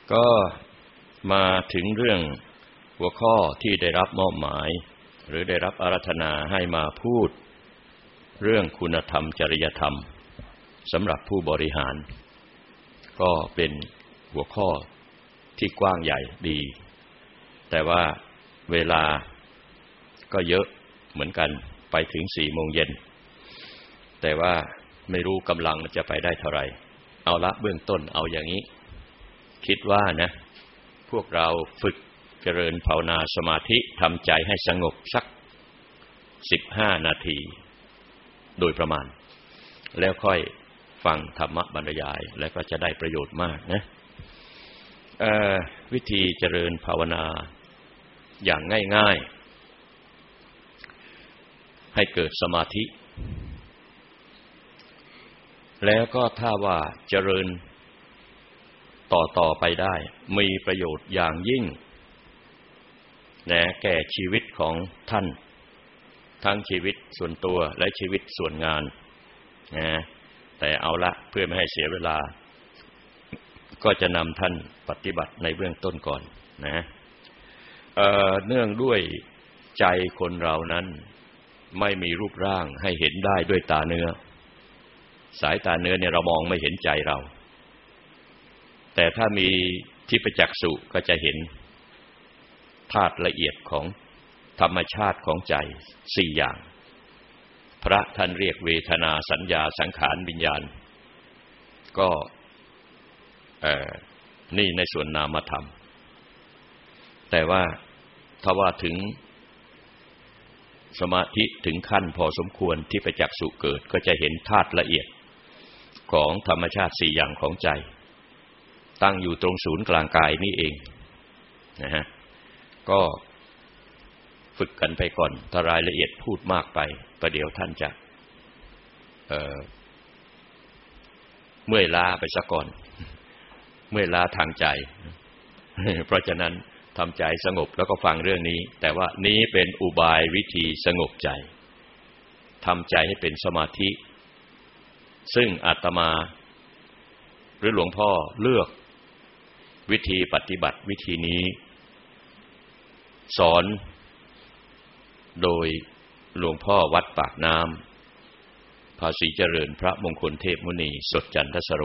ก็มาถึงเรื่องหัวข้อที่ได้รับมอบหมายหรือได้รับอาราธนาให้มาพูดเรื่องคุณธรรมจริยธรรมสำหรับผู้บริหารก็เป็นหัวข้อที่กว้างใหญ่ดีแต่ว่าเวลาก็เยอะเหมือนกันไปถึง 4:00 นแต่ว่าไม่รู้กำลังมันจะไปได้เท่าไหร่เอาละเบื้องต้นเอาอย่างนี้คิดว่านะพวกเราฝึกเจริญภาวนาสมาธิทำใจให้สงบสัก15 นาทีโดยประมาณแล้วค่อยฟังธรรมบรรยายแล้วก็จะได้ประโยชน์มากนะวิธีเจริญภาวนาอย่างง่ายๆให้เกิดสมาธิแล้วก็ถ้าว่าเจริญต่อไปได้มีประโยชน์อย่างยิ่งนะแก่ชีวิตของท่านทั้งชีวิตส่วนตัวและชีวิตส่วนงานนะแต่เอาละเพื่อไม่ให้เสียเวลาก็จะนำท่านปฏิบัติในเบื้องต้นก่อนนะเนื่องด้วยใจคนเรานั้นไม่มีรูปร่างให้เห็นได้ด้วยตาเนื้อสายตาเนื้อเนี่ยเรามองไม่เห็นใจเราแต่ถ้ามีทิพจักษุก็จะเห็นธาตุละเอียดของธรรมชาติของใจ4อย่างพระท่านเรียกเวทนาสัญญาสังขารวิญญาณก็นี่ในส่วนนามธรรมแต่ว่าถ้าว่าถึงสมาธิถึงขั้นพอสมควรที่ประจักษุเกิดก็จะเห็นธาตุละเอียดของธรรมชาติ4อย่างของใจตั้งอยู่ตรงศูนย์กลางกายนี่เองนะฮะก็ฝึกกันไปก่อนถ้ารายละเอียดพูดมากไปประเดี๋ยวท่านจะเมื่อยล้าไปซะก่อนเมื่อยล้าทางใจเพราะฉะนั้นทำใจสงบแล้วก็ฟังเรื่องนี้แต่ว่านี้เป็นอุบายวิธีสงบใจทำใจให้เป็นสมาธิซึ่งอาตมาหรือหลวงพ่อเลือกวิธีปฏิบัติวิธีนี้สอนโดยหลวงพ่อวัดปากน้ำภาษีเจริญพระมงคลเทพมุนีสดจันทสโร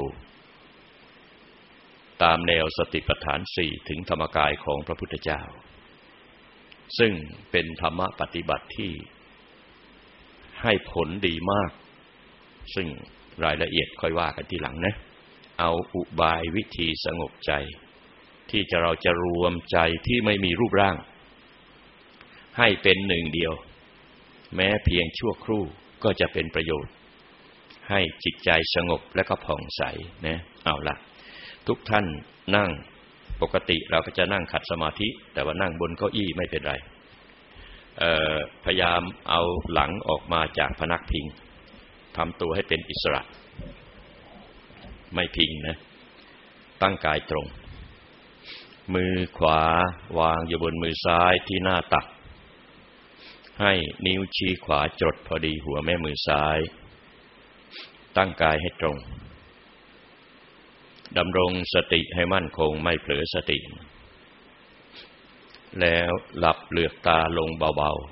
ตามแนวสติปัฏฐาน4ถึงธรรมกายของพระพุทธเจ้าซึ่งเป็นธรรมปฏิบัติที่ให้ผลดีมากซึ่งรายละเอียดค่อยว่ากันทีหลังนะเอาอุบายวิธีสงบใจที่เราจะรวมใจที่ไม่มีรูปร่างให้เป็นหนึ่งเดียวแม้เพียงชั่วครู่ก็จะเป็นประโยชน์ให้จิตใจสงบและก็ผ่องใสนะเอาล่ะทุกท่านนั่งปกติเราก็จะนั่งขัดสมาธิแต่ว่านั่งบนเก้าอี้ไม่เป็นไรพยายามเอาหลังออกมาจากพนักพิงทำตัวให้เป็นอิสระไม่พิงนะตั้งกายตรงมือขวาวางอยู่บนมือซ้ายที่หน้าตักให้นิ้วชี้ขวาจดพอดีหัวแม่มือซ้ายตั้งกายให้ตรงดำรงสติให้มั่นคงไม่เผลอสติแล้วหลับเปลือกตาลงเบา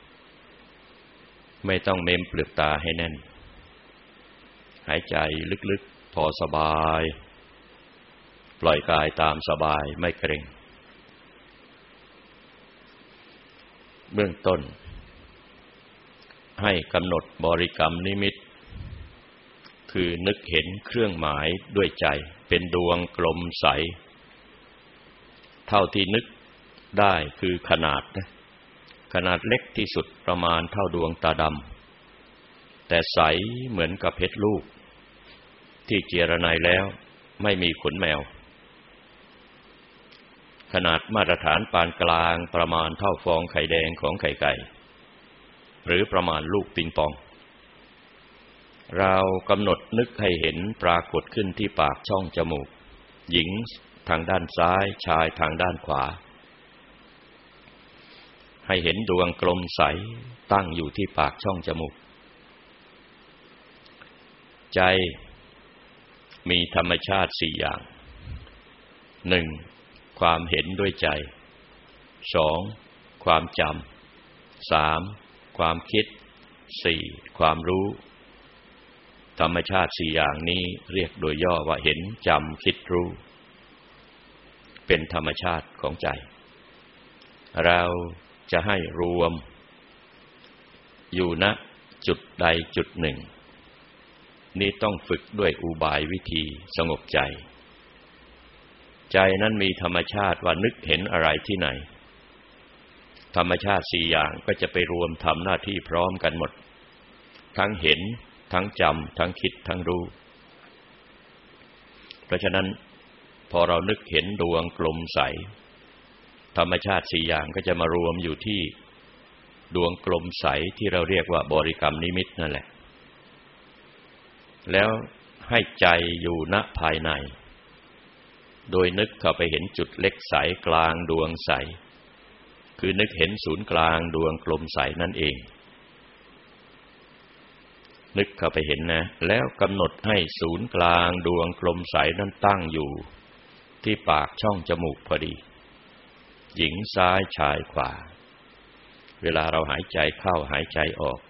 ๆไม่ต้องเม้มเปลือกตาให้แน่นหายใจลึกๆพอสบายปล่อยกายตามสบายไม่เกร็งเบื้องต้นให้กำหนดบริกรรมนิมิตคือนึกเห็นเครื่องหมายด้วยใจเป็นดวงกลมใสเท่าที่นึกได้คือขนาดเล็กที่สุดประมาณเท่าดวงตาดำแต่ใสเหมือนกับเพชรลูกที่เจรไนแล้วไม่มีขนแมวขนาดมาตรฐานปานกลางประมาณเท่าฟองไข่แดงของไข่ไก่หรือประมาณลูกปิงปองเรากำหนดนึกให้เห็นปรากฏขึ้นที่ปากช่องจมูกหญิงทางด้านซ้ายชายทางด้านขวาให้เห็นดวงกลมใสตั้งอยู่ที่ปากช่องจมูกใจมีธรรมชาติ4อย่าง 1. ความเห็นด้วยใจ 2. ความจำ 3. ความคิด 4. ความรู้ธรรมชาติ4อย่างนี้เรียกโดยย่อว่าเห็นจำคิดรู้เป็นธรรมชาติของใจเราจะให้รวมอยู่ณจุดใดจุดหนึ่งนี่ต้องฝึกด้วยอุบายวิธีสงบใจใจนั้นมีธรรมชาติว่านึกเห็นอะไรที่ไหนธรรมชาติ4อย่างก็จะไปรวมทำหน้าที่พร้อมกันหมดทั้งเห็นทั้งจำทั้งคิดทั้งรู้เพราะฉะนั้นพอเรานึกเห็นดวงกลมใสธรรมชาติ4อย่างก็จะมารวมอยู่ที่ดวงกลมใสที่เราเรียกว่าบริกรรมนิมิตนั่นแหละแล้วให้ใจอยู่ณภายในโดยนึกเข้าไปเห็นจุดเล็กใสกลางดวงใสคือนึกเห็นศูนย์กลางดวงกลมใสนั่นเองนึกเข้าไปเห็นนะแล้วกำหนดให้ศูนย์กลางดวงกลมใสนั้นตั้งอยู่ที่ปากช่องจมูกพอดีหญิงซ้ายชายขวาเวลาเราหายใจเข้าหายใจออก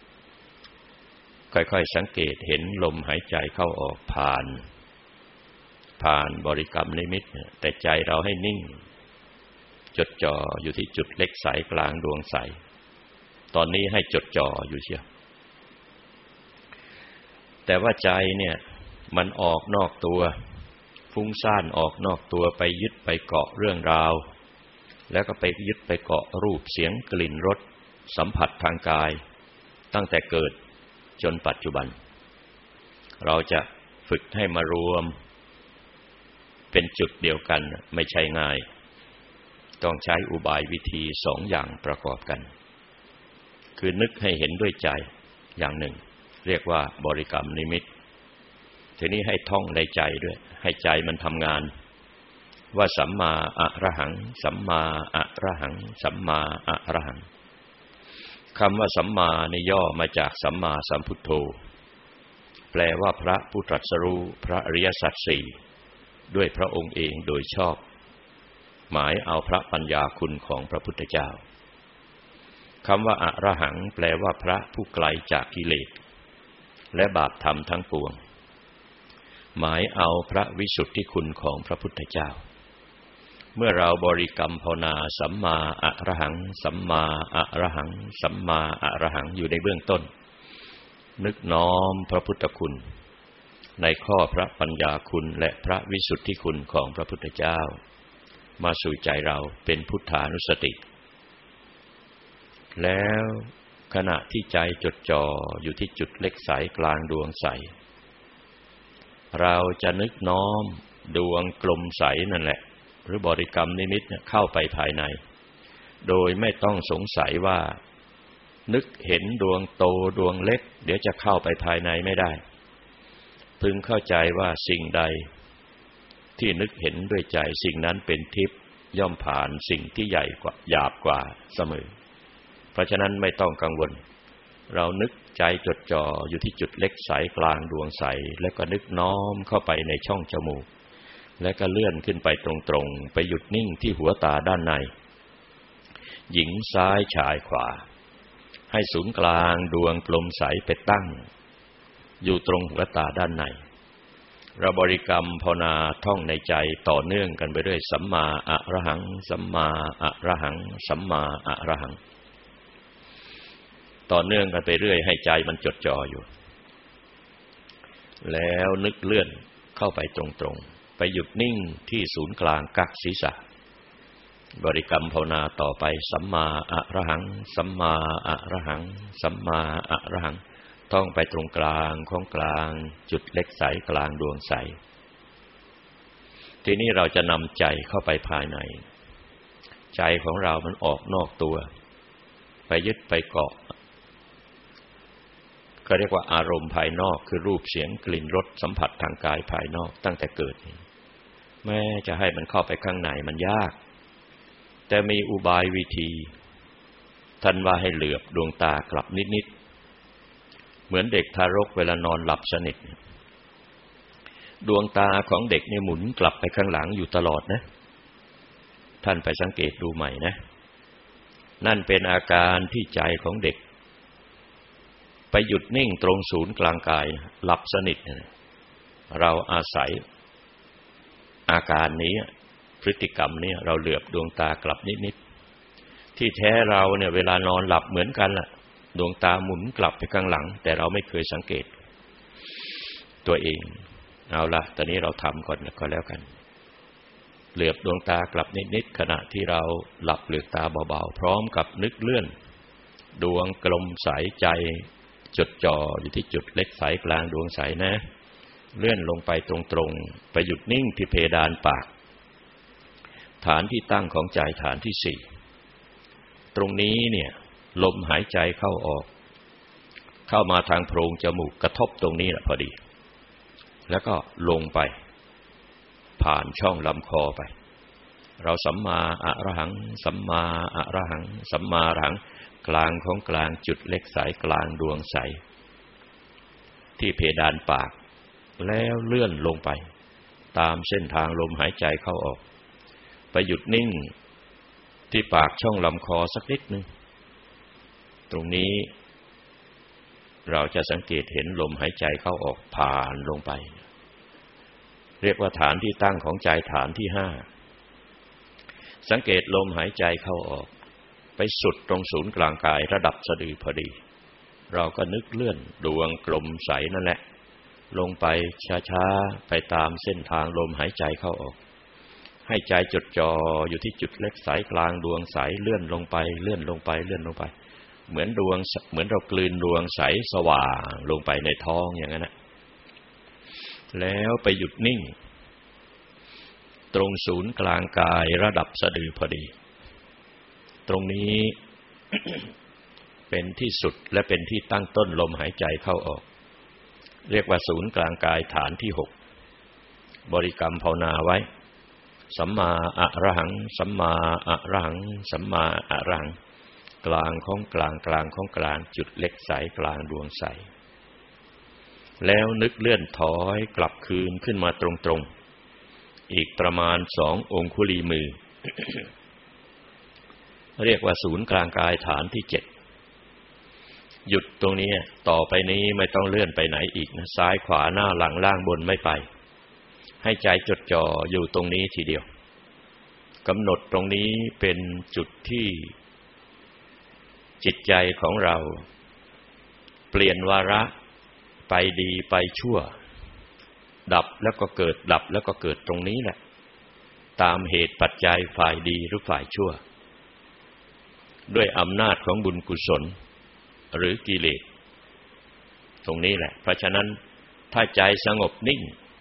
ค่อยๆสังเกตเห็นลมหายใจเข้าออกผ่านบริกรรมนิมิตแต่ใจเราให้นิ่งจดจ่ออยู่ที่จุดเล็กใสกลางดวงใสตอนนี้ให้จดจ่ออยู่เชียวแต่ว่าใจเนี่ยมันออกนอกตัวฟุ้งซ่านออกนอกตัวไปยึดไปเกาะเรื่องราวแล้วก็ไปยึดไปเกาะรูปเสียงกลิ่นรสสัมผัสทางกายตั้งแต่เกิดจนปัจจุบันเราจะฝึกให้มารวมเป็นจุดเดียวกันไม่ใช่ง่ายต้องใช้อุบายวิธี2อย่างประกอบกันคือนึกให้เห็นด้วยใจอย่างหนึ่งเรียกว่าบริกรรมนิมิตทีนี้ให้ท่องในใจด้วยให้ใจมันทำงานว่าสัมมาอะระหังสัมมาอะระหังสัมมาอะระหังคำว่าสัมมานี่ย่อมาจากสัมมาสัมพุทโธแปลว่าพระผู้ตรัสรู้พระอริยสัจสี่ด้วยพระองค์เองโดยชอบหมายเอาพระปัญญาคุณของพระพุทธเจ้าคำว่าอะระหังแปลว่าพระผู้ไกลจากกิเลสและบาปธรรมทั้งปวงหมายเอาพระวิสุทธิคุณของพระพุทธเจ้าเมื่อเราบริกรรมภาวนาสัมมาอะระหังสัมมาอะระหังสัมมาอะระหังอยู่ในเบื้องต้นนึกน้อมพระพุทธคุณในข้อพระปัญญาคุณและพระวิสุทธิคุณของพระพุทธเจ้ามาสู่ใจเราเป็นพุทธานุสติแล้วขณะที่ใจจดจ่ออยู่ที่จุดเล็กใสกลางดวงใสเราจะนึกน้อมดวงกลมใสนั่นแหละหรือบริกรรมนิมิตเข้าไปภายในโดยไม่ต้องสงสัยว่านึกเห็นดวงโตดวงเล็กเดี๋ยวจะเข้าไปภายในไม่ได้พึงเข้าใจว่าสิ่งใดที่นึกเห็นด้วยใจสิ่งนั้นเป็นทิพย์ย่อมผ่านสิ่งที่ใหญ่กว่าหยาบกว่าเสมอเพราะฉะนั้นไม่ต้องกังวลเรานึกใจจดจ่ออยู่ที่จุดเล็กใสกลางดวงใสแล้วก็นึกน้อมเข้าไปในช่องจมูกแล้วก็เลื่อนขึ้นไปตรงๆไปหยุดนิ่งที่หัวตาด้านในหญิงซ้ายชายขวาให้ศูนย์กลางดวงกลมใสไปตั้งอยู่ตรงหัวตาด้านในเราบริกรรมภาวนาท่องในใจต่อเนื่องกันไปด้วยสัมมาอะระหังสัมมาอะระหังสัมมาอะระหังต่อเนื่องกันไปเรื่อยให้ใจมันจดจ่ออยู่แล้วนึกเลื่อนเข้าไปตรงๆไปหยุดนิ่งที่ศูนย์กลางกักศีรษะบริกรรมภาวนาต่อไปสัมมาอะระหังสัมมาอะระหังสัมมาอะระหังท่องไปตรงกลางของกลางจุดเล็กใสกลางดวงใสทีนี้เราจะนำใจเข้าไปภายในใจของเรามันออกนอกตัวไปยึดไปเกาะก็เรียกว่าอารมณ์ภายนอกคือรูปเสียงกลิ่นรสสัมผัสทางกายภายนอกตั้งแต่เกิดแม้จะให้มันเข้าไปข้างในมันยากแต่มีอุบายวิธีท่านว่าให้เหลือบดวงตากลับนิดๆเหมือนเด็กทารกเวลานอนหลับสนิทดวงตาของเด็กเนี่ยหมุนกลับไปข้างหลังอยู่ตลอดนะท่านไปสังเกตดูใหม่นะนั่นเป็นอาการที่ใจของเด็กไปหยุดนิ่งตรงศูนย์กลางกายหลับสนิทเราอาศัยอาการนี้พฤติกรรมนี้เราเหลือบดวงตากลับนิดๆที่แท้เราเนี่ยเวลานอนหลับเหมือนกันล่ะดวงตาหมุนกลับไปข้างหลังแต่เราไม่เคยสังเกตตัวเองเอาละตอนนี้เราทำก่อนก็แล้วกันเหลือบดวงตากลับนิดๆขณะที่เราหลับเหลือกตาเบาๆพร้อมกับนึกเลื่อนดวงกลมใสใจจดจ่ออยู่ที่จุดเล็กใสกลางดวงใสนะเลื่อนลงไปตรงๆไปหยุดนิ่งที่เพดานปากฐานที่ตั้งของใจฐานที่สี่ตรงนี้เนี่ยลมหายใจเข้าออกเข้ามาทางโพรงจมูกกระทบตรงนี้แหละพอดีแล้วก็ลงไปผ่านช่องลำคอไปเราสัมมาอะระหังสัมมาอะระหังสัมมาอะระหังกลางของกลางจุดเล็กใสกลางดวงใสที่เพดานปากแล้วเลื่อนลงไปตามเส้นทางลมหายใจเข้าออกไปหยุดนิ่งที่ปากช่องลำคอสักนิดนึงตรงนี้เราจะสังเกตเห็นลมหายใจเข้าออกผ่านลงไปเรียกว่าฐานที่ตั้งของใจฐานที่ห้าสังเกตลมหายใจเข้าออกไปสุดตรงศูนย์กลางกายระดับสะดือพอดีเราก็นึกเลื่อนดวงกลมใสนั่นแหละลงไปช้าๆไปตามเส้นทางลมหายใจเข้าออกให้ใจจดจ่ออยู่ที่จุดเล็กใสกลางดวงใสเลื่อนลงไปเลื่อนลงไปเลื่อนลงไปเหมือนเรากลืนดวงใสสว่างลงไปในท้องอย่างนั้นนะแล้วไปหยุดนิ่งตรงศูนย์กลางกายระดับสะดือพอดีตรงนี้ เป็นที่สุดและเป็นที่ตั้งต้นลมหายใจเข้าออกเรียกว่าศูนย์กลางกายฐานที่หกบริกรรมภาวนาไว้สัมมาอะระหังสัมมาอะระหังสัมมาอะระหังกลางของกลางกลางของกลางจุดเล็กใสกลางดวงใสแล้วนึกเลื่อนถอยกลับคืนขึ้นมาตรงๆอีกประมาณ2 องคุลีมือ เรียกว่าศูนย์กลางกายฐานที่7หยุดตรงนี้ต่อไปนี้ไม่ต้องเลื่อนไปไหนอีกนะซ้ายขวาหน้าหลังล่างบนไม่ไปให้ใจจดจ่ออยู่ตรงนี้ทีเดียวกำหนดตรงนี้เป็นจุดที่จิตใจของเราเปลี่ยนวาระไปดีไปชั่วดับแล้วก็เกิดดับแล้วก็เกิดตรงนี้แหละตามเหตุปัจจัยฝ่ายดีหรือฝ่ายชั่วด้วยอำนาจของบุญกุศลหรือกิเลสตรงนี้แหละเพราะฉะนั้นถ้าใจสงบนิ่ง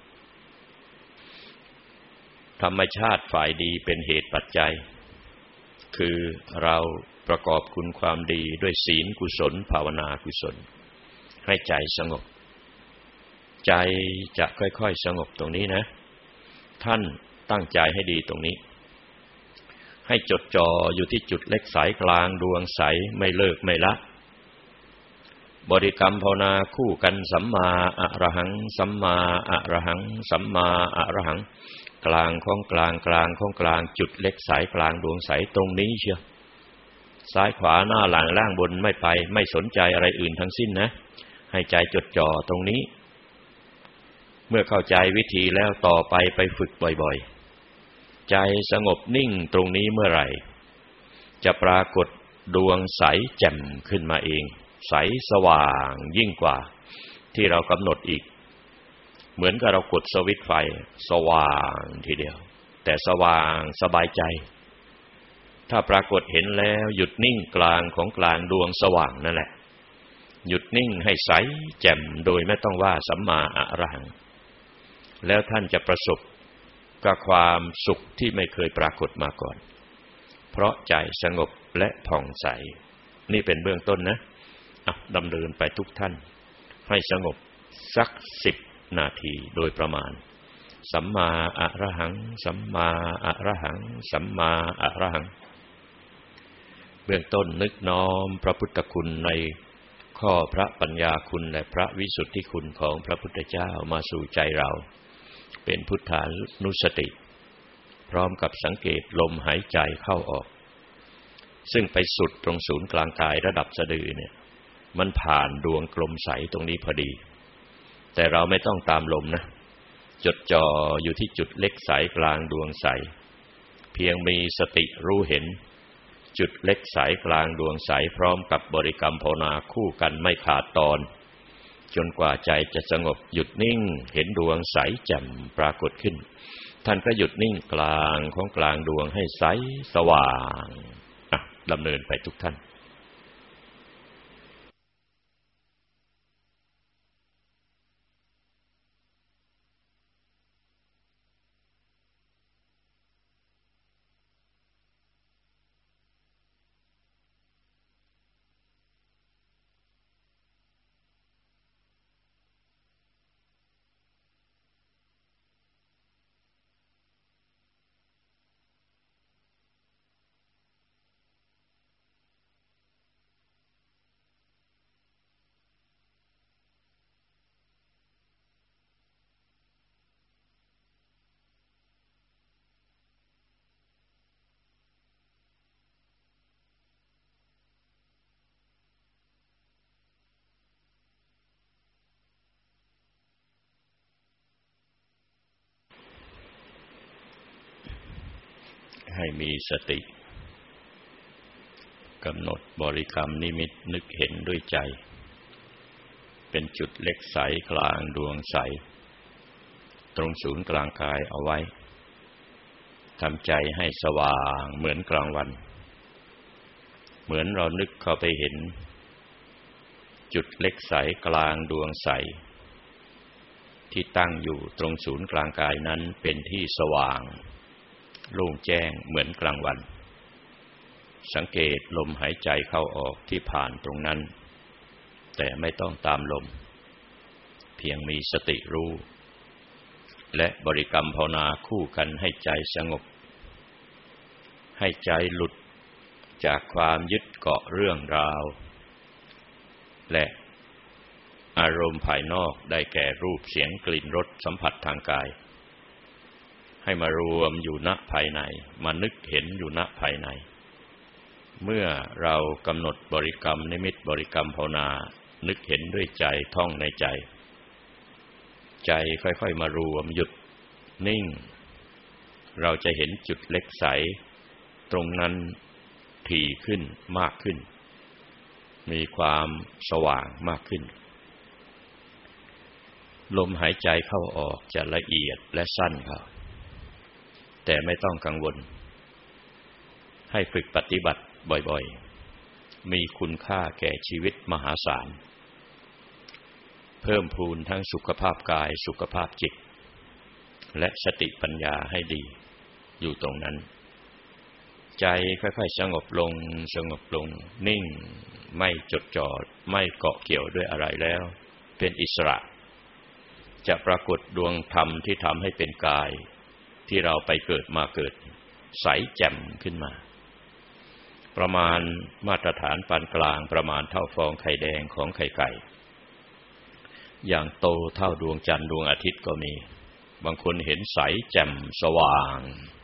ธรรมชาติฝ่ายดีเป็นเหตุปัจจัยคือเราประกอบคุณความดีด้วยศีลกุศลภาวนากุศลให้ใจสงบใจจะค่อยๆสงบตรงนี้นะท่านตั้งใจให้ดีตรงนี้ให้จดจ่ออยู่ที่จุดเล็กใสกลางดวงใสไม่เลิกไม่ละบริกรรมภาวนาคู่กันสัมมาอะระหังสัมมาอะระหังสัมมาอะระหังกลางของกลางกลางของกลางจุดเล็กใสกลางดวงใสตรงนี้เชียวซ้ายขวาหน้าหลังล่างบนไม่ไปไม่สนใจอะไรอื่นทั้งสิ้นนะให้ใจจดจ่อตรงนี้เมื่อเข้าใจวิธีแล้วต่อไปฝึกบ่อยๆใจสงบนิ่งตรงนี้เมื่อไหร่จะปรากฏดวงใสแจ่มขึ้นมาเองใสสว่างยิ่งกว่าที่เรากำหนดอีกเหมือนกับเรากดสวิตช์ไฟสว่างทีเดียวแต่สว่างสบายใจถ้าปรากฏเห็นแล้วหยุดนิ่งกลางของกลางดวงสว่างนั่นแหละหยุดนิ่งให้ใสแจ่มโดยไม่ต้องว่าสัมมาอะระหังแล้วท่านจะประสบกับความสุขที่ไม่เคยปรากฏมาก่อนเพราะใจสงบและผ่องใสนี่เป็นเบื้องต้นนะดำเนินไปทุกท่านให้สงบสัก10 นาทีโดยประมาณสัมมาอะระหังสัมมาอะระหังสัมมาอะระหังเบื้องต้นนึกน้อมพระพุทธคุณในข้อพระปัญญาคุณและพระวิสุทธิคุณของพระพุทธเจ้ามาสู่ใจเราเป็นพุทธานุสติพร้อมกับสังเกตลมหายใจเข้าออกซึ่งไปสุดตรงศูนย์กลางกายระดับสะดือเนี่ยมันผ่านดวงกลมใสตรงนี้พอดีแต่เราไม่ต้องตามลมนะจดจ่ออยู่ที่จุดเล็กใสกลางดวงใสเพียงมีสติรู้เห็นจุดเล็กใสกลางดวงใสพร้อมกับบริกรรมภาวนาคู่กันไม่ขาดตอนจนกว่าใจจะสงบหยุดนิ่งเห็นดวงใสแจ่มปรากฏขึ้นท่านก็หยุดนิ่งกลางของกลางดวงให้ใสสว่างดำเนินไปทุกท่านให้มีสติกำหนดบริกรรมนิมิตนึกเห็นด้วยใจเป็นจุดเล็กใสกลางดวงใสตรงศูนย์กลางกายเอาไว้ทำใจให้สว่างเหมือนกลางวันเหมือนเรานึกเข้าไปเห็นจุดเล็กใสกลางดวงใสที่ตั้งอยู่ตรงศูนย์กลางกายนั้นเป็นที่สว่างโล่งแจ้งเหมือนกลางวันสังเกตลมหายใจเข้าออกที่ผ่านตรงนั้นแต่ไม่ต้องตามลมเพียงมีสติรู้และบริกรรมภาวนาคู่กันให้ใจสงบให้ใจหลุดจากความยึดเกาะเรื่องราวและอารมณ์ภายนอกได้แก่รูปเสียงกลิ่นรสสัมผัสทางกายให้มารวมอยู่ณภายในมานึกเห็นอยู่ณภายในเมื่อเรากำหนดบริกรรมนิมิตบริกรรมภาวนานึกเห็นด้วยใจท่องในใจใจค่อยๆมารวมหยุดนิ่งเราจะเห็นจุดเล็กใสตรงนั้นถี่ขึ้นมากขึ้นมีความสว่างมากขึ้นลมหายใจเข้าออกจะละเอียดและสั้นครับแต่ไม่ต้องกังวลให้ฝึกปฏิบัติบ่อยๆมีคุณค่าแก่ชีวิตมหาศาลเพิ่มพูนทั้งสุขภาพกายสุขภาพจิตและสติปัญญาให้ดีอยู่ตรงนั้นใจค่อยๆสงบลงนิ่งไม่จดจ่อไม่เกาะเกี่ยวด้วยอะไรแล้วเป็นอิสระจะปรากฏดวงธรรมที่ทำให้เป็นกายที่เราไปเกิดมาเกิดใสแจ่มขึ้นมาประมาณมาตรฐานปานกลางประมาณเท่าฟองไข่แดงของไข่ไก่อย่างโตเท่าดวงจันทร์ดวงอาทิตย์ก็มีบางคนเห็นใสแจ่มสว่าง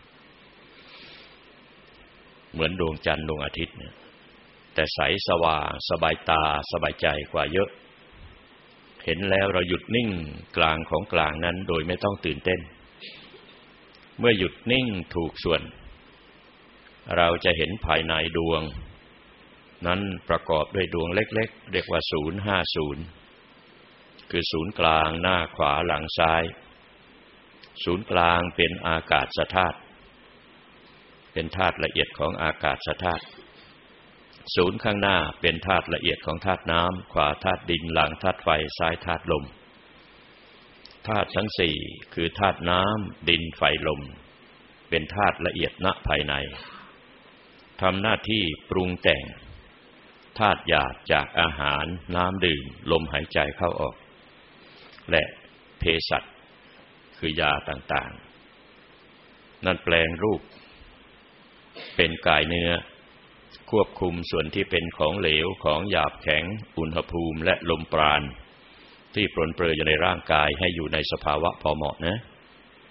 เหมือนดวงจันทร์ดวงอาทิตย์เนี่ยแต่ใสสว่างสบายตาสบายใจกว่าเยอะเห็นแล้วเราหยุดนิ่งกลางของกลางนั้นโดยไม่ต้องตื่นเต้นเมื่อหยุดนิ่งถูกส่วนเราจะเห็นภายในดวงนั้นประกอบด้วยดวงเล็กๆเรียกว่า050คือศูนย์กลางหน้าขวาหลังซ้ายศูนย์กลางเป็นอากาศธาตุเป็นธาตุละเอียดของอากาศธาตุศูนย์ข้างหน้าเป็นธาตุละเอียดของธาตุน้ำขวาธาตุดินหลังธาตุไฟซ้ายธาตุลมธาตุทั้งสี่คือธาตุน้ำดินไฟลมเป็นธาตุละเอียดณภายในทำหน้าที่ปรุงแต่งธาตุหยาบจากอาหารน้ำดื่มลมหายใจเข้าออกและเภสัชคือยาต่างๆนั่นแปลงรูปเป็นกายเนื้อควบคุมส่วนที่เป็นของเหลวของหยาบแข็งอุณหภูมิและลมปราณที่ปรนเปรออยู่ในร่างกายให้อยู่ในสภาวะพอเหมาะนะ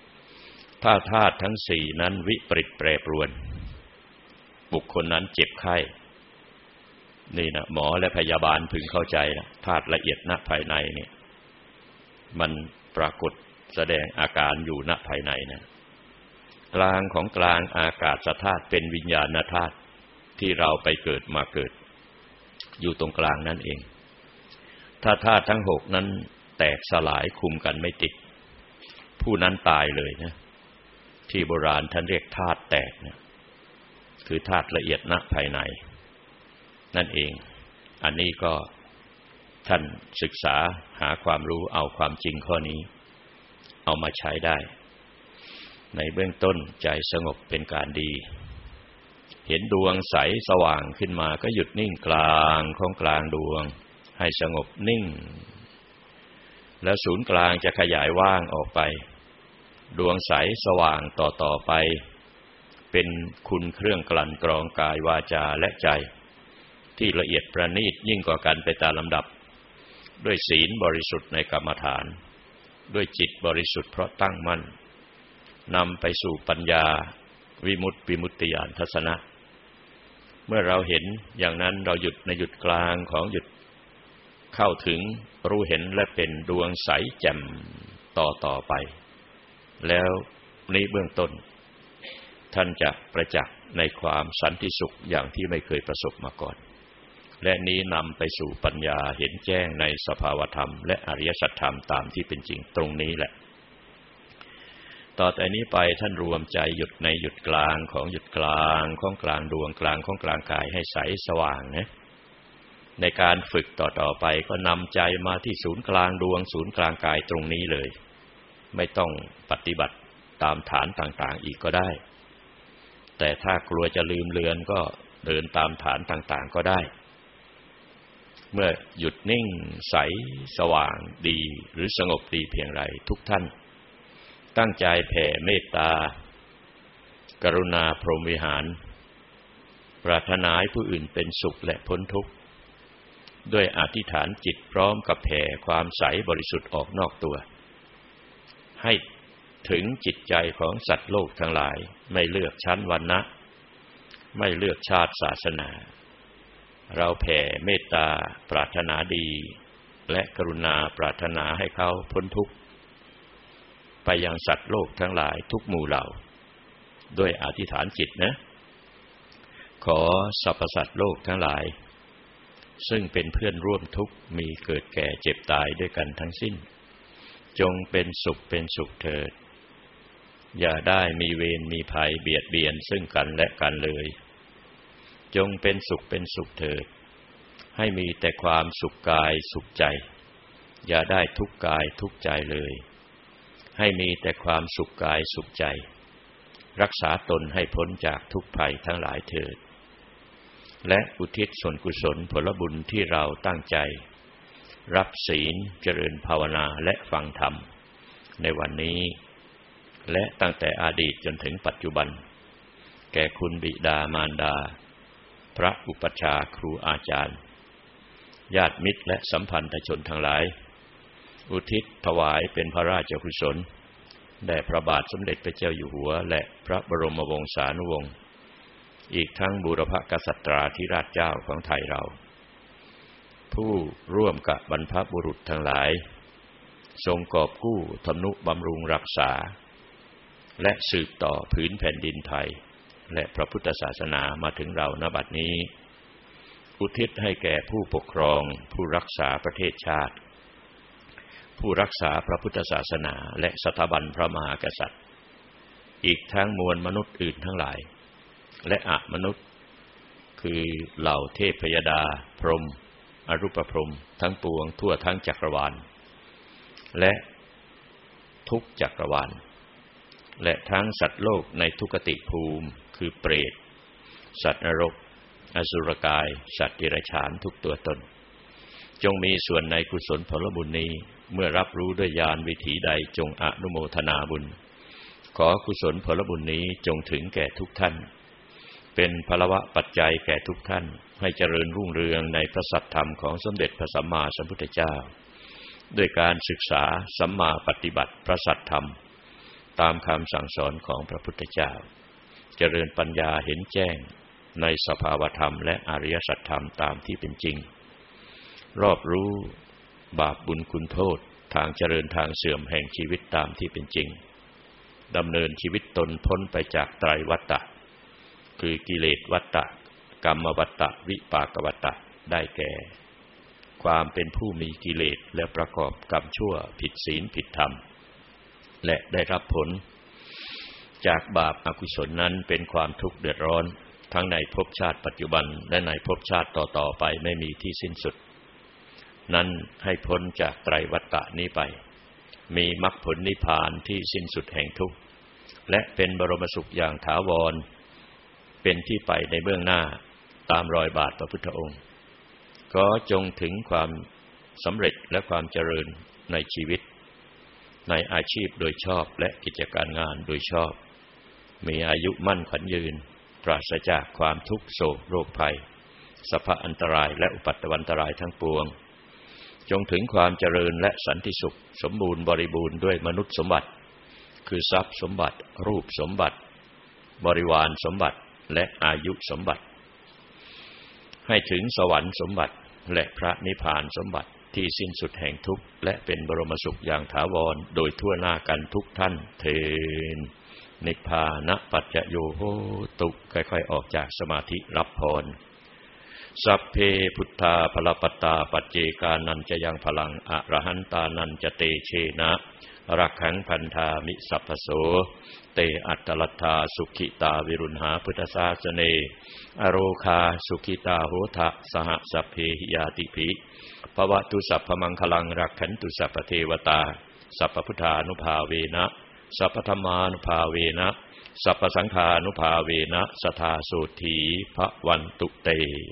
ถ้าธาตุทั้งสี่นั้นวิปริตแปรปรวนบุคคลนั้นเจ็บไข้นี่นะหมอและพยาบาลพึงเข้าใจนะธาตุละเอียดณภายในเนี่ยมันปรากฏแสดงอาการอยู่ณภายในนะกลางของกลางอากาศธาตุเป็นวิญญาณธาตุที่เราไปเกิดมาเกิดอยู่ตรงกลางนั่นเองถ้าธาตุทั้งหกนั้นแตกสลายคุมกันไม่ติดผู้นั้นตายเลยนะที่โบราณท่านเรียกธาตุแตกนะคือธาตุละเอียดณภายในนั่นเองอันนี้ก็ท่านศึกษาหาความรู้เอาความจริงข้อนี้เอามาใช้ได้ในเบื้องต้นใจสงบเป็นการดีเห็นดวงใสสว่างขึ้นมาก็หยุดนิ่งกลางของกลางดวงให้สงบนิ่งแล้วศูนย์กลางจะขยายว่างออกไปดวงใสสว่างต่อไปเป็นคุณเครื่องกลั่นกรองกายวาจาและใจที่ละเอียดประณีตยิ่งกว่ากันไปตามลำดับด้วยศีลบริสุทธิ์ในกรรมฐานด้วยจิตบริสุทธิ์เพราะตั้งมั่นนำไปสู่ปัญญาวิมุตติวิมุตติญาณทัศนะเมื่อเราเห็นอย่างนั้นเราหยุดในหยุดกลางของหยุดเข้าถึงรู้เห็นและเป็นดวงใสแจ่มต่อไปแล้วนี้เบื้องต้นท่านจะประจักษ์ในความสันติสุขอย่างที่ไม่เคยประสบมาก่อนและนี้นำไปสู่ปัญญาเห็นแจ้งในสภาวธรรมและอริยสัจธรรมตามที่เป็นจริงตรงนี้แหละต่อแต่นี้ไปท่านรวมใจหยุดในหยุดกลางของหยุดกลางของกลางดวงกลางของกลางกายให้ใสสว่างนะในการฝึกต่อไปก็นำใจมาที่ศูนย์กลางดวงศูนย์กลางกายตรงนี้เลยไม่ต้องปฏิบัติตามฐานต่างๆอีกก็ได้แต่ถ้ากลัวจะลืมเลือนก็เดินตามฐานต่างๆก็ได้เมื่อหยุดนิ่งใสสว่างดีหรือสงบดีเพียงไรทุกท่านตั้งใจแผ่เมตตากรุณาพรหมวิหารปรารถนาให้ผู้อื่นเป็นสุขและพ้นทุกข์ด้วยอธิษฐานจิตพร้อมกับแผ่ความใสบริสุทธิ์ออกนอกตัวให้ถึงจิตใจของสัตว์โลกทั้งหลายไม่เลือกชั้นวรรณะไม่เลือกชาติศาสนาเราแผ่เมตตาปรารถนาดีและกรุณาปรารถนาให้เขาพ้นทุกข์ไปยังสัตว์โลกทั้งหลายทุกหมู่เหล่าด้วยอธิษฐานจิตนะขอสรรพสัตว์โลกทั้งหลายซึ่งเป็นเพื่อนร่วมทุกข์มีเกิดแก่เจ็บตายด้วยกันทั้งสิ้นจงเป็นสุขเถิดอย่าได้มีเวรมีภัยเบียดเบียนซึ่งกันและกันเลยจงเป็นสุขเถิดให้มีแต่ความสุขกายสุขใจอย่าได้ทุกข์กายทุกข์ใจเลยให้มีแต่ความสุขกายสุขใจรักษาตนให้พ้นจากทุกภัยทั้งหลายเถิดและอุทิศส่วนกุศลผลบุญที่เราตั้งใจรับศีลเจริญภาวนาและฟังธรรมในวันนี้และตั้งแต่อดีตจนถึงปัจจุบันแก่คุณบิดามารดาพระอุปัชฌาย์ครูอาจารย์ญาติมิตรและสัมพันธชนทั้งหลายอุทิศถวายเป็นพระราชกุศลแด่พระบาทสมเด็จพระเจ้าอยู่หัวและพระบรมวงศานุวงศ์อีกทั้งบูรพกษัตราธิราชเจ้าของไทยเราผู้ร่วมกับบรรพบุรุษทั้งหลายทรงกอบกู้ทำนุบำรุงรักษาและสืบต่อผืนแผ่นดินไทยและพระพุทธศาสนามาถึงเราณบัดนี้อุทิศให้แก่ผู้ปกครองผู้รักษาประเทศชาติผู้รักษาพระพุทธศาสนาและสถาบันพระมหากษัตริย์อีกทั้งมวลมนุษย์อื่นทั้งหลายและอมนุษย์คือเหล่าเทพยดาพรหมอรูปพรหมทั้งปวงทั่วทั้งจักรวาลและทุกจักรวาลและทั้งสัตว์โลกในทุกติภูมิคือเปรตสัตว์นรกอสุรกายสัตว์เดรัจฉานทุกตัวตนจงมีส่วนในกุศลผลบุญนี้เมื่อรับรู้ด้วยญาณวิถีใดจงอนุโมทนาบุญขอกุศลผลบุญนี้จงถึงแก่ทุกท่านเป็นพลวะปัจจัยแก่ทุกท่านให้เจริญรุ่งเรืองในพระสัทธรรมของสมเด็จพระสัมมาสัมพุทธเจ้าด้วยการศึกษาสัมมาปฏิบัติพระสัทธรรมตามคำสั่งสอนของพระพุทธเจ้าเจริญปัญญาเห็นแจ้งในสภาวธรรมและอริยสัจธรรมตามที่เป็นจริงรอบรู้บาปบุญคุณโทษทางเจริญทางเสื่อมแห่งชีวิตตามที่เป็นจริงดำเนินชีวิตตนพ้นไปจากไตรวัฏฏะคือกิเลสวัฏฏะกรรมวัฏฏะวิปากวัฏฏะได้แก่ความเป็นผู้มีกิเลสและประกอบกรรมชั่วผิดศีลผิดธรรมและได้รับผลจากบาปอกุศลนั้นเป็นความทุกข์เดือดร้อนทั้งในภพชาติปัจจุบันและในภพชาติต่อๆไปไม่มีที่สิ้นสุดนั้นให้พ้นจากไตรวัฏฏะนี้ไปมีมรรคผลนิพพานที่สิ้นสุดแห่งทุกข์และเป็นบรมสุขอย่างถาวรเป็นที่ไปในเบื้องหน้าตามรอยบาทพระพุทธองค์ก็จงถึงความสำเร็จและความเจริญในชีวิตในอาชีพโดยชอบและกิจการงานโดยชอบมีอายุมั่นขวัญยืนปราศจากความทุกข์โศกโรคภัยสัพพอันตรายและอุปัตตวันตรายทั้งปวงจงถึงความเจริญและสันติสุขสมบูรณ์บริบูรณ์ด้วยมนุษย์สมบัติคือทรัพย์สมบัติรูปสมบัติบริวารสมบัติและอายุสมบัติให้ถึงสวรรค์สมบัติและพระนิพพานสมบัติที่สิ้นสุดแห่งทุกข์และเป็นบรมสุขอย่างถาวรโดยทั่วหน้ากันทุกท่านเทนนิพพานะปัจจโยโหตุค่อยๆออกจากสมาธิรับพรสัพเพพุทธาภลปตาปัจเจกานันจะยังพลังอรหันตานันจะเตเชนะรักขังพันธามิสัพพโสเตอัตตลัทธาสุขิตาวิรุณหาพุทธศาสเนอโรคาสุขิตาโหทะสหสัพเพหิยาติภิภวตุสัพพมังคลังรักขันตุสัพพเทวตาสัพพพุทธานุภาเวนะสัพพธัมมานุภาเวนะสัพพสังฆานุภาเวนะสทาโสถีภวันตุเต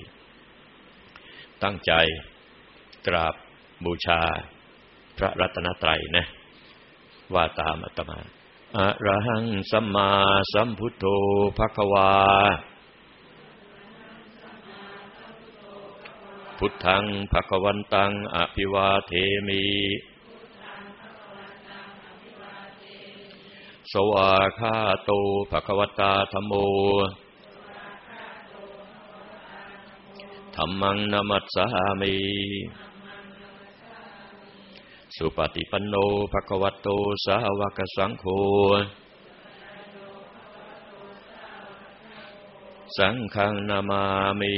ตั้งใจกราบบูชาพระรัตนตรัยนะว่าตามอาตมาอะระหังสัมมาสัมพุทโธภควาพุทธังภควันตังอภิวาเทมิสวากขาโตภควตาธัมโมธัมมังนะมัสสามิสุปฏิปันโนภควโตสาวกสังโฆสังฆังนามามิ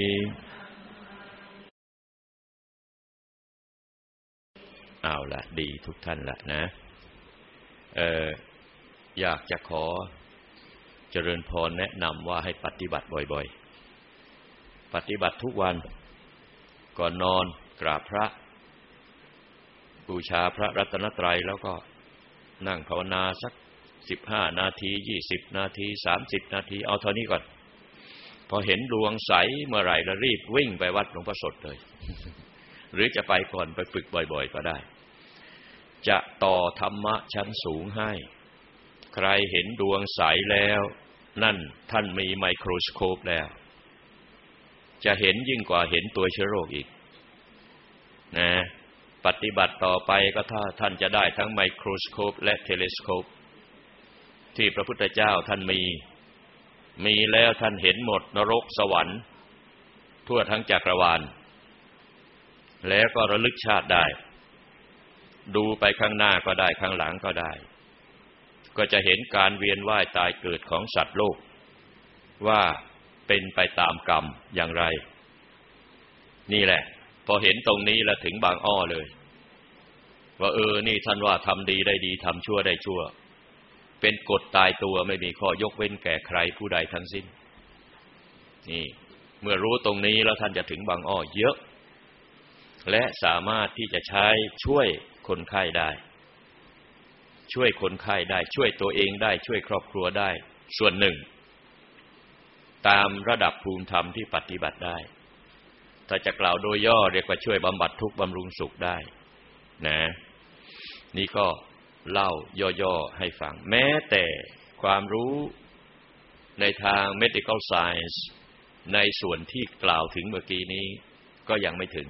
เอาละดีทุกท่านละนะอยากจะขอเจริญพรแนะนำว่าให้ปฏิบัติบ่อยๆปฏิบัติทุกวันก่อนนอนกราบพระบูชาพระรัตนตรัยแล้วก็นั่งภาวนาสัก15นาที20นาที30นาทีเอาเท่านี้ก่อนพอเห็นดวงใสเมื่อไหร่แล้วรีบวิ่งไปวัดหลวงพ่อสดเลยหรือจะไปก่อนไปฝึกบ่อยๆก็ได้จะต่อธรรมะชั้นสูงให้ใครเห็นดวงใสแล้วนั่นท่านมีไมโครสโคปแล้วจะเห็นยิ่งกว่าเห็นตัวเชื้อโรคอีกนะปฏิบัติต่อไปก็ถ้าท่านจะได้ทั้งไมโครสโคปและเทเลสโคปที่พระพุทธเจ้าท่านมีแล้วท่านเห็นหมดนรกสวรรค์ทั่วทั้งจักรวาลแล้วก็ระลึกชาติได้ดูไปข้างหน้าก็ได้ข้างหลังก็ได้ก็จะเห็นการเวียนว่ายตายเกิดของสัตว์โลกว่าเป็นไปตามกรรมอย่างไรนี่แหละพอเห็นตรงนี้แล้วถึงบางอ้อเลยว่านี่ท่านว่าทำดีได้ดีทำชั่วได้ชั่วเป็นกฎตายตัวไม่มีข้อยกเว้นแก่ใครผู้ใดทั้งสิ้นนี่เมื่อรู้ตรงนี้แล้วท่านจะถึงบางอ้อเยอะและสามารถที่จะใช้ช่วยคนไข้ได้ช่วยคนไข้ได้ช่วยตัวเองได้ช่วยครอบครัวได้ส่วนหนึ่งตามระดับภูมิธรรมที่ปฏิบัติได้ถ้าจะกล่าวโดยย่อเรียกว่าช่วยบำบัดทุกข์บำรุงสุขได้นะนี่ก็เล่าย่อๆให้ฟังแม้แต่ความรู้ในทาง medical science ในส่วนที่กล่าวถึงเมื่อกี้นี้ก็ยังไม่ถึง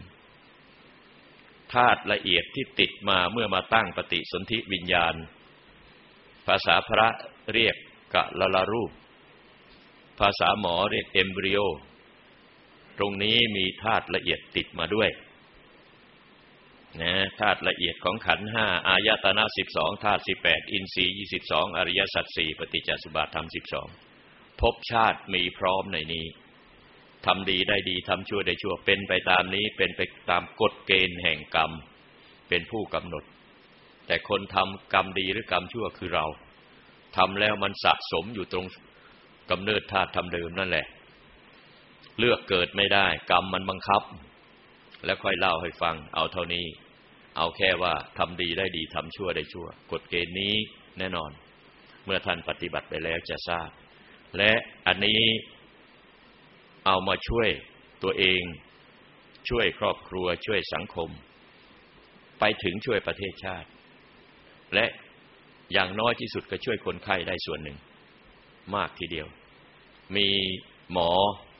ธาตุละเอียดที่ติดมาเมื่อมาตั้งปฏิสนธิวิญญาณภาษาพระเรียกกะละละรูปภาษาหมอเรียกเอมบริโอตรงนี้มีธาตุละเอียดติดมาด้วยนะธาตุละเอียดของขันธ์5อายตนะ12ธาตุ18อินทรีย์22อริยสัจ4ปฏิจจสมุปบาทธรรม12ภพชาติมีพร้อมในนี้ทำดีได้ดีทำชั่วได้ชั่วเป็นไปตามนี้เป็นไปตามกฎเกณฑ์แห่งกรรมเป็นผู้กำหนดแต่คนทำกรรมดีหรือกรรมชั่วคือเราทำแล้วมันสะสมอยู่ตรงกำเนิดธาตุทำเดิมนั่นแหละเลือกเกิดไม่ได้กรรมมันบังคับแล้วค่อยเล่าให้ฟังเอาเท่านี้เอาแค่ว่าทำดีได้ดีทำชั่วได้ชั่วกฎเกณฑ์นี้แน่นอนเมื่อท่านปฏิบัติไปแล้วจะทราบและอันนี้เอามาช่วยตัวเองช่วยครอบครัวช่วยสังคมไปถึงช่วยประเทศชาติและอย่างน้อยที่สุดก็ช่วยคนไข้ได้ส่วนหนึ่งมากทีเดียวมีหมอ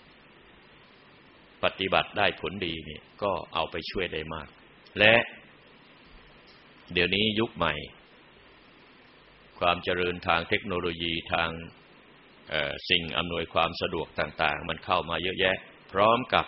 ปฏิบัติได้ผลดีนี่ก็เอาไปช่วยได้มากและเดี๋ยวนี้ยุคใหม่ความเจริญทางเทคโนโลยีทางสิ่งอำนวยความสะดวกต่างๆมันเข้ามาเยอะแยะพร้อมกับ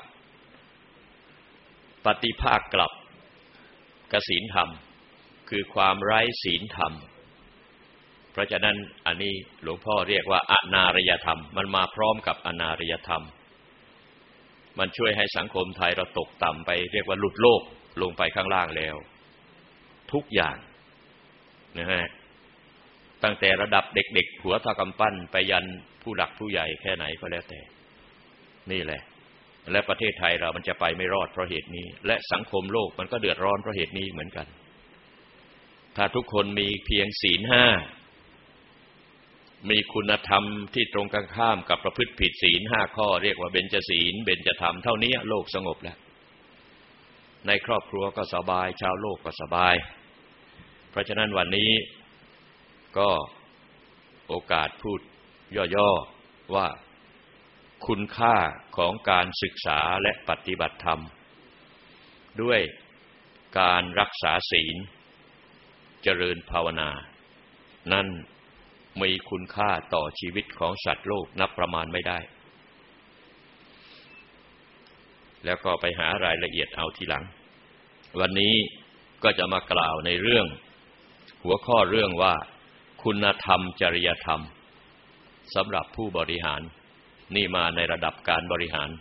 ปฏิภาคกลับกศีลธรรมคือความไร้ศีลธรรมเพราะฉะนั้นอันนี้หลวงพ่อเรียกว่าอนารยธรรมมันมาพร้อมกับอนารยธรรมมันช่วยให้สังคมไทยเราตกต่ำไปเรียกว่าหลุดโลกลงไปข้างล่างแล้วทุกอย่างนะฮะตั้งแต่ระดับเด็กๆหัวเท่ากำปั้นไปยันผู้หลักผู้ใหญ่แค่ไหนก็แล้วแต่นี่แหละและประเทศไทยเรามันจะไปไม่รอดเพราะเหตุนี้และสังคมโลกมันก็เดือดร้อนเพราะเหตุนี้เหมือนกันถ้าทุกคนมีเพียงศีล5มีคุณธรรมที่ตรงกันข้ามกับประพฤติผิดศีล5ข้อเรียกว่าเบญจศีลเบญจธรรมเท่านี้โลกสงบแล้วในครอบครัวก็สบายชาวโลกก็สบายเพราะฉะนั้นวันนี้ก็โอกาสพูดย่อๆว่าคุณค่าของการศึกษาและปฏิบัติธรรมด้วยการรักษาศีลเจริญภาวนานั้นมีคุณค่าต่อชีวิตของสัตว์โลกนับประมาณไม่ได้แล้วก็ไปหารายละเอียดเอาทีหลังวันนี้ก็จะมากล่าวในเรื่องหัวข้อเรื่องว่าคุณธรรมจริยธรรมสำหรับผู้บริหารนี่มาในระดับการบริหาร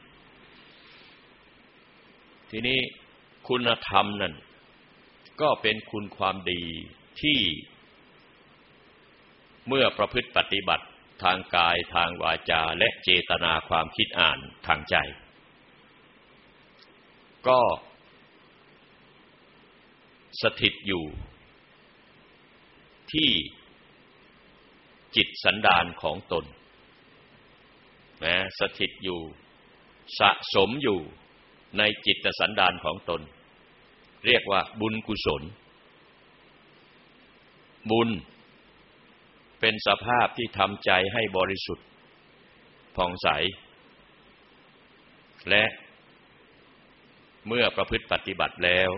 ทีนี้คุณธรรมนั่นก็เป็นคุณความดีที่เมื่อประพฤติปฏิบัติทางกายทางวาจาและเจตนาความคิดอ่านทางใจก็สถิตอยู่ที่จิตสันดานของตนนะสถิตอยู่สะสมอยู่ในจิตสันดานของตนเรียกว่าบุญกุศลบุญเป็นสภาพที่ทำใจให้บริสุทธิ์ผ่องใสและเมื่อประพฤติปฏิบัติแล้ว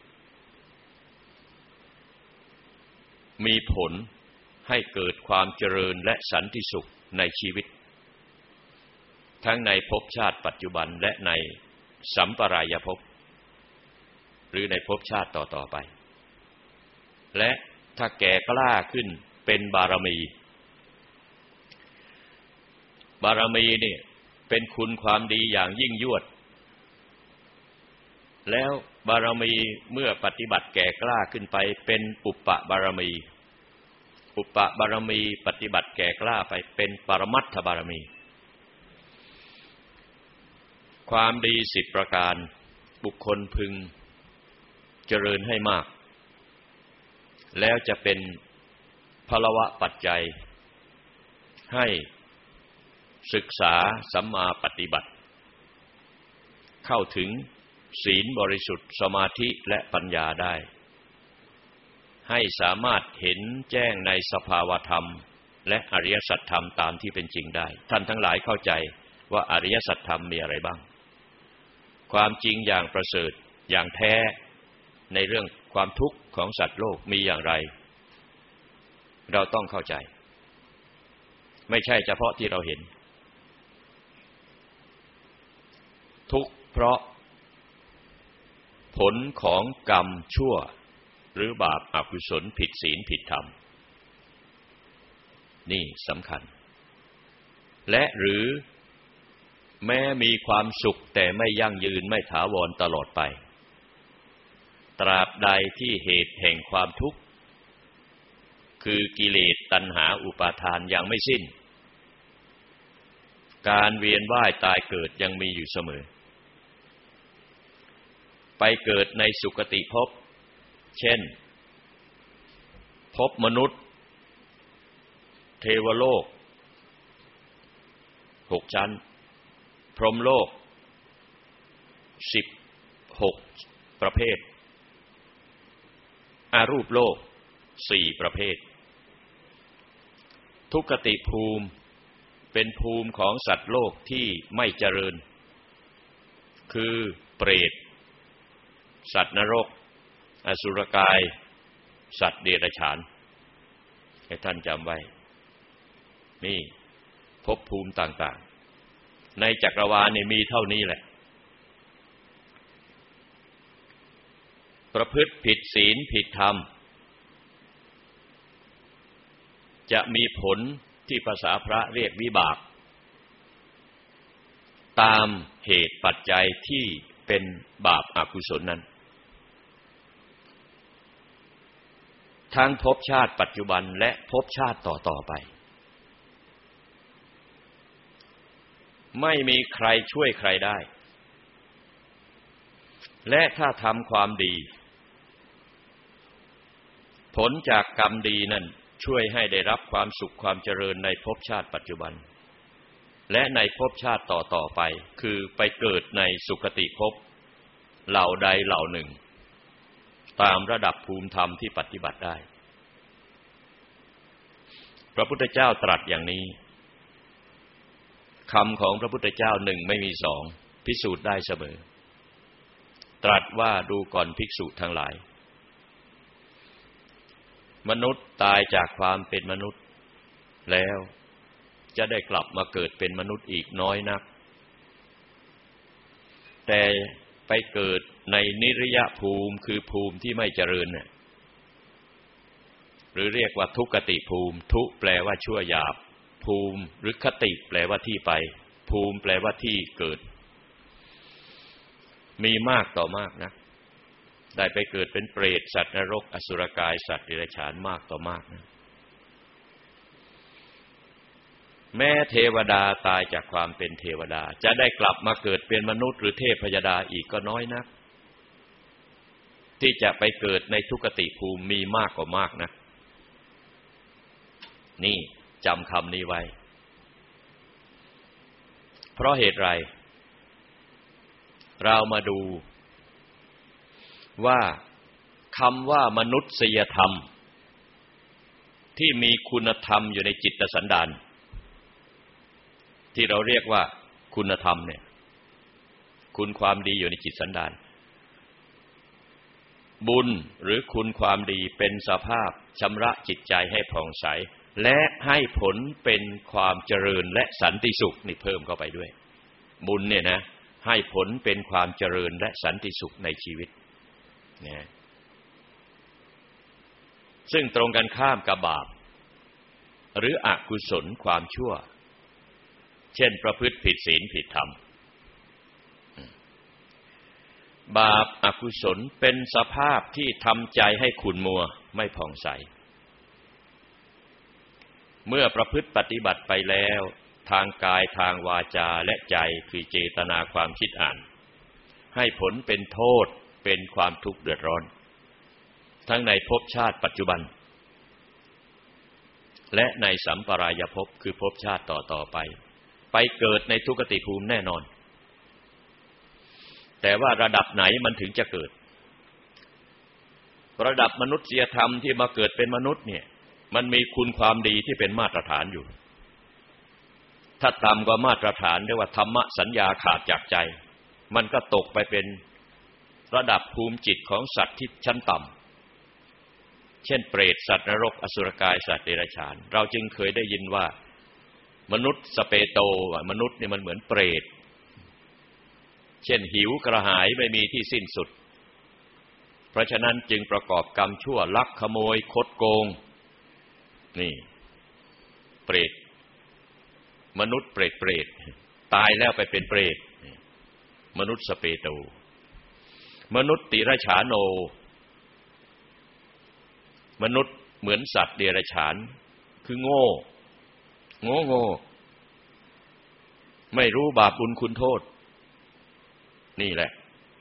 มีผลให้เกิดความเจริญและสันติสุขในชีวิตทั้งในภพชาติปัจจุบันและในสัมปรายภพหรือในภพชาติต่อๆไปและถ้าแก่กล้าขึ้นเป็นบารมีบารมีนี่เป็นคุณความดีอย่างยิ่งยวดแล้วบารมีเมื่อปฏิบัติแก่กล้าขึ้นไปเป็นอุปบารมีอุปบารมีปฏิบัติแก่กล้าไปเป็นปรมัตถบารมีความดี10ประการบุคคลพึงเจริญให้มากแล้วจะเป็นพลวะปัจจัยให้ศึกษาสัมมาปฏิบัติเข้าถึงศีลบริสุทธิ์สมาธิและปัญญาได้ให้สามารถเห็นแจ้งในสภาวธรรมและอริยสัจธรรมตามที่เป็นจริงได้ท่านทั้งหลายเข้าใจว่าอริยสัจธรรมมีอะไรบ้างความจริงอย่างประเสริฐอย่างแท้ในเรื่องความทุกข์ของสัตว์โลกมีอย่างไรเราต้องเข้าใจไม่ใช่เฉพาะที่เราเห็นทุกข์เพราะผลของกรรมชั่วหรือบาปอกุศลผิดศีลผิดธรรมนี่สำคัญและหรือแม้มีความสุขแต่ไม่ยั่งยืนไม่ถาวรตลอดไปตราบใดที่เหตุแห่งความทุกข์คือกิเลสตัณหาอุปาทานยังไม่สิ้นการเวียนว่ายตายเกิดยังมีอยู่เสมอไปเกิดในสุคติภพเช่นภพมนุษย์เทวโลก6 ชั้นพรหมโลก16 ประเภทอารูปโลก4 ประเภททุกขติภูมิเป็นภูมิของสัตว์โลกที่ไม่เจริญคือเปรตสัตว์นรกอสุรกายสัตว์เดรัจฉานให้ท่านจำไว้นี่ภพภูมิต่างๆในจักรวาลนี่มีเท่านี้แหละประพฤติผิดศีลผิดธรรมจะมีผลที่ภาษาพระเรียกวิบากตามเหตุปัจจัยที่เป็นบาปอกุศลนั้นทั้งภพชาติปัจจุบันและภพชาติต่อๆไปไม่มีใครช่วยใครได้และถ้าทำความดีผลจากกรรมดีนั้นช่วยให้ได้รับความสุขความเจริญในภพชาติปัจจุบันและในภพชาติต่อๆไปคือไปเกิดในสุคติภพเหล่าใดเหล่าหนึ่งตามระดับภูมิธรรมที่ปฏิบัติได้พระพุทธเจ้าตรัสอย่างนี้คำของพระพุทธเจ้าหนึ่งไม่มีสองพิสูจน์ได้เสมอตรัสว่าดูก่อนภิกษุทั้งหลายมนุษย์ตายจากความเป็นมนุษย์แล้วจะได้กลับมาเกิดเป็นมนุษย์อีกน้อยนักแต่ไปเกิดในนิรยภูมิคือภูมิที่ไม่เจริญหรือเรียกว่าทุกขติภูมิทุแปลว่าชั่วหยาบภูมิหรือคติแปลว่าที่ไปภูมิแปลว่าที่เกิดมีมากต่อมากนะได้ไปเกิดเป็นเปรตสัตว์นรกอสุรกายสัตว์เดรัจฉานมากต่อมากนะแม้เทวดาตายจากความเป็นเทวดาจะได้กลับมาเกิดเป็นมนุษย์หรือเทพยดาอีกก็น้อยนักที่จะไปเกิดในทุกขติภูมิมีมากกว่ามากนะนี่จำคำนี้ไว้เพราะเหตุไรเรามาดูว่าคำว่ามนุษยธรรมที่มีคุณธรรมอยู่ในจิตสันดานที่เราเรียกว่าคุณธรรมเนี่ยคุณความดีอยู่ในจิตสันดานบุญหรือคุณความดีเป็นสภาพชำระจิตใจให้ผ่องใสและให้ผลเป็นความเจริญและสันติสุขนี่เพิ่มเข้าไปด้วยบุญเนี่ยนะให้ผลเป็นความเจริญและสันติสุขในชีวิตเนี่ยซึ่งตรงกันข้ามกับบาปหรืออกุศลความชั่วเช่นประพฤติผิดศีลผิดธรรมบาปอกุศลเป็นสภาพที่ทำใจให้ขุ่นมัวไม่ผ่องใสเมื่อประพฤติปฏิบัติไปแล้วทางกายทางวาจาและใจคือเจตนาความคิดอ่านให้ผลเป็นโทษเป็นความทุกข์เดือดร้อนทั้งในภพชาติปัจจุบันและในสัมปรายภพคือภพชาติต่อๆไปเกิดในทุกขติภูมิแน่นอนแต่ว่าระดับไหนมันถึงจะเกิดระดับมนุษยธรรมที่มาเกิดเป็นมนุษย์เนี่ยมันมีคุณความดีที่เป็นมาตรฐานอยู่ถ้าต่ำกว่ามาตรฐานเรียกว่าธรรมสัญญาขาดจากใจมันก็ตกไปเป็นระดับภูมิจิตของสัตว์ที่ชั้นต่ำเช่นเปรตสัตว์นรกอสุรกายสัตว์เดรัจฉานเราจึงเคยได้ยินว่ามนุษย์สเปโตมนุษย์นี่มันเหมือนเปรตเช่นหิวกระหายไม่มีที่สิ้นสุดเพราะฉะนั้นจึงประกอบกรรมชั่วลักขโมยคดโกงนี่เปรตมนุษย์เปรตตายแล้วไปเป็นเปรตมนุษย์สเปโตมนุษย์ติรฉานโนมนุษย์เหมือนสัตว์เดรัจฉานคือโง่ไม่รู้บาปบุญคุณโทษนี่แหละ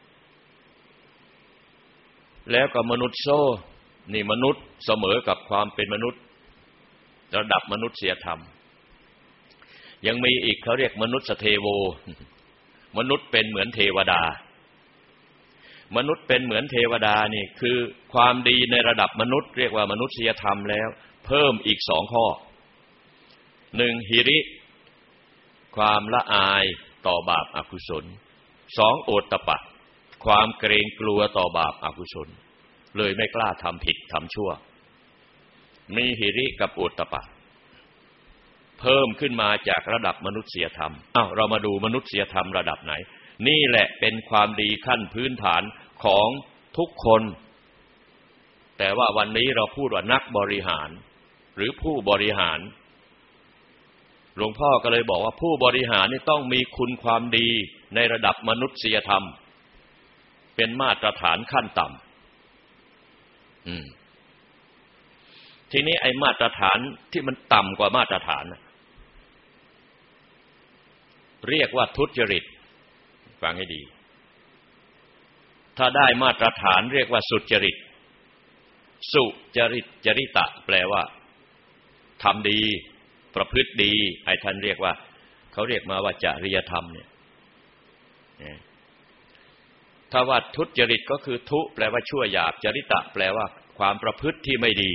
แล้วก็มนุษย์โซ่นี่มนุษย์เสมอกับความเป็นมนุษย์ระดับมนุษยธรรมยังมีอีกเขาเรียกมนุษย์เทโวมนุษย์เป็นเหมือนเทวดามนุษย์เป็นเหมือนเทวดานี่คือความดีในระดับมนุษย์เรียกว่ามนุษยธรรมแล้วเพิ่มอีก2ข้อ1หิริความละอายต่อบาปอกุศล2โอตตัปปะความเกรงกลัวต่อบาปอกุศลเลยไม่กล้าทำผิดทำชั่วมีหิริกับโอตตัปปะเพิ่มขึ้นมาจากระดับมนุษยธรรมเรามาดูมนุษยธรรมระดับไหนนี่แหละเป็นความดีขั้นพื้นฐานของทุกคนแต่ว่าวันนี้เราพูดว่านักบริหารหรือผู้บริหารหลวงพ่อก็เลยบอกว่าผู้บริหารนี่ต้องมีคุณความดีในระดับมนุษยธรรมเป็นมาตรฐานขั้นต่ำทีนี้ไอ้มาตรฐานที่มันต่ำกว่ามาตรฐานเรียกว่าทุจริตฟังให้ดีถ้าได้มาตรฐานเรียกว่าสุจริตสุจริตจริตะแปลว่าทำดีประพฤติดีไอ้ท่านเรียกว่าเขาเรียกมาว่าจริยธรรมเนี่ยถ้าว่าทุจริตก็คือทุแปลว่าชั่วหยาบจริตะแปลว่าความประพฤติที่ไม่ดี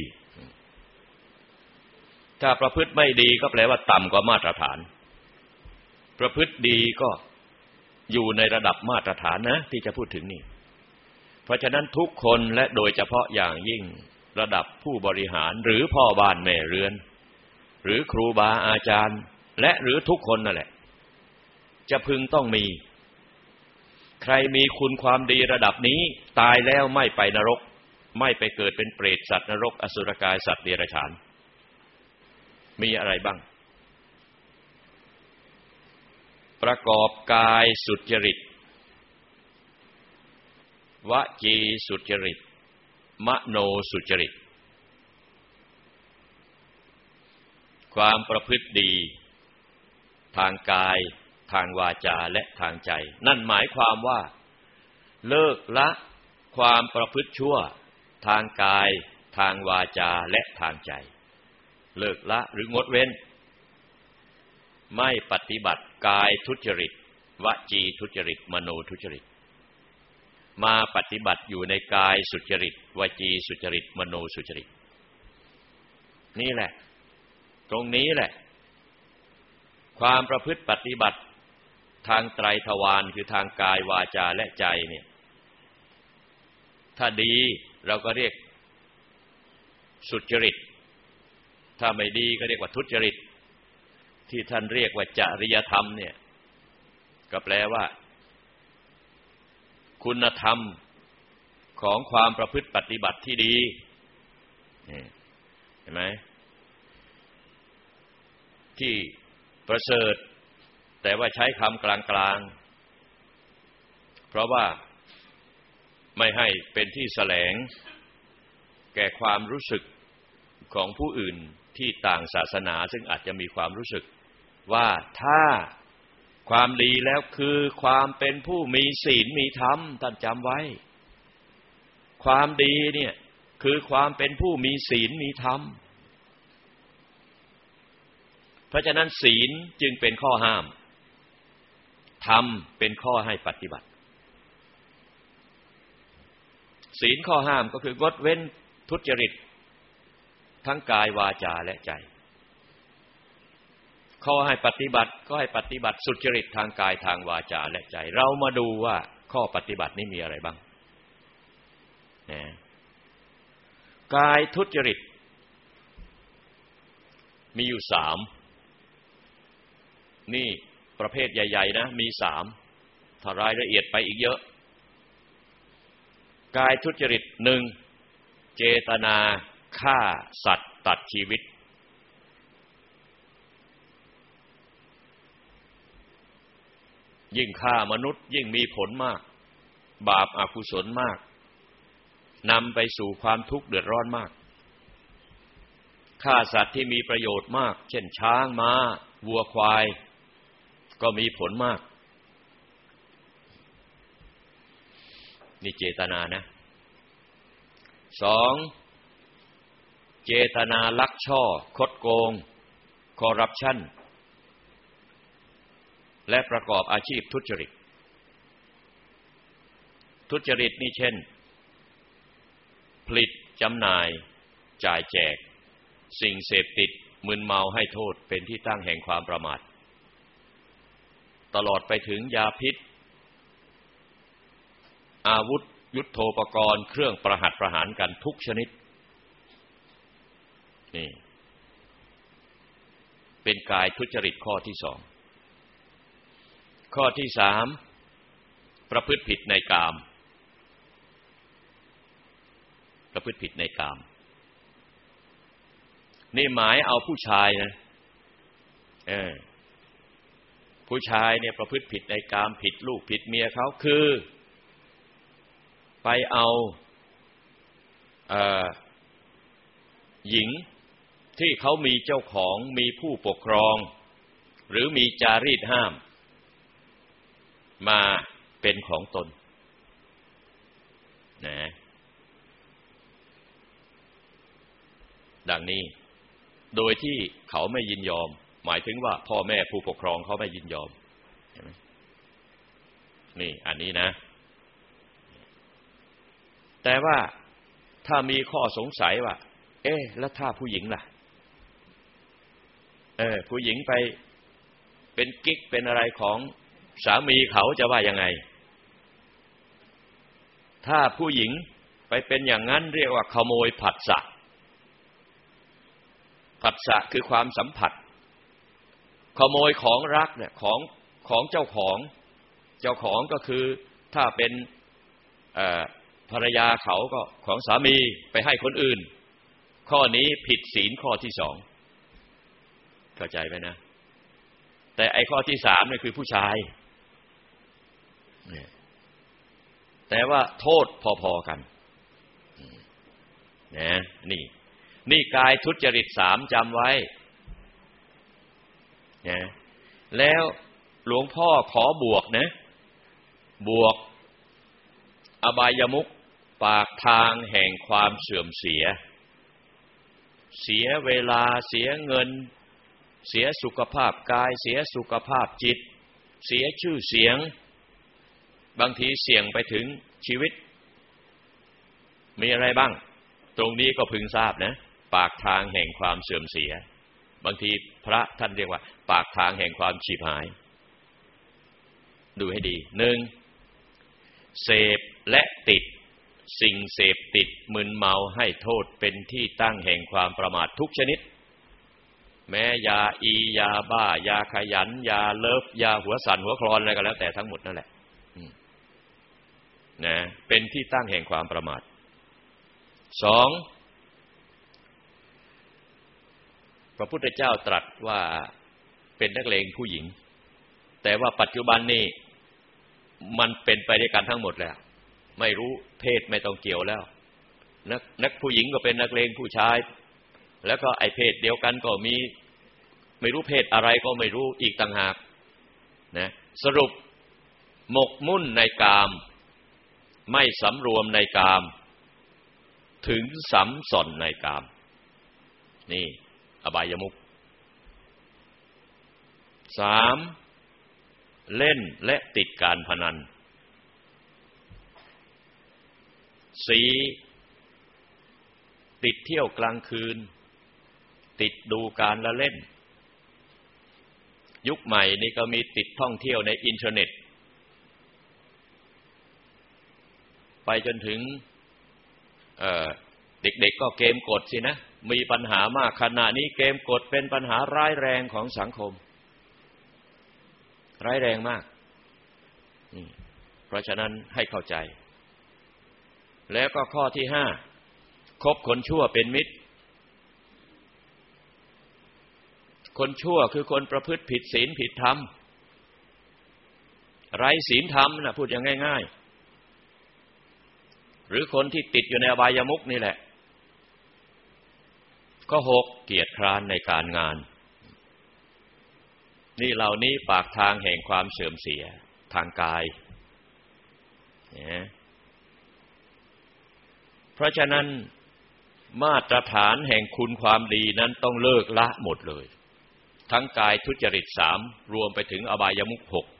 ถ้าประพฤติไม่ดีก็แปลว่าต่ำกว่ามาตรฐานประพฤติดีก็อยู่ในระดับมาตรฐานนะที่จะพูดถึงนี่เพราะฉะนั้นทุกคนและโดยเฉพาะอย่างยิ่งระดับผู้บริหารหรือพ่อบ้านแม่เรือนหรือครูบาอาจารย์และหรือทุกคนนั่นแหละจะพึงต้องมีใครมีคุณความดีระดับนี้ตายแล้วไม่ไปนรกไม่ไปเกิดเป็นเปรตสัตว์นรกอสุรกายสัตว์เดรัจฉานมีอะไรบ้างประกอบกายสุจริตวจีสุจริตมโนสุจริตความประพฤติดีทางกายทางวาจาและทางใจนั่นหมายความว่าเลิกละความประพฤติชั่วทางกายทางวาจาและทางใจเลิกละหรืองดเว้นไม่ปฏิบัติกายทุจริตวจีทุจริตมโนทุจริตมาปฏิบัติอยู่ในกายสุจริตวจีสุจริตมโนสุจริตนี่แหละตรงนี้แหละความประพฤติปฏิบัติทางไตรทวารคือทางกายวาจาและใจเนี่ยถ้าดีเราก็เรียกสุจริตถ้าไม่ดีก็เรียกว่าทุจริตที่ท่านเรียกว่าจริยธรรมเนี่ยก็แปลว่าคุณธรรมของความประพฤติปฏิบัติที่ดีเห็นไหมที่ประเสริฐแต่ว่าใช้คำกลางๆเพราะว่าไม่ให้เป็นที่แสลงแก่ความรู้สึกของผู้อื่นที่ต่างศาสนาซึ่งอาจจะมีความรู้สึกว่าถ้าความดีแล้วคือความเป็นผู้มีศีลมีธรรมท่านจำไว้ความดีเนี่ยคือความเป็นผู้มีศีลมีธรรมเพราะฉะนั้นศีลจึงเป็นข้อห้ามธรรมเป็นข้อให้ปฏิบัติศีลข้อห้ามก็คืองดเว้นทุจริตทั้งกายวาจาและใจข้อให้ปฏิบัติก็ให้ปฏิบัติสุจริตทางกายทางวาจาและใจเรามาดูว่าข้อปฏิบัตินี้มีอะไรบ้างกายทุจริตมีอยู่3นี่ประเภทใหญ่ๆนะมี3ถ้ารายละเอียดไปอีกเยอะกายทุจริต1เจตนาฆ่าสัตว์ตัดชีวิตยิ่งฆ่ามนุษย์ยิ่งมีผลมากบาปอกุศลมากนำไปสู่ความทุกข์เดือดร้อนมากฆ่าสัตว์ที่มีประโยชน์มากเช่นช้างม้าวัวควายก็มีผลมากนี่เจตนานะ2เจตนาลักช่อคดโกงคอร์รัปชันและประกอบอาชีพทุจริตนี่เช่นผลิตจำหน่ายจ่ายแจกสิ่งเสพติดมึนเมาให้โทษเป็นที่ตั้งแห่งความประมาทตลอดไปถึงยาพิษอาวุธยุทโธปกรณ์เครื่องประหัตประหารกันทุกชนิดนี่เป็นกายทุจริตข้อที่2ข้อที่3ประพฤติผิดในกามประพฤติผิดในกามนี่หมายเอาผู้ชายนะผู้ชายเนี่ยประพฤติผิดในกามผิดลูกผิดเมียเขาคือไปเอาหญิงที่เขามีเจ้าของมีผู้ปกครองหรือมีจารีตห้ามมาเป็นของตนนะดังนี้โดยที่เขาไม่ยินยอมหมายถึงว่าพ่อแม่ผู้ปกครองเขาไม่ยินยอมเห็นไหมนี่อันนี้นะแต่ว่าถ้ามีข้อสงสัยว่าแล้วถ้าผู้หญิงล่ะผู้หญิงไปเป็นกิ๊กเป็นอะไรของสามีเขาจะว่ายังไงถ้าผู้หญิงไปเป็นอย่างนั้นเรียกว่าขโมยผัสสะผัสสะคือความสัมผัสขโมยของรักเนี่ยของเจ้าของก็คือถ้าเป็นภรรยาเขาก็ของสามีไปให้คนอื่นข้อนี้ผิดศีลข้อที่2เข้าใจไหมนะแต่ไอ้ข้อที่3เนี่ยคือผู้ชายแต่ว่าโทษพอๆกันนะนี่กายทุจริต3จำไว้นะแล้วหลวงพ่อขอบวกนะบวกอบายมุขปากทางแห่งความเสื่อมเสียเสียเวลาเสียเงินเสียสุขภาพกายเสียสุขภาพจิตเสียชื่อเสียงบางทีเสี่ยงไปถึงชีวิตมีอะไรบ้างตรงนี้ก็พึงทราบนะปากทางแห่งความเสื่อมเสียบางทีพระท่านเรียกว่าปากทางแห่งความฉิบหายดูให้ดี1เสพและติดสิ่งเสพติดมึนเมาให้โทษเป็นที่ตั้งแห่งความประมาททุกชนิดแม้ยาอียาบ้ายาขยันยาเลิฟยาหัวสั่นหัวคลอนอะไรก็แล้วแต่ทั้งหมดนั่นแหละนะเป็นที่ตั้งแห่งความประมาท2พระพุทธเจ้าตรัสว่าเป็นนักเลงผู้หญิงแต่ว่าปัจจุบันนี้มันเป็นไปด้วยกันทั้งหมดแล้วไม่รู้เพศไม่ต้องเกี่ยวแล้วนักผู้หญิงก็เป็นนักเลงผู้ชายแล้วก็ไอ้เพศเดียวกันก็มีไม่รู้เพศอะไรก็ไม่รู้อีกต่างหากนะสรุปหมกมุ่นในกามไม่สำรวมในกามถึงสำส่อนในกามนี่อบายมุข3เล่นและติดการพนัน4ติดเที่ยวกลางคืนติดดูการละเล่นยุคใหม่นี่ก็มีติดท่องเที่ยวในอินเทอร์เน็ตไปจนถึงเด็กๆก็เกมกดสินะมีปัญหามากขณะนี้เกมกดเป็นปัญหาร้ายแรงของสังคมร้ายแรงมากเพราะฉะนั้นให้เข้าใจแล้วก็ข้อที่5คบคนชั่วเป็นมิตรคนชั่วคือคนประพฤติผิดศีลผิดธรรมไร้ศีลธรรมนะพูดอย่างง่ายๆหรือคนที่ติดอยู่ในอบายมุขนี่แหละข้อ6เกียจคร้านในการงานนี่เหล่านี้ปากทางแห่งความเสื่อมเสียทางกายเพราะฉะนั้นมาตรฐานแห่งคุณความดีนั้นต้องเลิกละหมดเลยทั้งกายทุจริต3รวมไปถึงอบายมุข6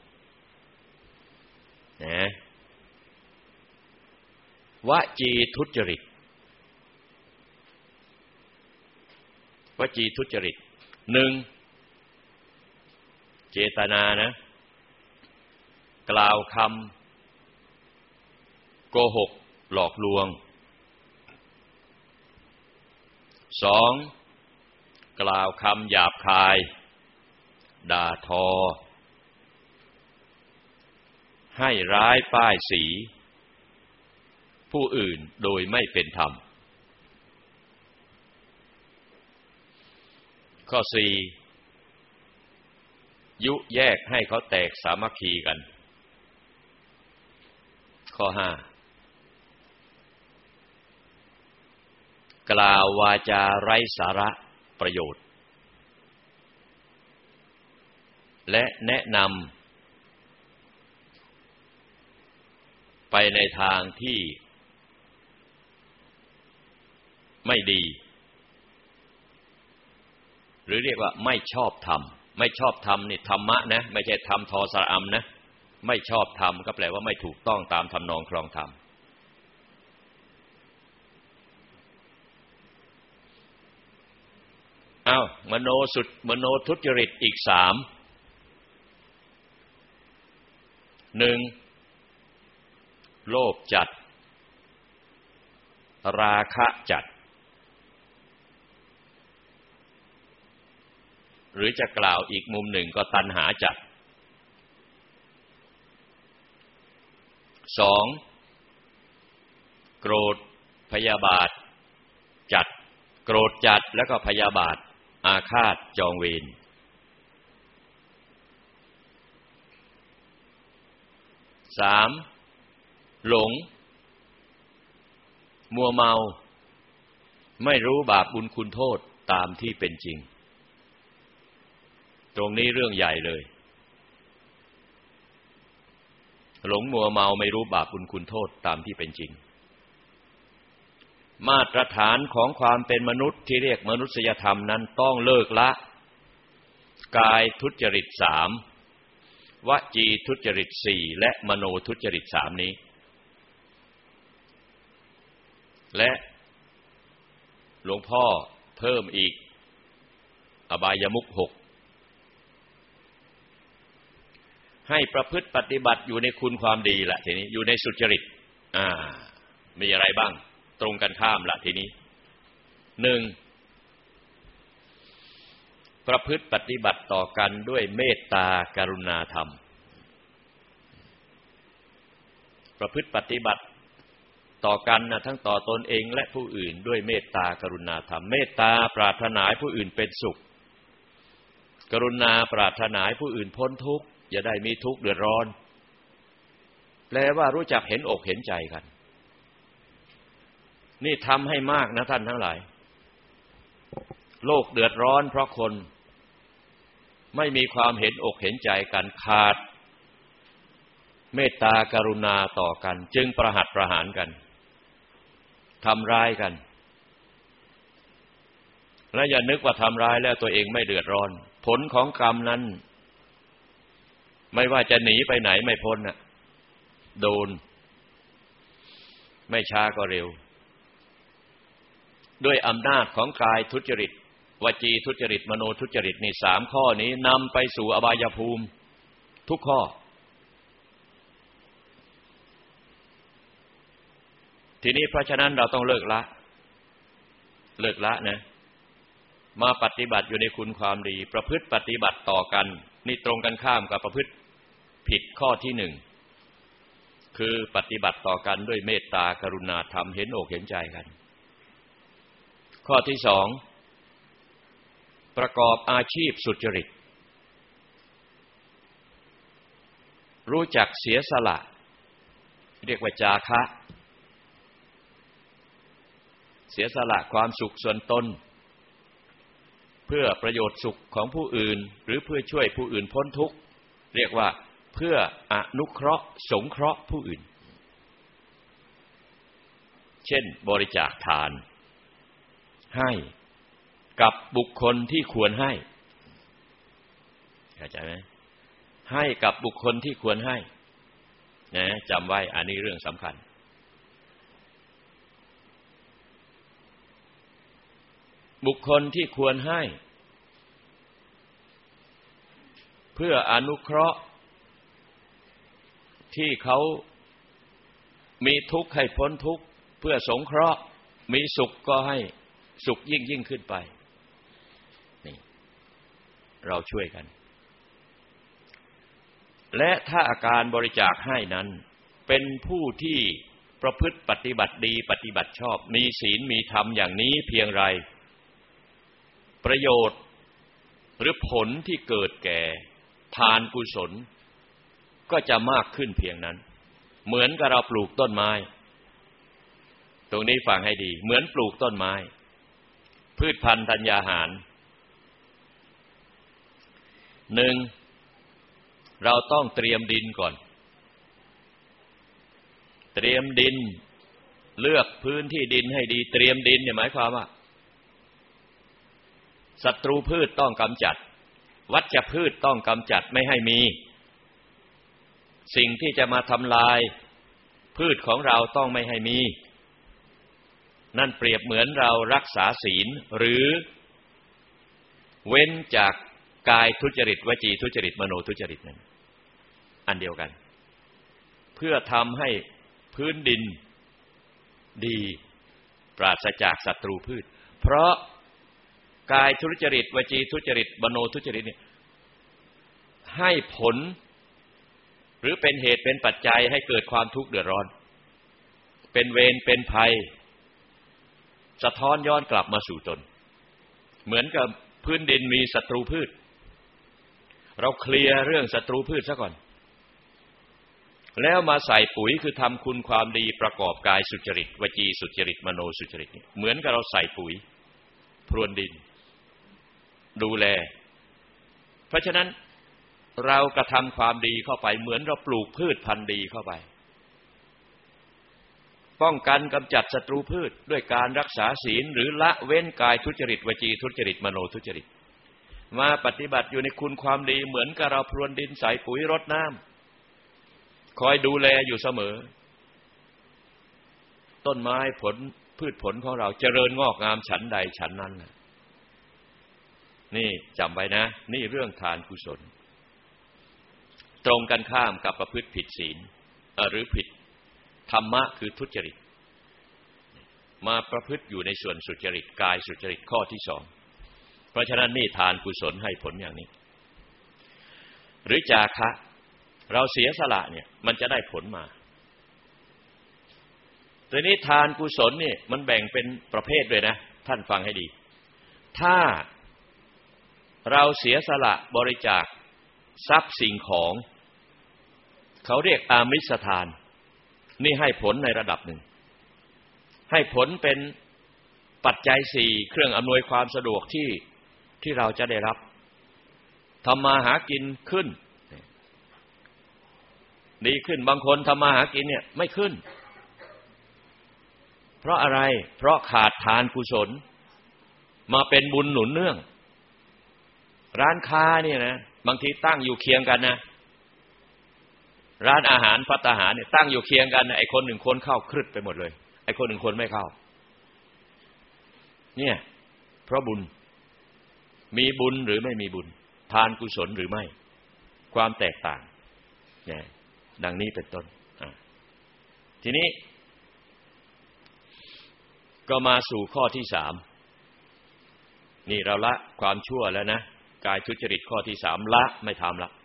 วจีทุจริตวจีทุจริต1เจตนานะกล่าวคำโกหกหลอกลวง2กล่าวคำหยาบคายด่าทอให้ร้ายป้ายสีผู้อื่นโดยไม่เป็นธรรมข้อ4ยุแยกให้เขาแตกสามัคคีกันข้อ5กล่าววาจาไร้สาระประโยชน์และแนะนำไปในทางที่ไม่ดีหรือเรียกว่าไม่ชอบธรรมไม่ชอบธรรมนี่ธรรมะนะไม่ใช่ธรรมทอสระอัมนะไม่ชอบธรรมก็แปลว่าไม่ถูกต้องตามทำนองครองธรรมมโนทุจริตอีก3 1โลภจัดราคะจัดหรือจะกล่าวอีกมุมหนึ่งก็ตัณหาจัด2โกรธพยาบาทจัดโกรธจัดแล้วก็พยาบาทอาฆาตจองเวร3หลงมัวเมาไม่รู้บาปบุญคุณโทษตามที่เป็นจริงตรงนี้เรื่องใหญ่เลยหลงมัวเมาไม่รู้บาปบุญคุณโทษตามที่เป็นจริงมาตรฐานของความเป็นมนุษย์ที่เรียกมนุษยธรรมนั้นต้องเลิกละกายทุจริต3วจีทุจริต4และมโนทุจริต3นี้และหลวงพ่อเพิ่มอีกอบายมุข6ให้ประพฤติปฏิบัติอยู่ในคุณความดีละทีนี้อยู่ในสุจริตมีอะไรบ้างตรงกันข้ามละทีนี้1ประพฤติปฏิบัติต่อกันด้วยเมตตากรุณาธรรมประพฤติปฏิบัติต่อกันนะทั้งต่อตนเองและผู้อื่นด้วยเมตตากรุณาธรรมเมตตาปรารถนาให้ผู้อื่นเป็นสุขกรุณาปรารถนาให้ผู้อื่นพ้นทุกข์อย่าได้มีทุกข์เดือดร้อนแปลว่ารู้จักเห็นอกเห็นใจกันนี่ทำให้มากนะท่านทั้งหลายโลกเดือดร้อนเพราะคนไม่มีความเห็นอกเห็นใจกันขาดเมตตากรุณาต่อกันจึงประหัตประหารกันทำร้ายกันและอย่านึกว่าทำร้ายแล้วตัวเองไม่เดือดร้อนผลของกรรมนั้นไม่ว่าจะหนีไปไหนไม่พ้นน่ะโดนไม่ช้าก็เร็วด้วยอำนาจของกายทุจริตวจีทุจริตมโนทุจริตนี่3ข้อนี้นำไปสู่อบายภูมิทุกข้อทีนี้เพราะฉะนั้นเราต้องเลิกละเลิกละนะมาปฏิบัติอยู่ในคุณความดีประพฤติปฏิบัติต่อกันนี่ตรงกันข้ามกับประพฤติผิดข้อที่หนึ่งคือปฏิบัติต่อกันด้วยเมตตากรุณาธรรมเห็นอกเห็นใจกันข้อที่สองประกอบอาชีพสุจริตรู้จักเสียสละเรียกว่าจาคะเสียสละความสุขส่วนตนเพื่อประโยชน์สุขของผู้อื่นหรือเพื่อช่วยผู้อื่นพ้นทุกข์เรียกว่าเพื่ออนุเคราะห์สงเคราะห์ผู้อื่นเช่นบริจาคทานให้กับบุคคลที่ควรให้เข้าใจไหมให้กับบุคคลที่ควรให้นะจำไว้อันนี้เรื่องสำคัญบุคคลที่ควรให้เพื่ออนุเคราะห์ที่เขามีทุกข์ให้พ้นทุกข์เพื่อสงเคราะห์มีสุขก็ให้สุขยิ่งขึ้นไปนี่เราช่วยกันและถ้าอาการบริจาคให้นั้นเป็นผู้ที่ประพฤติปฏิบัติดีปฏิบัติชอบมีศีลมีธรรมอย่างนี้เพียงไรประโยชน์หรือผลที่เกิดแก่ทานกุศลก็จะมากขึ้นเพียงนั้นเหมือนกับเราปลูกต้นไม้ตรงนี้ฟังให้ดีเหมือนปลูกต้นไม้พืชพันธุ์ธัญญาหารหนึ่งเราต้องเตรียมดินก่อนเตรียมดินเลือกพื้นที่ดินให้ดีเตรียมดินเนี่ยหมายความว่าศัตรูพืชต้องกำจัดวัชพืชต้องกำจัดไม่ให้มีสิ่งที่จะมาทำลายพืชของเราต้องไม่ให้มีนั่นเปรียบเหมือนเรารักษาศีลหรือเว้นจากกายทุจริตวจีทุจริตมโนทุจริตนั้นอันเดียวกันเพื่อทำให้พื้นดินดีปราศจากศัตรูพืชเพราะกายทุจริตวจีทุจริตมโนทุจริตเนี่ยให้ผลหรือเป็นเหตุเป็นปัจจัยให้เกิดความทุกข์เดือดร้อนเป็นเวรเป็นภัยสะท้อนย้อนกลับมาสู่ตนเหมือนกับพื้นดินมีศัตรูพืชเราเคลียร์เรื่องศัตรูพืชซะก่อนแล้วมาใส่ปุ๋ยคือทำคุณความดีประกอบกายสุจริตวจีสุจริตมโนสุจริตเหมือนกับเราใส่ปุ๋ยพรวนดินดูแลเพราะฉะนั้นเรากระทำความดีเข้าไปเหมือนเราปลูกพืชพันธุ์ดีเข้าไปป้องกันกำจัดศัตรูพืชด้วยการรักษาศีลหรือละเว้นกายทุจริตวจีทุจริตมโนทุจริตมาปฏิบัติอยู่ในคุณความดีเหมือนกับเราพรวนดินใส่ปุ๋ยรดน้ำคอยดูแลอยู่เสมอต้นไม้ผลพืชผลของเราเจริญงอกงามฉันใดฉันนั้นนี่จำไว้นะนี่เรื่องทานกุศลตรงกันข้ามกับประพฤติผิดศีลหรือผิดธรรมะคือทุจริตมาประพฤติอยู่ในส่วนสุจริตกายสุจริตข้อที่สองเพราะฉะนั้นนี่ทานกุศลให้ผลอย่างนี้หรือจาคะเราเสียสละเนี่ยมันจะได้ผลมาทีนี้ทานกุศลนี่มันแบ่งเป็นประเภทด้วยนะท่านฟังให้ดีถ้าเราเสียสละบริจาคทรัพย์สิ่งของเขาเรียกอามิสทานนี่ให้ผลในระดับหนึ่งให้ผลเป็นปัจจัยสี่เครื่องอำนวยความสะดวกที่เราจะได้รับทำมาหากินขึ้นดีขึ้นบางคนทำมาหากินเนี่ยไม่ขึ้นเพราะอะไรเพราะขาดทานกุศลมาเป็นบุญหนุนเนื่องร้านค้าเนี่ยนะบางทีตั้งอยู่เคียงกันนะร้านอาหารภัตตาหารเนี่ยตั้งอยู่เคียงกันไอ้คนหนึ่งคนเข้าครึดไปหมดเลยไอ้คนหนึ่งคนไม่เข้าเนี่ยเพราะบุญมีบุญหรือไม่มีบุญทานกุศลหรือไม่ความแตกต่างเนี่ยดังนี้เป็นต้นทีนี้ก็มาสู่ข้อที่สามนี่เราละความชั่วแล้วนะกายทุจริตข้อที่3ละไม่ทำละ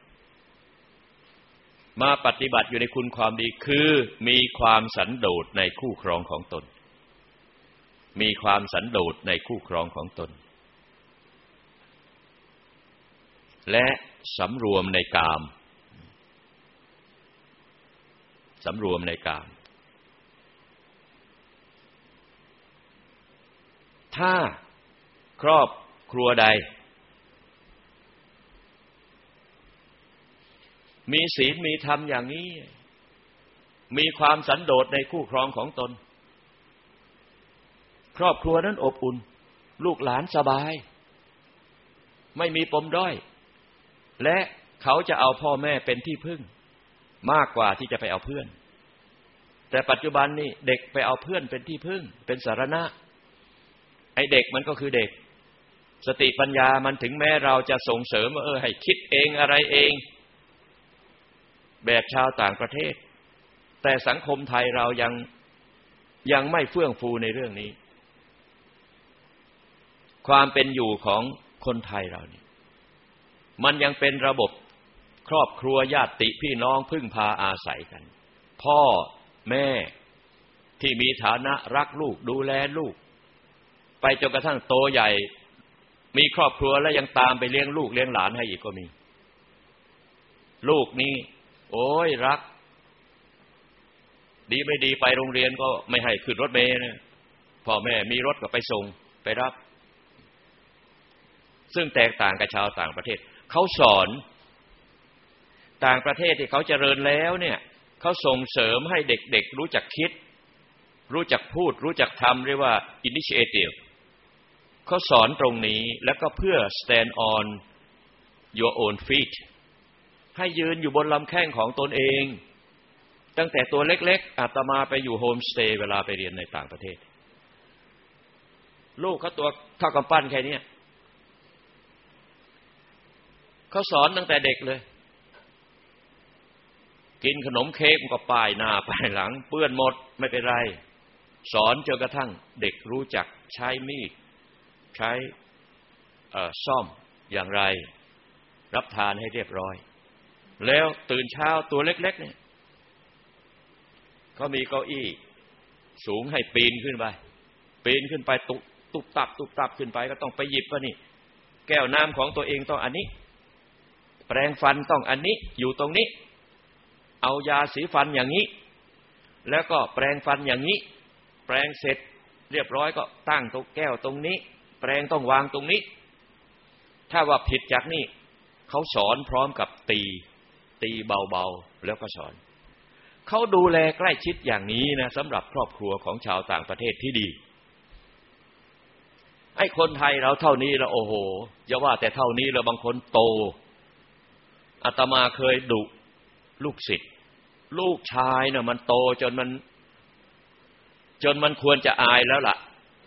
มาปฏิบัติอยู่ในคุณความดีคือมีความสันโดษในคู่ครองของตนมีความสันโดษในคู่ครองของตนและสำรวมในกามสำรวมในกามถ้าครอบครัวใดมีศีลมีธรรมอย่างนี้มีความสันโดษในคู่ครองของตนครอบครัวนั้นอบอุ่นลูกหลานสบายไม่มีปมด้อยและเขาจะเอาพ่อแม่เป็นที่พึ่งมากกว่าที่จะไปเอาเพื่อนแต่ปัจจุบันนี่เด็กไปเอาเพื่อนเป็นที่พึ่งเป็นสารณะไอ้เด็กมันก็คือเด็กสติปัญญามันถึงแม้เราจะส่งเสริมว่าให้คิดเองอะไรเองแบบชาวต่างประเทศแต่สังคมไทยเรายังไม่เฟื่องฟูในเรื่องนี้ความเป็นอยู่ของคนไทยเรานี่มันยังเป็นระบบครอบครัวญาติพี่น้องพึ่งพาอาศัยกันพ่อแม่ที่มีฐานะรักลูกดูแลลูกไปจนกระทั่งโตใหญ่มีครอบครัวแล้วยังตามไปเลี้ยงลูกเลี้ยงหลานให้อีกก็มีลูกนี่โอ้ยรักดีไม่ดีไปโรงเรียนก็ไม่ให้ขึ้นรถเมล์นะพ่อแม่มีรถก็ไปส่งไปรับซึ่งแตกต่างกับชาวต่างประเทศเขาสอนต่างประเทศที่เขาเจริญแล้วเนี่ยเขาส่งเสริมให้เด็กๆรู้จักคิดรู้จักพูดรู้จักทำเรียกว่า initiative เขาสอนตรงนี้แล้วก็เพื่อ stand on your own feet ให้ยืนอยู่บนลำแข้งของตนเองตั้งแต่ตัวเล็กๆอาตมาไปอยู่โฮมสเตย์เวลาไปเรียนในต่างประเทศลูกเขาตัวเท่ากำปั้นแค่นี้เขาสอนตั้งแต่เด็กเลยกินขนมเค้กมันก็ป้ายหน้าป้ายหลังเปื้อนหมดไม่เป็นไรสอนจนกระทั่งเด็กรู้จักใช้มีดใช้ซ่อมอย่างไรรับทานให้เรียบร้อยแล้วตื่นเช้าตัวเล็กๆเนี่ยเขามีเก้าอี้สูงให้ปีนขึ้นไปตุบตับขึ้นไปก็ต้องไปหยิบว่านี่แก้วน้ำของตัวเองต้องอันนี้แปรงฟันต้องอันนี้อยู่ตรงนี้เอายาสีฟันอย่างนี้แล้วก็แปรงฟันอย่างนี้แปรงเสร็จเรียบร้อยก็ตั้งตรงแก้วตรงนี้แปรงต้องวางตรงนี้ถ้าว่าผิดจากนี้เขาสอนพร้อมกับตีเบาๆแล้วก็สอนเขาดูแลใกล้ชิดอย่างนี้นะสำหรับครอบครัวของชาวต่างประเทศที่ดีไอ้คนไทยเราเท่านี้แล้วโอ้โหอย่าว่าแต่เท่านี้แล้วบางคนโตอาตมาเคยดุลูกศิษย์ลูกชายน่ะมันโตจนมันควรจะอายแล้วล่ะ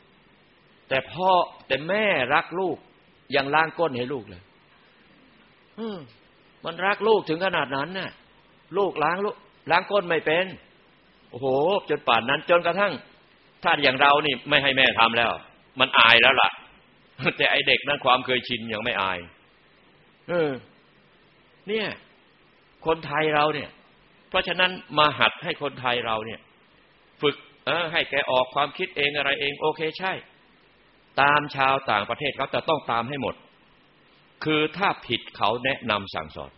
แต่แม่รักลูกยังล้างก้นให้ลูกเลยมันรักลูกถึงขนาดนั้นน่ะลูกล้างก้นไม่เป็นโอ้โหจนป่านนั้นจนกระทั่งถ้าอย่างเรานี่ไม่ให้แม่ทำแล้วมันอายแล้วล่ะแต่ไอเด็กนั้นความเคยชินยังไม่อายเนี่ยคนไทยเราเนี่ยเพราะฉะนั้นมาหัดให้คนไทยเราเนี่ยฝึกให้แกออกความคิดเองอะไรเองโอเคใช่ตามชาวต่างประเทศเขาจะต้องตามให้หมดคือถ้าผิดเขาแนะนำสั่งสอน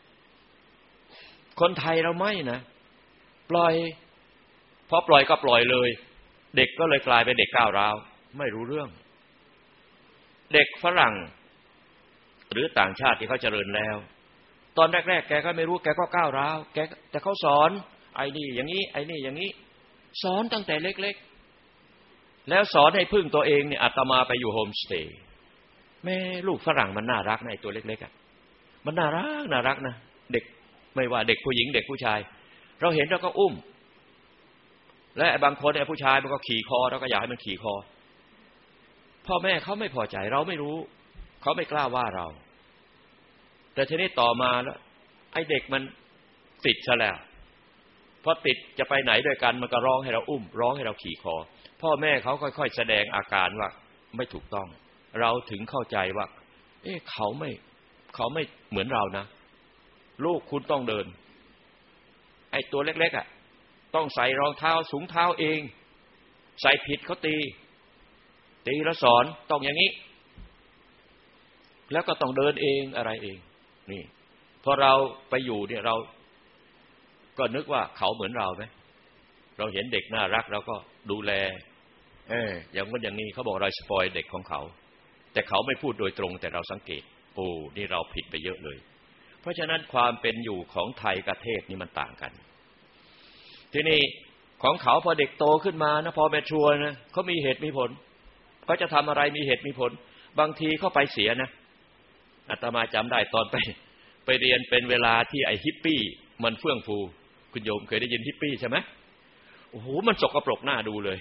คนไทยเราไม่นะปล่อยพอปล่อยก็ปล่อยเลยเด็กก็เลยกลายเป็นเด็กก้าวร้าวไม่รู้เรื่องเด็กฝรั่งหรือต่างชาติที่เขาเจริญแล้วตอนแรกๆแกก็ไม่รู้แกก็ก้าวร้าวแต่เขาสอนไอ้นี่อย่างนี้ไอ้นี่อย่างนี้สอนตั้งแต่เล็กๆแล้วสอนให้พึ่งตัวเองเนี่ยอาตมาไปอยู่โฮมสเตย์แม่ลูกฝรั่งมันน่ารักนะไอ้ตัวเล็กๆอ่ะมันน่ารักนะเด็กไม่ว่าเด็กผู้หญิงเด็กผู้ชายเราเห็นเราก็อุ้มและบางคนไอ้ผู้ชายมันก็ขี่คอเราก็อยากให้มันขี่คอพ่อแม่เขาไม่พอใจเราไม่รู้เขาไม่กล้าว่าเราแต่ทีนี้ต่อมาแล้วไอ้เด็กมันติดซะแล้วพอติดจะไปไหนด้วยกันมันก็ร้องให้เราอุ้มร้องให้เราขี่คอพ่อแม่เขาค่อยๆแสดงอาการว่าไม่ถูกต้องเราถึงเข้าใจว่าเขาไม่เหมือนเรานะลูกคุณต้องเดินไอ้ตัวเล็กๆต้องใส่รองเท้าสูงเท้าเองใส่ผิดเขาตีแล้วสอนต้องอย่างนี้แล้วก็ต้องเดินเองอะไรเองนี่พอเราไปอยู่เนี่ยเราก็นึกว่าเขาเหมือนเราไหมเราเห็นเด็กน่ารักเราก็ดูแลอย่างนั้นอย่างนี้เขาบอกเราสปอยเด็กของเขาแต่เขาไม่พูดโดยตรงแต่เราสังเกตนี่เราผิดไปเยอะเลยเพราะฉะนั้นความเป็นอยู่ของไทยกับเทศนี่มันต่างกันทีนี้ของเขาพอเด็กโตขึ้นมานะพอแมชัวร์นะเขามีเหตุมีผลเขาจะทำอะไรมีเหตุมีผลบางทีเขาไปเสียนะอาตมาจำได้ตอนไปเรียนเป็นเวลาที่ไอ้ฮิปปี้มันเฟื่องฟูคุณโยมเคยได้ยินฮิปปี้ใช่ไหมโอ้โหมันสกปรกหน้าดูเลย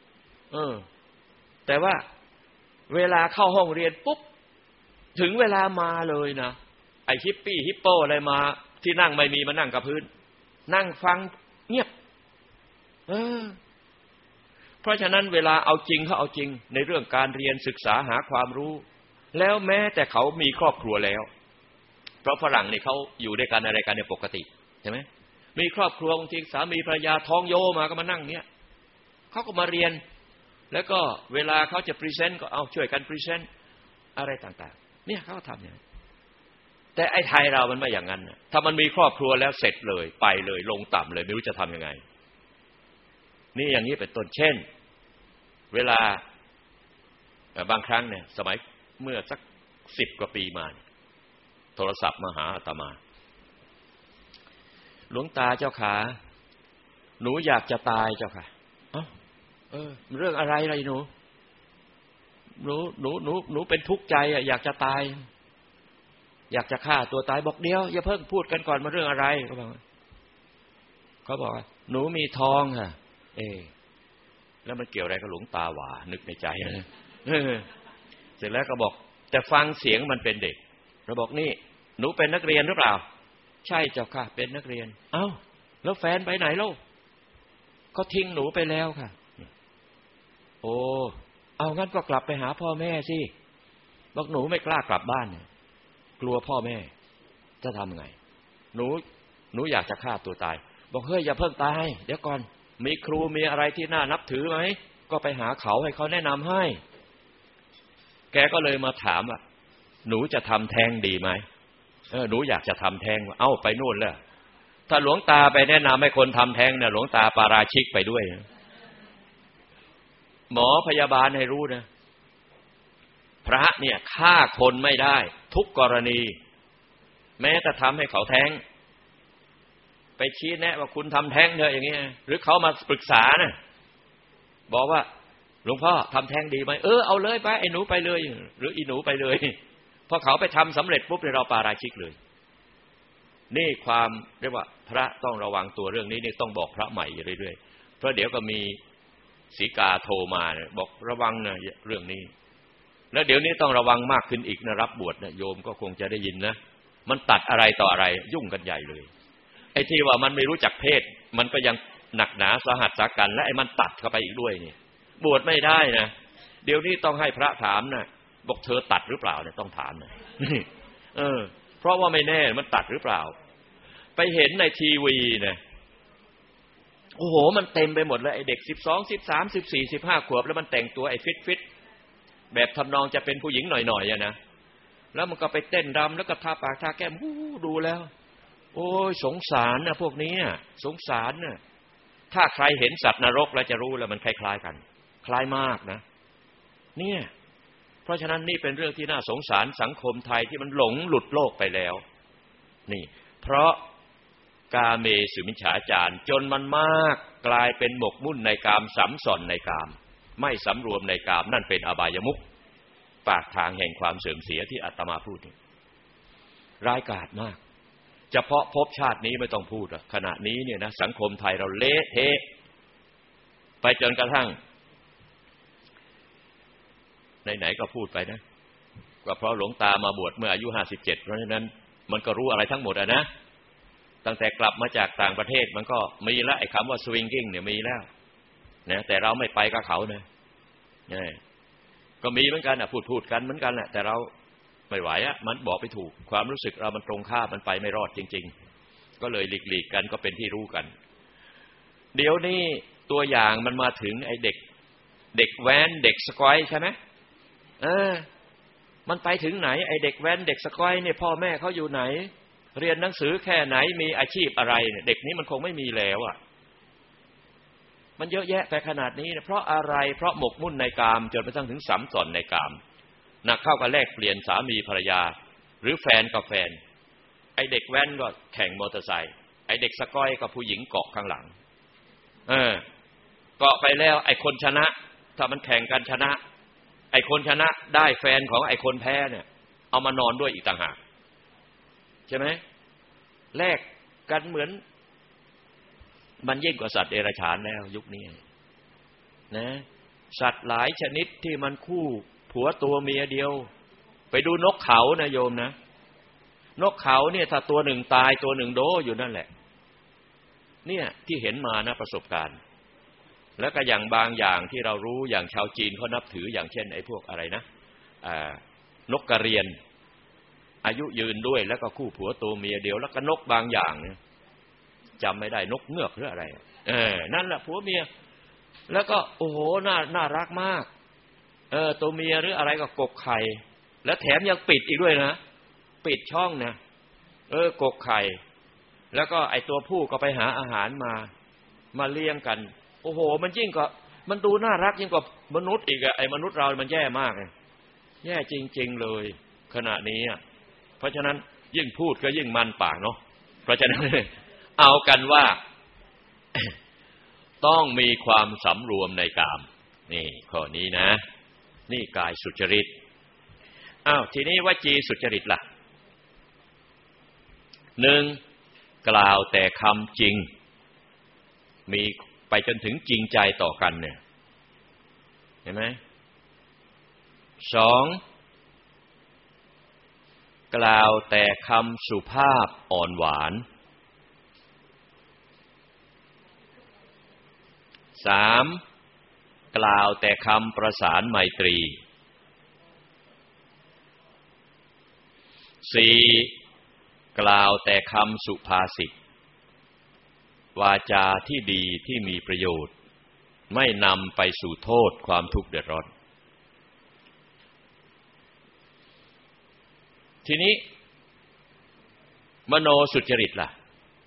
แต่ว่าเวลาเข้าห้องเรียนปุ๊บถึงเวลามาเลยนะไอ้ฮิปปี้ฮิปโปอะไรมาที่นั่งไม่มีมานั่งกับพื้นนั่งฟังเงียบเพราะฉะนั้นเวลาเอาจริงเขาเอาจริงในเรื่องการเรียนศึกษาหาความรู้แล้วแม้แต่เขามีครอบครัวแล้วเพราะฝรั่งนี่เขาอยู่ด้วยกันอะไรกันเนี่ยปกติใช่ไหมมีครอบครัวบางทีสามีภรรยาท้องโยมาก็มานั่งเนี้ยเขาก็มาเรียนแล้วก็เวลาเขาจะพรีเซนต์ก็เอาช่วยกันพรีเซนต์อะไรต่างๆเนี่ยเขาทำอย่างนี้แต่ไอ้ไทยเรามันไม่อย่างนั้นถ้ามันมีครอบครัวแล้วเสร็จเลยไปเลยลงต่ำเลยไม่รู้จะทำยังไงนี่อย่างนี้เป็นต้นเช่นเวลาบางครั้งเนี่ยสมัยเมื่อสัก10 กว่าปีมาโทรศัพท์มาหาอาตมาหลวงตาเจ้าขาหนูอยากจะตายเจ้าค่ะเรื่องอะไรหนูเป็นทุกข์ใจอยากจะตายอยากจะฆ่าตัวตายบอกเดียวอย่าเพิ่งพูดกันก่อนมาเรื่องอะไรเขาบอกว่าหนูมีทองค่ะแล้วมันเกี่ยวอะไรกับหลวงตาหว่านึกในใจนะเสร็จแล้วก็บอกแต่ฟังเสียงมันเป็นเด็กเราบอกนี่หนูเป็นนักเรียนหรือเปล่าใช่เจ้าค่ะเป็นนักเรียนเอ้าแล้วแฟนไปไหนลูกเขาทิ้งหนูไปแล้วค่ะโอ้เอางั้นก็กลับไปหาพ่อแม่สิบอกหนูไม่กล้ากลับบ้านกลัวพ่อแม่จะทำไงหนูอยากจะฆ่าตัวตายบอกเฮ้ยอย่าเพิ่งตายเดี๋ยวก่อนมีครูมีอะไรที่น่านับถือไหมก็ไปหาเขาให้เขาแนะนำให้แกก็เลยมาถามว่าหนูจะทำแท้งดีไหมหนูอยากจะทำแท้งเอ้าไปนู่นแล้วถ้าหลวงตาไปแนะนำให้คนทำแท้งเนี่ยหลวงตาปาราชิกไปด้วยหมอพยาบาลให้รู้นะพระเนี่ยฆ่าคนไม่ได้ทุกกรณีแม้แต่ทำให้เขาแท้งไปชี้แนะว่าคุณทำแท้งเถอะอย่างนี้หรือเขามาปรึกษานะบอกว่าหลวงพ่อทำแท้งดีไหมเอาเลยไปไอ้หนูไปเลยหรืออีหนูไปเลยพอเขาไปทำสำเร็จปุ๊บเราปาราชิกเลยนี่ความเรียกว่าพระต้องระวังตัวเรื่องนี้นี่ต้องบอกพระใหม่เรื่อยๆเพราะเดี๋ยวก็มีศรีกาโทรมาเนี่ยบอกระวังนะเรื่องนี้แล้วเดี๋ยวนี้ต้องระวังมากขึ้นอีกนะรับบวชนะโยมก็คงจะได้ยินนะมันตัดอะไรต่ออะไรยุ่งกันใหญ่เลยไอ้ที่ว่ามันไม่รู้จักเพศมันก็ยังหนักหนาสาหัสสากันและไอ้มันตัดเข้าไปอีกด้วยนี่บวชไม่ได้นะเดี๋ยวนี้ต้องให้พระถามนะบอกเธอตัดหรือเปล่าเนี่ยต้องถามนะเพราะว่าไม่แน่มันตัดหรือเปล่าไปเห็นในทีวีนะโอ้โหมันเต็มไปหมดเลยไอ้เด็ก12 13 14 15ขวบแล้วมันแต่งตัวไอ้ฟิตแบบทำนองจะเป็นผู้หญิงหน่อยๆนะแล้วมันก็ไปเต้นรำแล้วก็ทาปากทาแก้มดูแล้วโอ้ยสงสารนะพวกนี้สงสารนะถ้าใครเห็นสัตว์นรกแล้วจะรู้แล้วมันคล้ายๆกันคล้ายมากนะเนี่ยเพราะฉะนั้นนี่เป็นเรื่องที่น่าสงสารสังคมไทยที่มันหลงหลุดโลกไปแล้วนี่เพราะกาเมสุมิจฉาจารจนมันมากกลายเป็นหมกมุ่นในกามสำส่อนในกามไม่สำรวมในกามนั่นเป็นอบายมุขปากทางแห่งความเสื่อมเสียที่อาตมาพูดร้ายกาจมากเฉพาะภพชาตินี้ไม่ต้องพูดขณะนี้เนี่ยนะสังคมไทยเราเละเทะไปจนกระทั่งไหนๆก็พูดไปนะก็เพราะหลวงตามาบวชเมื่ออายุ57เพราะฉะนั้นมันก็รู้อะไรทั้งหมดนะตั้งแต่กลับมาจากต่างประเทศมันก็มีแล้วไอ้คำว่าสวิงกิ้งเนี่ยมีแล้วนะแต่เราไม่ไปกับเขานะก็มีเหมือนกันพูดกันเหมือนกันแหละแต่เราไม่ไหวมันบอกไปถูกความรู้สึกเรามันตรงข้ามมันไปไม่รอดจริงๆก็เลยหลีกกันก็เป็นที่รู้กันเดี๋ยวนี้ตัวอย่างมันมาถึงไอ้เด็กแว้นเด็กสกอยใช่ไหมมันไปถึงไหนไอ้เด็กแว้นเด็กสกอยเนี่ยพ่อแม่เขาอยู่ไหนเรียนหนังสือแค่ไหนมีอาชีพอะไรเนี่ยเด็กนี้มันคงไม่มีแล้วมันเยอะแยะไปขนาดนี้เพราะอะไรเพราะหมกมุ่นในกามจนกระทั่งถึงสัมสอนในกามหนักเข้ากับแลกเปลี่ยนสามีภรรยาหรือแฟนกับแฟนไอ้เด็กแว้นก็แข่งมอเตอร์ไซค์ไอ้เด็กสกอยกับผู้หญิงเกาะข้างหลังเกาะไปแล้วไอ้คนชนะถ้ามันแข่งกันชนะไอ้คนชนะได้แฟนของไอ้คนแพ้เนี่ยเอามานอนด้วยอีกต่างหากใช่ไหมแลกกันเหมือนมันยิ่งกว่าสัตว์เดรัจฉานแล้วยุคนี้นะสัตว์หลายชนิดที่มันคู่ผัวตัวเมียเดียวไปดูนกเขานะโยมนะนกเขาเนี่ยถ้าตัวหนึ่งตายตัวหนึ่งโดอยู่นั่นแหละเนี่ยที่เห็นมานะประสบการณ์แล้วก็อย่างบางอย่างที่เรารู้อย่างชาวจีนเขานับถืออย่างเช่นไอ้พวกอะไรนะนกกระเรียนอายุยืนด้วยแล้วก็คู่ผัวตัวเมียเดียวแล้วก็นกบางอย่างจำไม่ได้นกเงือกหรืออะไรนั่นแหละผัวเมียแล้วก็โอ้โหน่ารักมากตัวเมียหรืออะไรก็กกไข่แล้วแถมยังปิดอีกด้วยนะปิดช่องนะกกไข่แล้วก็ไอ้ตัวผู้ก็ไปหาอาหารมาเลี้ยงกันโอ้โหมันยิ่งกว่ามันดูน่ารักยิ่งกว่ามนุษย์อีกไอ้มนุษย์เรามันแย่มากเลยแย่จริงๆเลยขณะนี้เพราะฉะนั้นยิ่งพูดก็ยิ่งมันปากเนาะเพราะฉะนั้นเอากันว่าต้องมีความสำรวมในกามนี่ข้อนี้นะนี่กายสุจริตทีนี้วจีสุจริตล่ะ 1. กล่าวแต่คำจริงมีไปจนถึงจริงใจต่อกันเนี่ยเห็นไหม 2. กล่าวแต่คำสุภาพอ่อนหวาน 3. กล่าวแต่คำประสานไมตรี 4. กล่าวแต่คำสุภาษิตวาจาที่ดีที่มีประโยชน์ไม่นำไปสู่โทษความทุกข์เดือดร้อนทีนี้มโนสุจริตล่ะ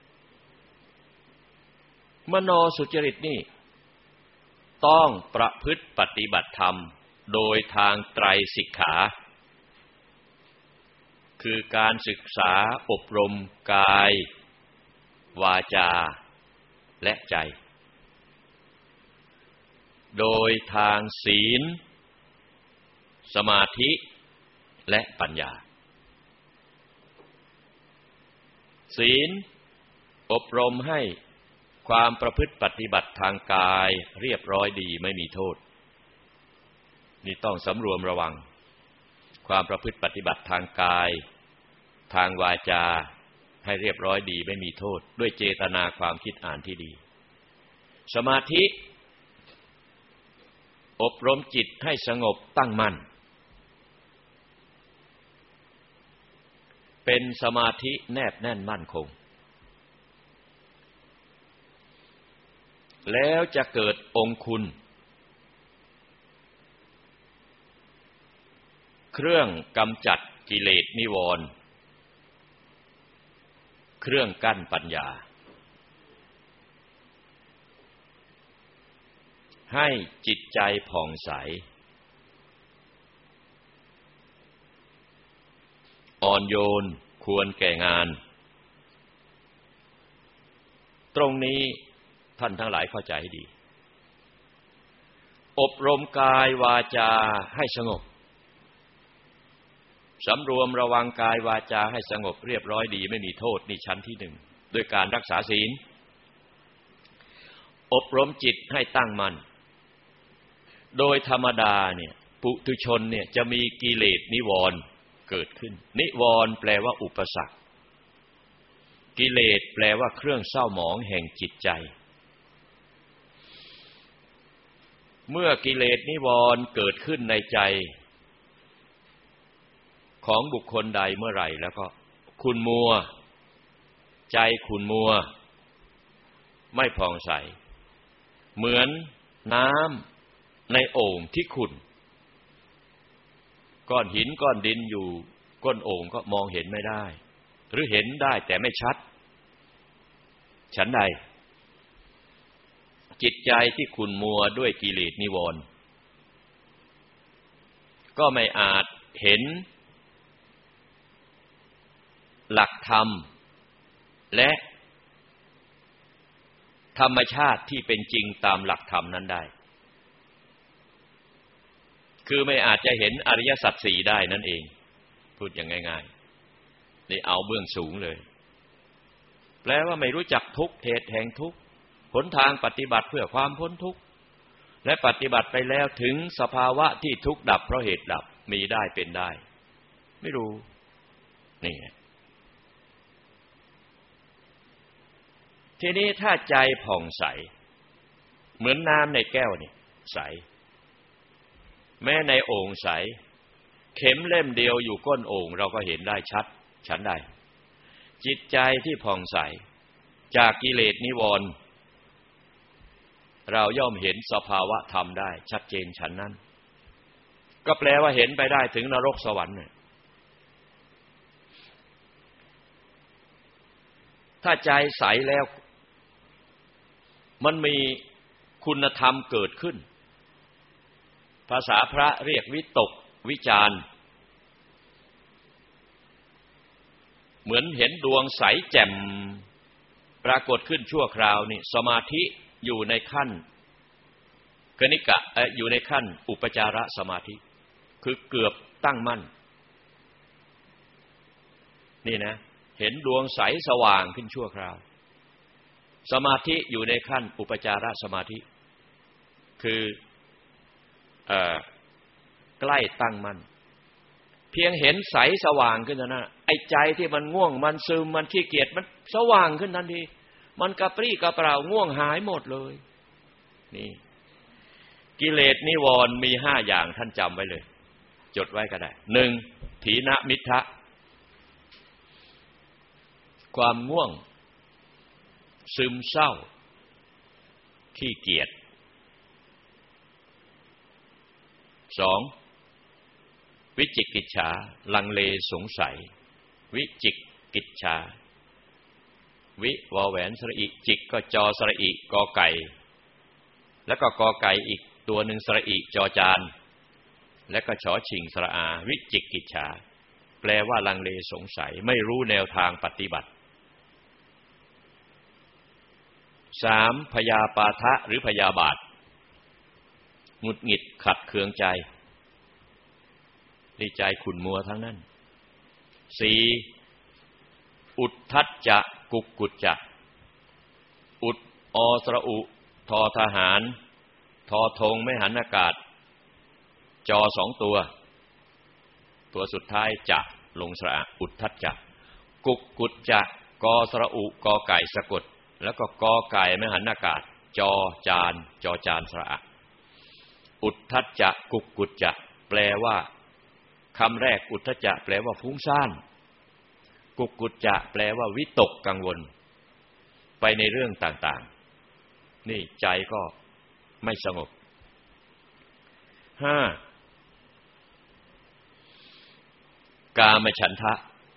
มโนสุจริตนี่ต้องประพฤติปฏิบัติธรรมโดยทางไตรสิกขาคือการศึกษาอบรมกายวาจาและใจโดยทางศีลสมาธิและปัญญาศีลอบรมให้ความประพฤติปฏิบัติทางกายเรียบร้อยดีไม่มีโทษนี่ต้องสำรวมระวังความประพฤติปฏิบัติทางกายทางวาจาให้เรียบร้อยดีไม่มีโทษด้วยเจตนาความคิดอ่านที่ดีสมาธิอบรมจิตให้สงบตั้งมั่นเป็นสมาธิแนบแน่นมั่นคงแล้วจะเกิดองคุณเครื่องกำจัดกิเลสนิวรณ์เครื่องกั้นปัญญาให้จิตใจผ่องใสอ่อนโยนควรแก่งานตรงนี้ท่านทั้งหลายเข้าใจให้ดีอบรมกายวาจาให้สงบสำรวมระวังกายวาจาให้สงบเรียบร้อยดีไม่มีโทษนี่ชั้นที่ 1ด้วยการรักษาศีลอบรมจิตให้ตั้งมั่นโดยธรรมดาเนี่ยปุถุชนเนี่ยจะมีกิเลสนิวรณ์เกิดขึ้นนิวรณ์แปลว่าอุปสรรคกิเลสแปลว่าเครื่องเศร้าหมองแห่งจิตใจเมื่อกิเลสนิวรณ์เกิดขึ้นในใจของบุคคลใดเมื่อไหร่แล้วก็ขุ่นมัวใจขุ่นมัวไม่ผ่องใสเหมือนน้ำในโอ่งที่ขุ่นก้อนหินก้อนดินอยู่ก้นโอ่งก็มองเห็นไม่ได้หรือเห็นได้แต่ไม่ชัดฉันใดจิตใจที่ขุ่นมัวด้วยกิเลสนิวรณ์ก็ไม่อาจเห็นหลักธรรมและธรรมชาติที่เป็นจริงตามหลักธรรมนั้นได้คือไม่อาจจะเห็นอริยสัจสี่ได้นั่นเองพูดอย่างง่ายๆนี่เอาเบื้องสูงเลยแปลว่าไม่รู้จักทุกข์เหตุแห่งทุกข์หนทางปฏิบัติเพื่อความพ้นทุกข์และปฏิบัติไปแล้วถึงสภาวะที่ทุกข์ดับเพราะเหตุดับมีได้เป็นได้ไม่รู้นี่ทีนี้ถ้าใจผ่องใสเหมือนน้ำในแก้วนี่ใสแม้ในโอ่งใสเข็มเล่มเดียวอยู่ก้นโอ่งเราก็เห็นได้ชัดฉันใดจิตใจที่ผ่องใสจากกิเลสนิวรณ์เราย่อมเห็นสภาวะธรรมได้ชัดเจนฉันนั้นก็แปลว่าเห็นไปได้ถึงนรกสวรรค์ถ้าใจใสแล้วมันมีคุณธรรมเกิดขึ้นภาษาพระเรียกวิตกวิจารเหมือนเห็นดวงใสแจ่มปรากฏขึ้นชั่วคราวนี่สมาธิอยู่ในขั้นคณิกะอยู่ในขั้นอุปจารสมาธิคือเกือบตั้งมั่นนี่นะเห็นดวงใสสว่างขึ้นชั่วคราวสมาธิอยู่ในขั้นอุปจารสมาธิคือใกล้ตั้งมั่นเพียงเห็นใสสว่างขึ้นเท่านั้นไอ้ใจที่มันง่วงมันซึมมันขี้เกียจมันสว่างขึ้นทันทีมันกระปรี้กระเปร่าง่วงหายหมดเลยนี่กิเลสนิวรณ์มี5อย่างท่านจำไว้เลยจดไว้ก็ได้1ถีนมิทธะความง่วงซึมเศร้าขี้เกียจ2วิจิกิจฉาลังเลสงสัยวิจิกิจฉาวิวอแหวนสระอิจิกก็จอสระอิกอไก่แล้วก็กอไก่อีกตัวหนึ่งสระอิจอจานแล้วก็ฉอชิงสระอาวิจิกิจฉาแปลว่าลังเลสงสัยไม่รู้แนวทางปฏิบัติ3พยาปาทะหรือพยาบาทหงุดหงิดขัดเคืองใจนี่ใจขุ่นมัวทั้งนั้น4อุทธัจจะกุกกุจจะอุดอสระอุทอทหารทอธงไม่หันอากาศจอ2ตัวสุดท้ายจะลงสระอุทธัจจะกุกกุจจะกอสระอุกอไก่สะกดแล้วก็กอไก่ไม่หันอากาศจอจานจอจานสระอะอุทธัจจะกุกกุจจะแปลว่าคำแรกอุทธัจจะแปลว่าฟุ้งซ่านกุกกุจจะแปลว่าวิตกกังวลไปในเรื่องต่างๆนี่ใจก็ไม่สงบ5กามฉันทะ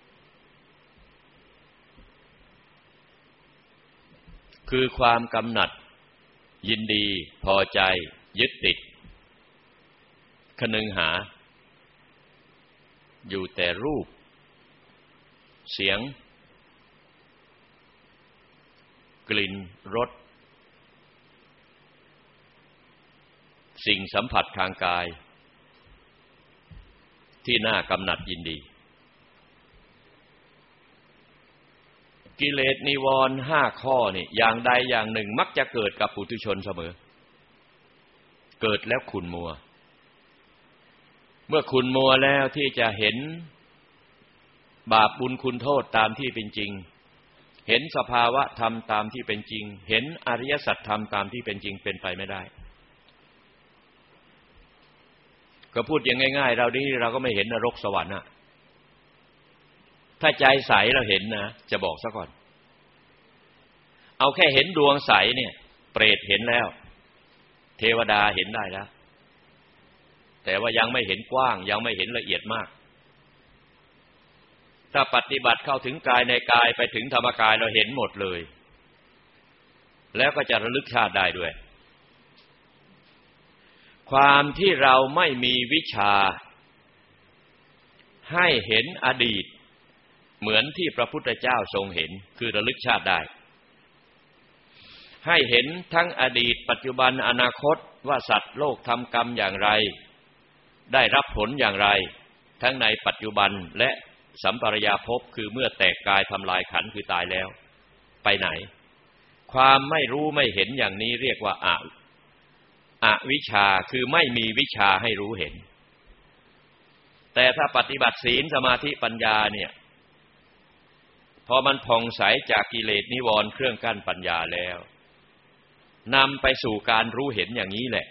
คือความกำหนัดยินดีพอใจยึดติดคนึงหาอยู่แต่รูปเสียงกลิ่นรสสิ่งสัมผัสทางกายที่น่ากำหนัดยินดีกิเลสนิวรณ์5ข้อนี่อย่างใดอย่างหนึ่งมักจะเกิดกับปุถุชนเสมอเกิดแล้วขุ่นมัวเมื่อขุ่นมัวแล้วที่จะเห็นบาปบุญคุณโทษตามที่เป็นจริงเห็นสภาวะธรรมตามที่เป็นจริงเห็นอริยสัจธรรมตามที่เป็นจริงเป็นไปไม่ได้ก็พูดอย่างง่ายๆเราก็ไม่เห็นนรกสวรรค์อะถ้าใจใสเราเห็นนะจะบอกซะก่อนเอาแค่เห็นดวงใสเนี่ยเปรตเห็นแล้วเทวดาเห็นได้แล้วแต่ว่ายังไม่เห็นกว้างยังไม่เห็นละเอียดมากถ้าปฏิบัติเข้าถึงกายในกายไปถึงธรรมกายเราเห็นหมดเลยแล้วก็จะระลึกชาติได้ด้วยความที่เราไม่มีวิชาให้เห็นอดีตเหมือนที่พระพุทธเจ้าทรงเห็นคือระลึกชาติได้ให้เห็นทั้งอดีตปัจจุบันอนาคตว่าสัตว์โลกทำกรรมอย่างไรได้รับผลอย่างไรทั้งในปัจจุบันและสัมปรายภพคือเมื่อแตกกายทำลายขันธ์คือตายแล้วไปไหนความไม่รู้ไม่เห็นอย่างนี้เรียกว่าอวิชชาคือไม่มีวิชาให้รู้เห็นแต่ถ้าปฏิบัติศีลสมาธิปัญญาเนี่ยพอมันผ่องใสจากกิเลสนิวรณ์เครื่องกั้นปัญญาแล้วนำไปสู่การรู้เห็นอย่างนี้แหละ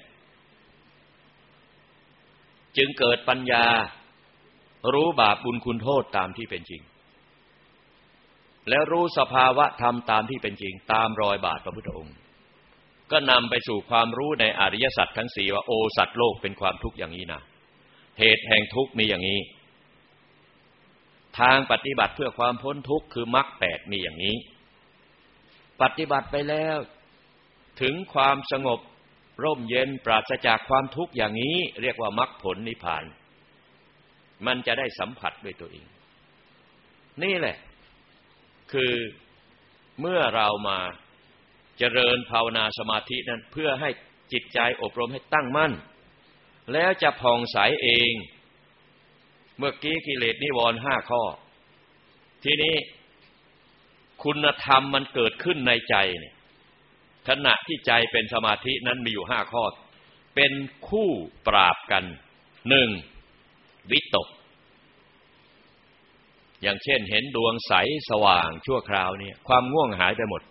จึงเกิดปัญญารู้บาปบุญคุณโทษตามที่เป็นจริงแล้วรู้สภาวะธรรมตามที่เป็นจริงตามรอยบาทพระพุทธองค์ก็นำไปสู่ความรู้ในอริยสัจทั้งสี่ว่าโอสัตว์โลกเป็นความทุกข์อย่างนี้นะเหตุแห่งทุกข์มีอย่างนี้ทางปฏิบัติเพื่อความพ้นทุกข์คือมรรค8มีอย่างนี้ปฏิบัติไปแล้วถึงความสงบร่มเย็นปราศจากความทุกข์อย่างนี้เรียกว่ามรรคผลนิพพานมันจะได้สัมผัสด้วยตัวเองนี่แหละคือเมื่อเรามาเจริญภาวนาสมาธินั้นเพื่อให้จิตใจอบรมให้ตั้งมั่นแล้วจะผ่องใสเองเมื่อกี้กิเลสนิวรณ์5ข้อทีนี้คุณธรรมมันเกิดขึ้นในใจเนี่ยขณะที่ใจเป็นสมาธินั้นมีอยู่5ข้อเป็นคู่ปราบกัน1วิตกอย่างเช่นเห็นดวงใสสว่างชั่วคราวเนี่ยความง่วงหายไปหมด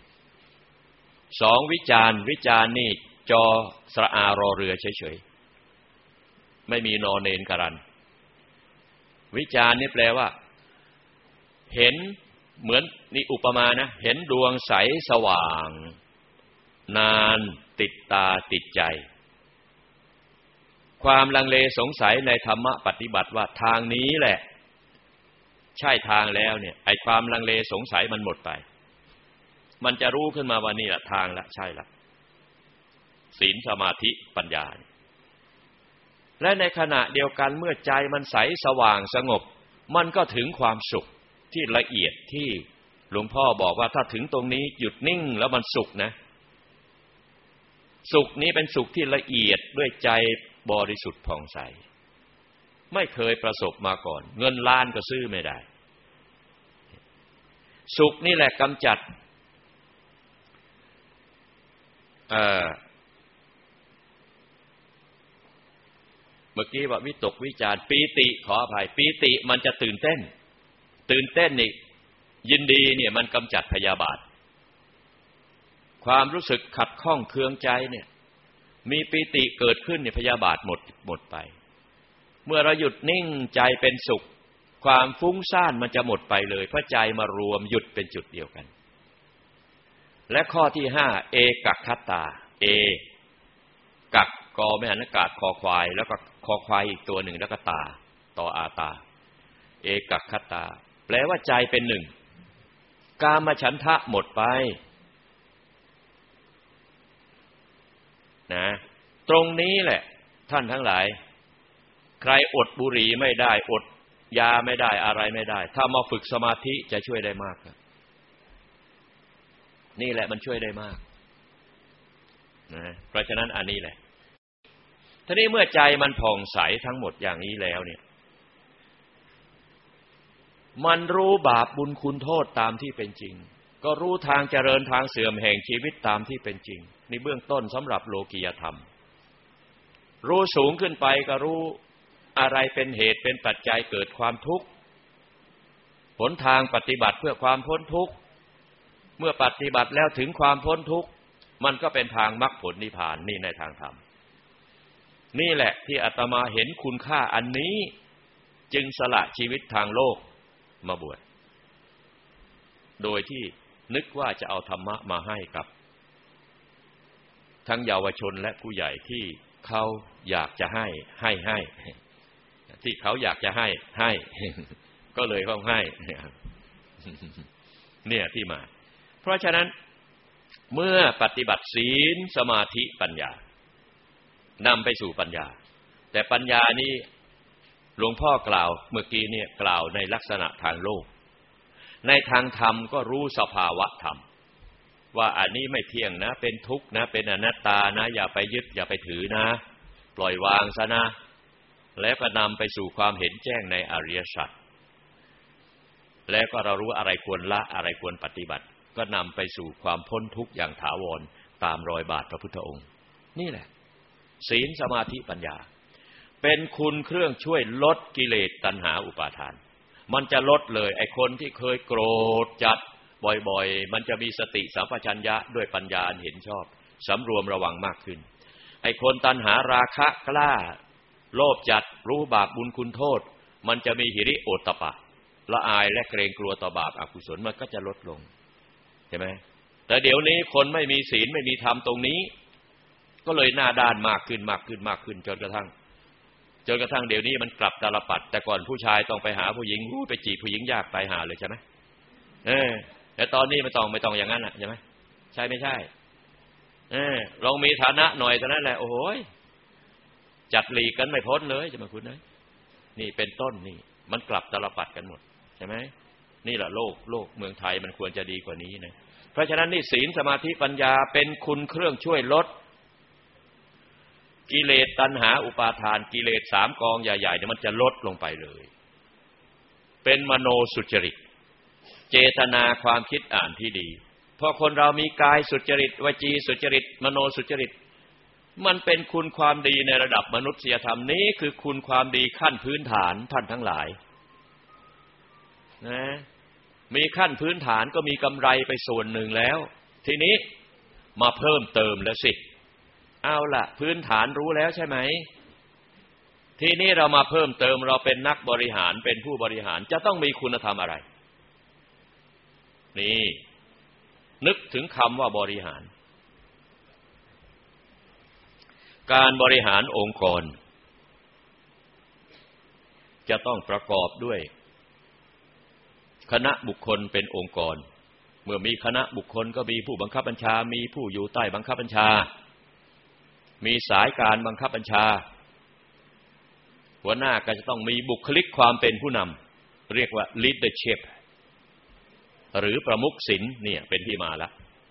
2วิจารนี่จอสระอารอเรือเฉยๆไม่มีนอเนนกรันวิจารนี่แปลว่าเห็นเหมือนนี่อุปมานะเห็นดวงใสสว่างนานติดตาติดใจความลังเลสงสัยในธรรมะปฏิบัติว่าทางนี้แหละใช่ทางแล้วเนี่ยไอ้ความลังเลสงสัยมันหมดไปมันจะรู้ขึ้นมาว่านี่แหละทางละใช่ละศีลสมาธิปัญญาและในขณะเดียวกันเมื่อใจมันใสสว่างสงบมันก็ถึงความสุขที่ละเอียดที่หลวงพ่อบอกว่าถ้าถึงตรงนี้หยุดนิ่งแล้วมันสุขนะสุขนี้เป็นสุขที่ละเอียดด้วยใจบริสุทธิ์ผ่องใสไม่เคยประสบมาก่อนเงินล้านก็ซื้อไม่ได้สุขนี่แหละกำจัดเมื่อกี้ว่าวิตกวิจารปีติขออภัยปีติมันจะตื่นเต้นนี่ยินดีเนี่ยมันกำจัดพยาบาทความรู้สึกขัดข้องเคืองใจเนี่ยมีปีติเกิดขึ้นเนี่ยพยาบาทหมดไปเมื่อเราหยุดนิ่งใจเป็นสุขความฟุ้งซ่านมันจะหมดไปเลยเพราะใจมารวมหยุดเป็นจุดเดียวกันและข้อที่5เอกัคคตาเอกักกอไม่หันอากาศคอควายแล้วก็คอควายอีกตัวหนึ่งแล้วก็ตาต่ออาตาเอกัคคตาแปลว่าใจเป็นหนึ่งกามฉันทะหมดไปนะตรงนี้แหละท่านทั้งหลายใครอดบุหรี่ไม่ได้อดยาไม่ได้อะไรไม่ได้ถ้ามาฝึกสมาธิจะช่วยได้มากครับนี่แหละมันช่วยได้มากนะเพราะฉะนั้นอันนี้แหละทีนี้เมื่อใจมันผ่องใสทั้งหมดอย่างนี้แล้วเนี่ยมันรู้บาปบุญคุณโทษตามที่เป็นจริงก็รู้ทางเจริญทางเสื่อมแห่งชีวิตตามที่เป็นจริงในเบื้องต้นสำหรับโลกียธรรมรู้สูงขึ้นไปก็รู้อะไรเป็นเหตุเป็นปัจจัยเกิดความทุกข์หนทางปฏิบัติเพื่อความพ้นทุกข์เมื่อปฏิบัติแล้วถึงความพ้นทุกข์มันก็เป็นทางมรรคผลนิพพานนี่ในทางธรรมนี่แหละที่อาตมาเห็นคุณค่าอันนี้จึงสละชีวิตทางโลกมาบวชโดยที่นึกว่าจะเอาธรรมะมาให้กับทั้งเยาวชนและผู้ใหญ่ที่เขาอยากจะให้ที่เขาอยากจะให้ก็เลยต้องให้เนี่ยที่มาเพราะฉะนั้นเมื่อปฏิบัติศีลสมาธิปัญญานำไปสู่ปัญญาแต่ปัญญานี้หลวงพ่อกล่าวเมื่อกี้เนี่ยกล่าวในลักษณะทางโลกในทางธรรมก็รู้สภาวะธรรมว่าอันนี้ไม่เที่ยงนะเป็นทุกข์นะเป็นอนัตตานะอย่าไปยึดอย่าไปถือนะปล่อยวางซะนะแล้วก็นำไปสู่ความเห็นแจ้งในอริยสัจแล้วก็เรารู้อะไรควรละอะไรควรปฏิบัติก็นำไปสู่ความพ้นทุกข์อย่างถาวรตามรอยบาทพระพุทธองค์นี่แหละศีลสมาธิปัญญาเป็นคุณเครื่องช่วยลดกิเลสตัณหาอุปาทานมันจะลดเลยไอ้คนที่เคยโกรธจัดบ่อยๆมันจะมีสติสัมปชัญญะด้วยปัญญาเห็นชอบสำรวมระวังมากขึ้นไอ้คนตัณหาราคะกล้าโลภจัดรู้บาปบุญคุณโทษมันจะมีหิริโอตตัปปะละอายและเกรงกลัวต่อบาปอกุศลมันก็จะลดลงใช่ไหมแต่เดี๋ยวนี้คนไม่มีศีลไม่มีธรรมตรงนี้ก็เลยหน้าด้านมากขึ้นจนกระทั่งเดี๋ยวนี้มันกลับตาลปัดแต่ก่อนผู้ชายต้องไปหาผู้หญิงไปจีบผู้หญิงยากตายหาเลยใช่ไหมแต่ตอนนี้ไม่ต้องอย่างนั้นใช่ไหมใช่ไม่ใช่ลองมีฐานะหน่อยเท่านั้นแหละโอ้โหจัดหลีกกันไม่พ้นเลยจะมาคุณนะนี่เป็นต้นนี่มันกลับตาลปัดกันหมดใช่ไหมนี่แหละโลกเมืองไทยมันควรจะดีกว่านี้นะเพราะฉะนั้นนี่ศีลสมาธิปัญญาเป็นคุณเครื่องช่วยลดกิเลสตัณหาอุปาทานกิเลส3กองใหญ่ๆเนี่ยมันจะลดลงไปเลยเป็นมโนสุจริตเจตนาความคิดอ่านที่ดีเพราะคนเรามีกายสุจริตวจีสุจริตมโนสุจริตมันเป็นคุณความดีในระดับมนุษยธรรมนี้คือคุณความดีขั้นพื้นฐานท่านทั้งหลายนะมีขั้นพื้นฐานก็มีกำไรไปส่วนหนึ่งแล้วทีนี้มาเพิ่มเติมแล้วสิเอาล่ะพื้นฐานรู้แล้วใช่ไหมทีนี้เรามาเพิ่มเติมเราเป็นนักบริหารเป็นผู้บริหารจะต้องมีคุณธรรมอะไรนี่นึกถึงคำว่าบริหารการบริหารองค์กรจะต้องประกอบด้วยคณะบุคคลเป็นองค์กรเมื่อมีคณะบุคคลก็มีผู้บังคับบัญชามีผู้อยู่ใต้บังคับบัญชามีสายการบังคับบัญชาหัวหน้าก็จะต้องมีบุคลิกความเป็นผู้นำเรียกว่า leadership หรือประมุขศิลป์เนี่ยเป็นที่มาละ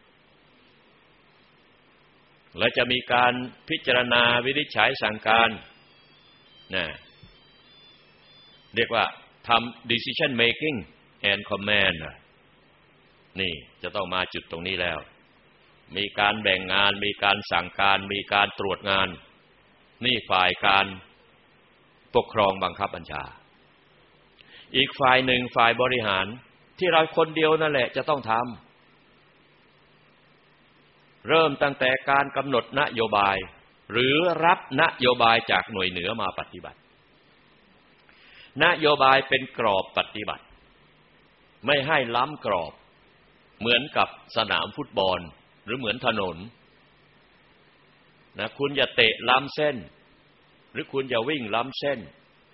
และจะมีการพิจารณาวินิจฉัยสั่งการนะเรียกว่าทำ decision making and command นี่จะต้องมาจุดตรงนี้แล้วมีการแบ่งงานมีการสั่งการมีการตรวจงานนี่ฝ่ายการปกครองบังคับบัญชาอีกฝ่ายหนึ่งฝ่ายบริหารที่เราคนเดียวนั่นแหละจะต้องทำเริ่มตั้งแต่การกำหนดนโยบายหรือรับนโยบายจากหน่วยเหนือมาปฏิบัตินโยบายเป็นกรอบปฏิบัติไม่ให้ล้ำกรอบเหมือนกับสนามฟุตบอลหรือเหมือนถนนนะคุณอย่าเตะล้ำเส้นหรือคุณอย่าวิ่งล้ำเส้น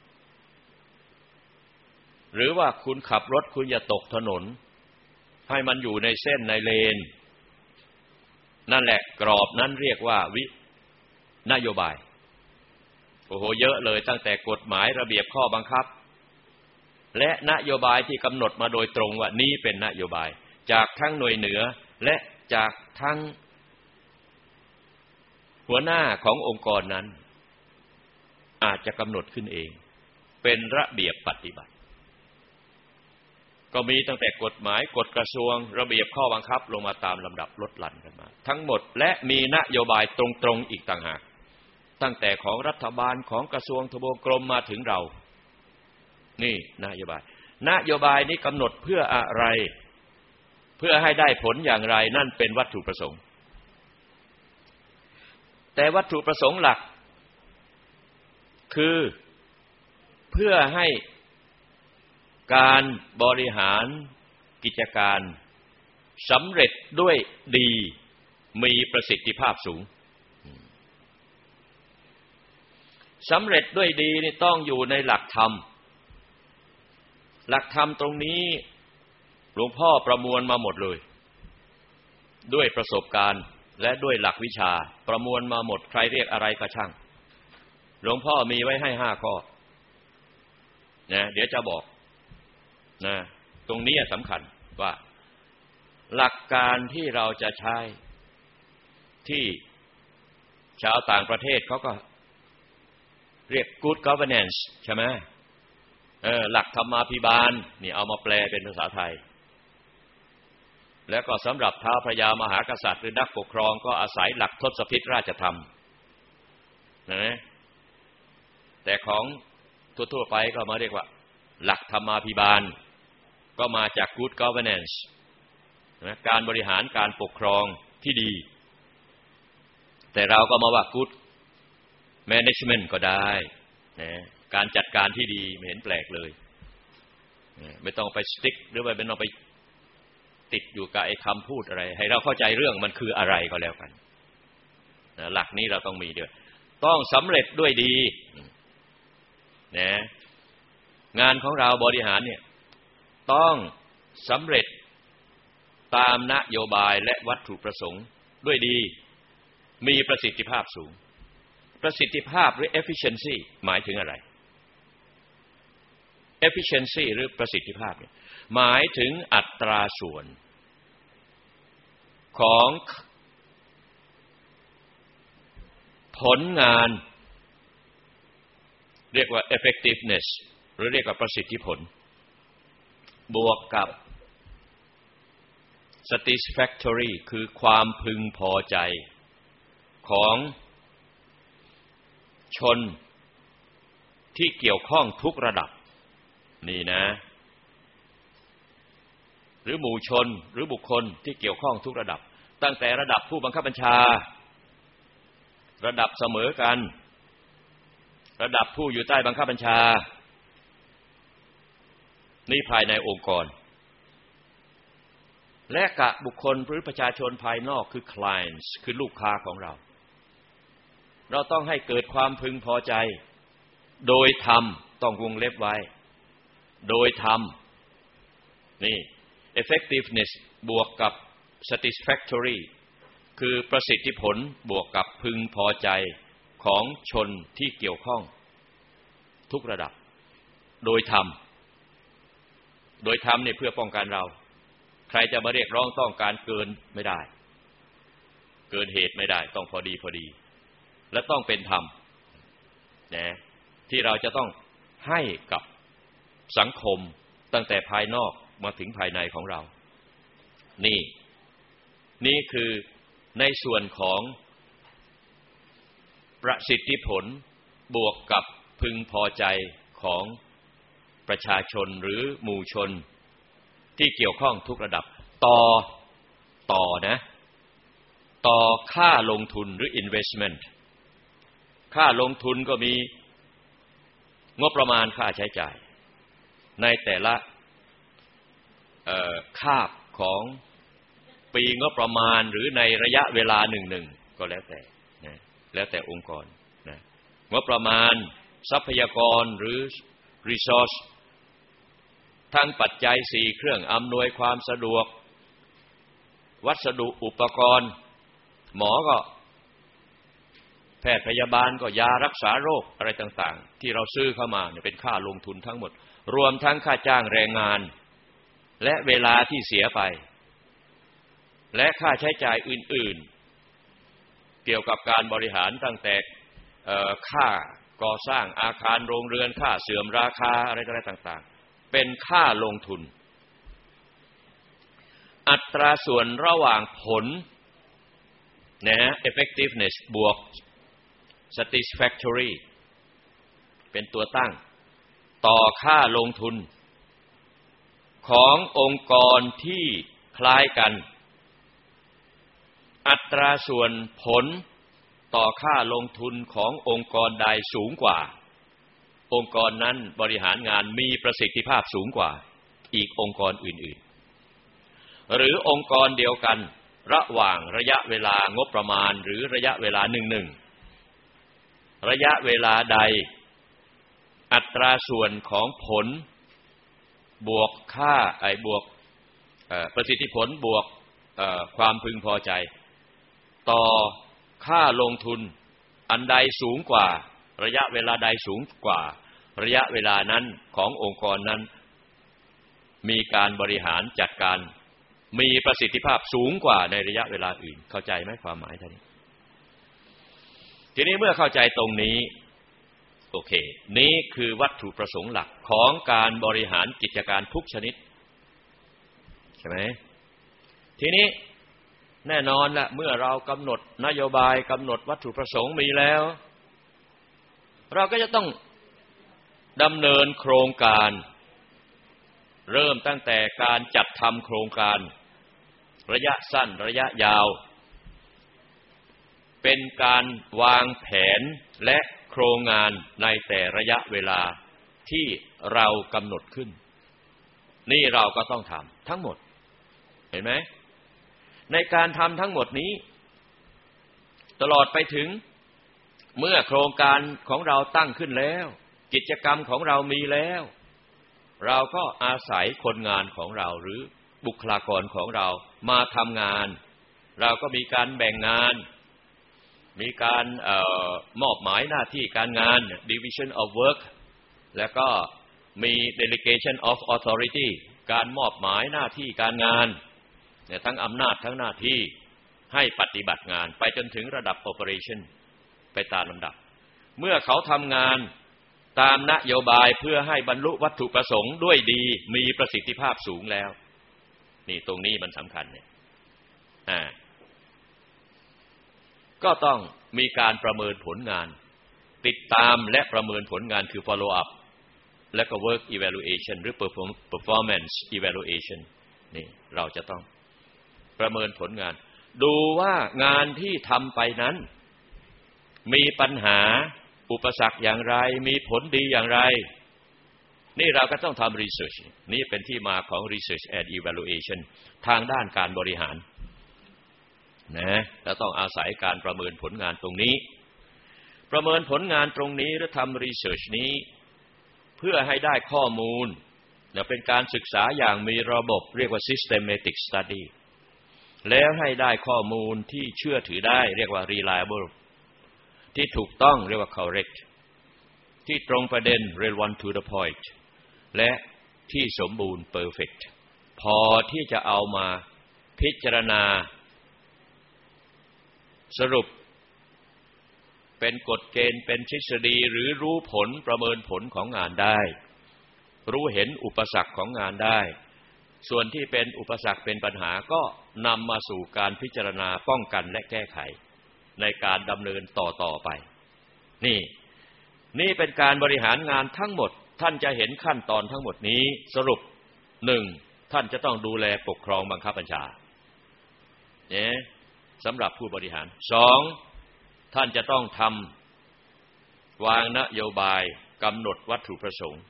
หรือว่าคุณขับรถคุณอย่าตกถนนให้มันอยู่ในเส้นในเลนนั่นแหละกรอบนั้นเรียกว่านโยบายโอ้โหเยอะเลยตั้งแต่กฎหมายระเบียบข้อบังคับและนโยบายที่กำหนดมาโดยตรงว่านี้เป็นนโยบายจากทั้งหน่วยเหนือและจากทั้งหัวหน้าขององค์กรนั้นอาจจะกำหนดขึ้นเองเป็นระเบียบปฏิบัติก็มีตั้งแต่กฎหมายกฎกระทรวงระเบียบข้อบังคับลงมาตามลำดับลดหลั่นกันมาทั้งหมดและมีนโยบายตรงๆอีกต่างหากตั้งแต่ของรัฐบาลของกระทรวงทบวงกรมมาถึงเรานี่นโยบายนี้กำหนดเพื่ออะไรเพื่อให้ได้ผลอย่างไรนั่นเป็นวัตถุประสงค์แต่วัตถุประสงค์หลักคือเพื่อให้การบริหารกิจการสำเร็จด้วยดีมีประสิทธิภาพสูงสำเร็จด้วยดีนี่ต้องอยู่ในหลักธรรมหลักธรรมตรงนี้หลวงพ่อประมวลมาหมดเลยด้วยประสบการณ์และด้วยหลักวิชาประมวลมาหมดใครเรียกอะไรก็ช่างหลวงพ่อมีไว้ให้5ข้อนะเดี๋ยวจะบอกนะตรงนี้สำคัญว่าหลักการที่เราจะใช้ที่ชาวต่างประเทศเขาก็เรียก good governance ใช่ไหมหลักธรรมาภิบาลนี่เอามาแปลเป็นภาษาไทยแล้วก็สำหรับท้าวพระยามหากษัตริย์หรือนักปกครองก็อาศัยหลักทศพิธราชธรรมนะแต่ของทั่วๆไปก็มาเรียกว่าหลักธรรมาภิบาลก็มาจาก good governance นะการบริหารการปกครองที่ดีแต่เราก็มาว่า good management ก็ได้นะการจัดการที่ดีไม่เห็นแปลกเลยไม่ต้องไปสติ๊กหรือว่าไม่ต้องไปติดอยู่กับไอ้คำพูดอะไรให้เราเข้าใจเรื่องมันคืออะไรก็แล้วกันนะหลักนี้เราต้องมีด้วยต้องสำเร็จด้วยดีนะงานของเราบริหารเนี่ยต้องสำเร็จตามนโยบายและวัตถุประสงค์ด้วยดีมีประสิทธิภาพสูงประสิทธิภาพหรือ efficiency หมายถึงอะไร efficiency หรือประสิทธิภาพเนี่ยหมายถึงอัตราส่วนของผลงานเรียกว่า effectiveness หรือเรียกว่าประสิทธิผลบวกกับ satisfactory คือความพึงพอใจของชนที่เกี่ยวข้องทุกระดับนี่นะหรือหมู่ชนหรือบุคคลที่เกี่ยวข้องทุกระดับตั้งแต่ระดับผู้บังคับบัญชาระดับเสมอกันระดับผู้อยู่ใต้บังคับบัญชานี่ภายในองค์กรและกับบุคคลหรือประชาชนภายนอกคือ clients คือลูกค้าของเราต้องให้เกิดความพึงพอใจโดยธรรมต้องวงเล็บไว้โดยธรรมนี่ effectiveness บวกกับ satisfactory คือประสิทธิผลบวกกับพึงพอใจของชนที่เกี่ยวข้องทุกระดับโดยธรรมโดยธรรมเนี่ยเพื่อป้องกันเราใครจะมาเรียกร้องต้องการเกินไม่ได้เกินเหตุไม่ได้ต้องพอดีและต้องเป็นธรรมนะที่เราจะต้องให้กับสังคมตั้งแต่ภายนอกมาถึงภายในของเรานี่คือในส่วนของประสิทธิผลบวกกับพึงพอใจของประชาชนหรือหมู่ชนที่เกี่ยวข้องทุกระดับต่อค่าลงทุนหรือ investment ค่าลงทุนก็มีงบประมาณค่าใช้จ่ายในแต่ละคาบของปีงบประมาณหรือในระยะเวลาหนึ่งก็แล้วแต่นะแล้วแต่องค์กรนะงบประมาณทรัพยากรหรือ resource ทั้งปัจจัย4เครื่องอำนวยความสะดวกวัสดุอุปกรณ์หมอก็แพทย์พยาบาลก็ยารักษาโรคอะไรต่างๆที่เราซื้อเข้ามาเนี่ยเป็นค่าลงทุนทั้งหมดรวมทั้งค่าจ้างแรงงานและเวลาที่เสียไปและค่าใช้จ่ายอื่นๆเกี่ยวกับการบริหารตั้งแต่ค่าก่อสร้างอาคารโรงเรือนค่าเสื่อมราคาอะไรต่างๆเป็นค่าลงทุนอัตราส่วนระหว่างผลนะ effectiveness บวก satisfactory เป็นตัวตั้งต่อค่าลงทุนขององค์กรที่คล้ายกันอัตราส่วนผลต่อค่าลงทุนขององค์กรใดสูงกว่าองค์กรนั้นบริหารงานมีประสิทธิภาพสูงกว่าอีกองค์กรอื่นๆหรือองค์กรเดียวกันระหว่างระยะเวลางบประมาณหรือระยะเวลาหนึ่งระยะเวลาใดอัตราส่วนของผลบวกค่าบวกประสิทธิผลบวกความพึงพอใจต่อค่าลงทุนอันใดสูงกว่าระยะเวลาใดสูงกว่าระยะเวลานั้นขององค์กรนั้นมีการบริหารจัดการมีประสิทธิภาพสูงกว่าในระยะเวลาอื่นเข้าใจไหมความหมายท่านี้ทีนี้เมื่อเข้าใจตรงนี้โอเคนี้คือวัตถุประสงค์หลักของการบริหารกิจการทุกชนิดใช่ไหมทีนี้แน่นอนละเมื่อเรากำหนดนโยบายกำหนดวัตถุประสงค์มีแล้วเราก็จะต้องดำเนินโครงการเริ่มตั้งแต่การจัดทำโครงการระยะสั้นระยะยาวเป็นการวางแผนและโครงงานในแต่ระยะเวลาที่เรากำหนดขึ้นนี่เราก็ต้องทำทั้งหมดเห็นไหมในการทำทั้งหมดนี้ตลอดไปถึงเมื่อโครงการของเราตั้งขึ้นแล้วกิจกรรมของเรามีแล้วเราก็อาศัยคนงานของเราหรือบุคลากรของเรามาทำงานเราก็มีการแบ่งงานมีการมอบหมายหน้าที่การงาน division of work แล้วก็มี delegation of authority การมอบหมายหน้าที่การงานทั้งอำนาจทั้งหน้าที่ให้ปฏิบัติงานไปจนถึงระดับ operation ไปตามลำดับเมื่อเขาทำงานตามนโยบายเพื่อให้บรรลุวัตถุประสงค์ด้วยดีมีประสิทธิภาพสูงแล้วนี่ตรงนี้มันสำคัญเนี่ยก็ต้องมีการประเมินผลงานติดตามและประเมินผลงานคือ follow up และก็ work evaluation หรือ performance evaluation นี่เราจะต้องประเมินผลงานดูว่างานที่ทำไปนั้นมีปัญหาอุปสรรคอย่างไรมีผลดีอย่างไรนี่เราก็ต้องทำ research นี่เป็นที่มาของ research and evaluation ทางด้านการบริหารนะแล้วต้องอาศัยการประเมินผลงานตรงนี้ประเมินผลงานตรงนี้หรือทำ research นี้เพื่อให้ได้ข้อมูลและเป็นการศึกษาอย่างมีระบบเรียกว่า systematic study แล้วให้ได้ข้อมูลที่เชื่อถือได้เรียกว่า reliable ที่ถูกต้องเรียกว่า correct ที่ตรงประเด็น relevant to the point และที่สมบูรณ์ perfect พอที่จะเอามาพิจารณาสรุปเป็นกฎเกณฑ์เป็นทฤษฎีหรือรู้ผลประเมินผลของงานได้รู้เห็นอุปสรรคของงานได้ส่วนที่เป็นอุปสรรคเป็นปัญหาก็นำมาสู่การพิจารณาป้องกันและแก้ไขในการดำเนินต่อไปนี่เป็นการบริหารงานทั้งหมดท่านจะเห็นขั้นตอนทั้งหมดนี้สรุป 1. ท่านจะต้องดูแลปกครองบังคับบัญชาสำหรับผู้บริหาร 2. ท่านจะต้องวางนโยบายกำหนดวัตถุประสงค์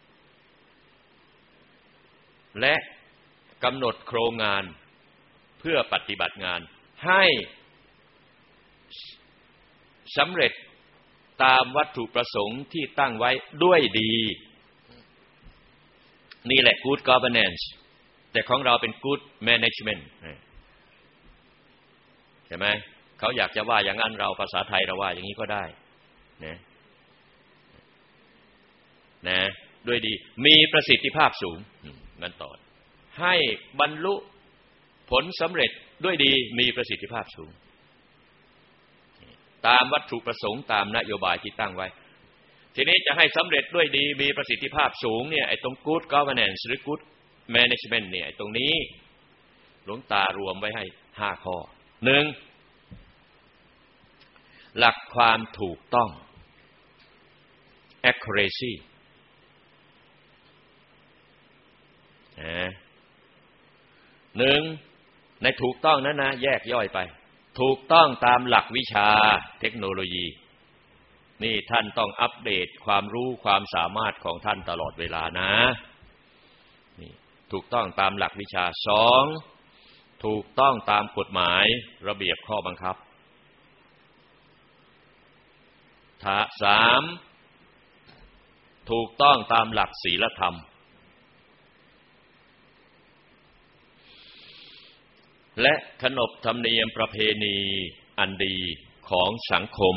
และกำหนดโครงงานเพื่อปฏิบัติงานให้สำเร็จตามวัตถุประสงค์ที่ตั้งไว้ด้วยดีนี่แหละ good governance แต่ของเราเป็น good management ใช่ไหมเขาอยากจะว่าอย่างนั้นเราภาษาไทยเราว่าอย่างนี้ก็ได้นะด้วยดีมีประสิทธิภาพสูงนั่นต่อให้บรรลุผลสำเร็จด้วยดีมีประสิทธิภาพสูงตามวัตถุประสงค์ตามนโยบายที่ตั้งไว้ทีนี้จะให้สำเร็จด้วยดีมีประสิทธิภาพสูงเนี่ยไอ้ตรง good governance หรือ good management เนี่ยไอ้ตรงนี้หลวงตารวมไว้ให้5ข้อ 1. หลักความถูกต้อง accuracy ในถูกต้องนั้นนะแยกย่อยไปถูกต้องตามหลักวิชาเทคโนโลยีนี่ท่านต้องอัปเดตความรู้ความสามารถของท่านตลอดเวลานะนี่ถูกต้องตามหลักวิชา2ถูกต้องตามกฎหมายระเบียบข้อบังคับ3ถูกต้องตามหลักศีลธรรมและขนบธรรมเนียมประเพณีอันดีของสังคม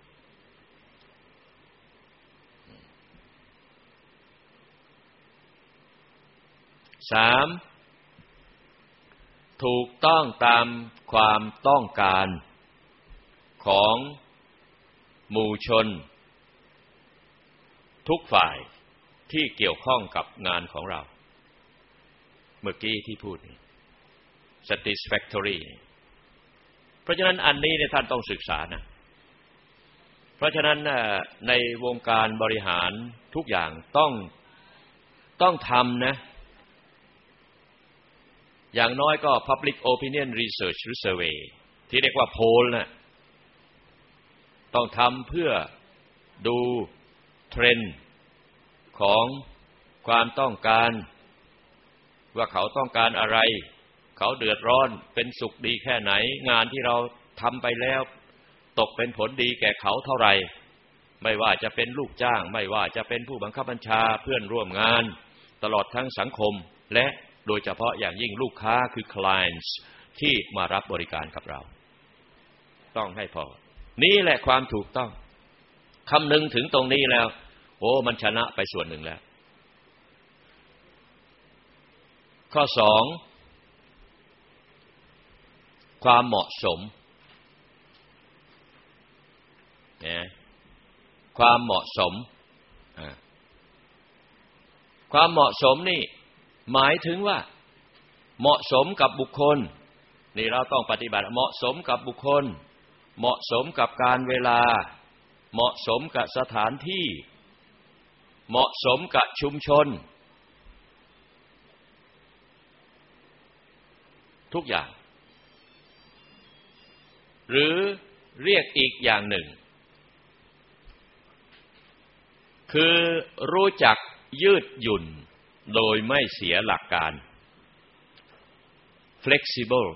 3ถูกต้องตามความต้องการของหมู่ชนทุกฝ่ายที่เกี่ยวข้องกับงานของเราเมื่อกี้ที่พูดนี่ satisfactory เพราะฉะนั้นอันนี้เนี่ยท่านต้องศึกษานะเพราะฉะนั้นในวงการบริหารทุกอย่างต้องทำนะอย่างน้อยก็ public opinion research หรือ survey ที่เรียกว่าโพลนะต้องทำเพื่อดูเทรนด์ของความต้องการว่าเขาต้องการอะไรเขาเดือดร้อนเป็นสุขดีแค่ไหนงานที่เราทำไปแล้วตกเป็นผลดีแก่เขาเท่าไหร่ไม่ว่าจะเป็นลูกจ้างไม่ว่าจะเป็นผู้บังคับบัญชาเพื่อนร่วมงานตลอดทั้งสังคมและโดยเฉพาะอย่างยิ่งลูกค้าคือ clients ที่มารับบริการกับเราต้องให้พอนี่แหละความถูกต้องคำนึงถึงตรงนี้แล้วโอ้มันชนะไปส่วนหนึ่งแล้วข้อ2ความเหมาะสมความเหมาะสมความเหมาะสมนี่หมายถึงว่าเหมาะสมกับบุคคลนี่เราต้องปฏิบัติเหมาะสมกับบุคคลเหมาะสมกับการเวลาเหมาะสมกับสถานที่เหมาะสมกับชุมชนทุกอย่างหรือเรียกอีกอย่างหนึ่งคือรู้จักยืดหยุ่นโดยไม่เสียหลักการ flexible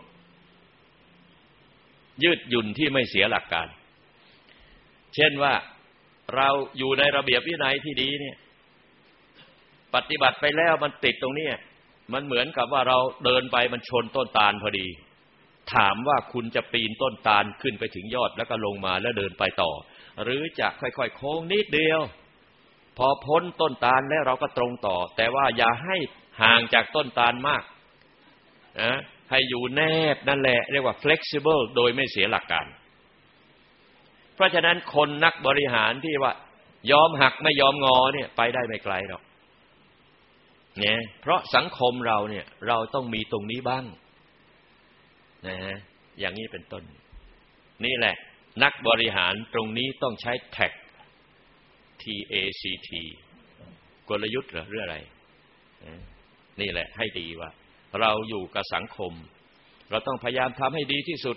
ยืดหยุ่นที่ไม่เสียหลักการเช่นว่าเราอยู่ในระเบียบวินัยที่ดีเนี่ยปฏิบัติไปแล้วมันติดตรงนี้มันเหมือนกับว่าเราเดินไปมันชนต้นตาลพอดีถามว่าคุณจะปีนต้นตาลขึ้นไปถึงยอดแล้วก็ลงมาแล้วเดินไปต่อหรือจะค่อยๆโค้งนิดเดียวพอพ้นต้นตาลแล้วเราก็ตรงต่อแต่ว่าอย่าให้ห่างจากต้นตาลมากนะให้อยู่แนบนั่นแหละเรียกว่า flexible โดยไม่เสียหลักการเพราะฉะนั้นคนนักบริหารที่ว่ายอมหักไม่ยอมงอเนี่ยไปได้ไม่ไกลหรอกเนี่ยเพราะสังคมเราเนี่ยเราต้องมีตรงนี้บ้างนะอย่างนี้เป็นต้นนี่แหละนักบริหารตรงนี้ต้องใช้ TACT กลยุทธ์หรืออะไรนี่แหละให้ดีว่าเราอยู่กับสังคมเราต้องพยายามทำให้ดีที่สุด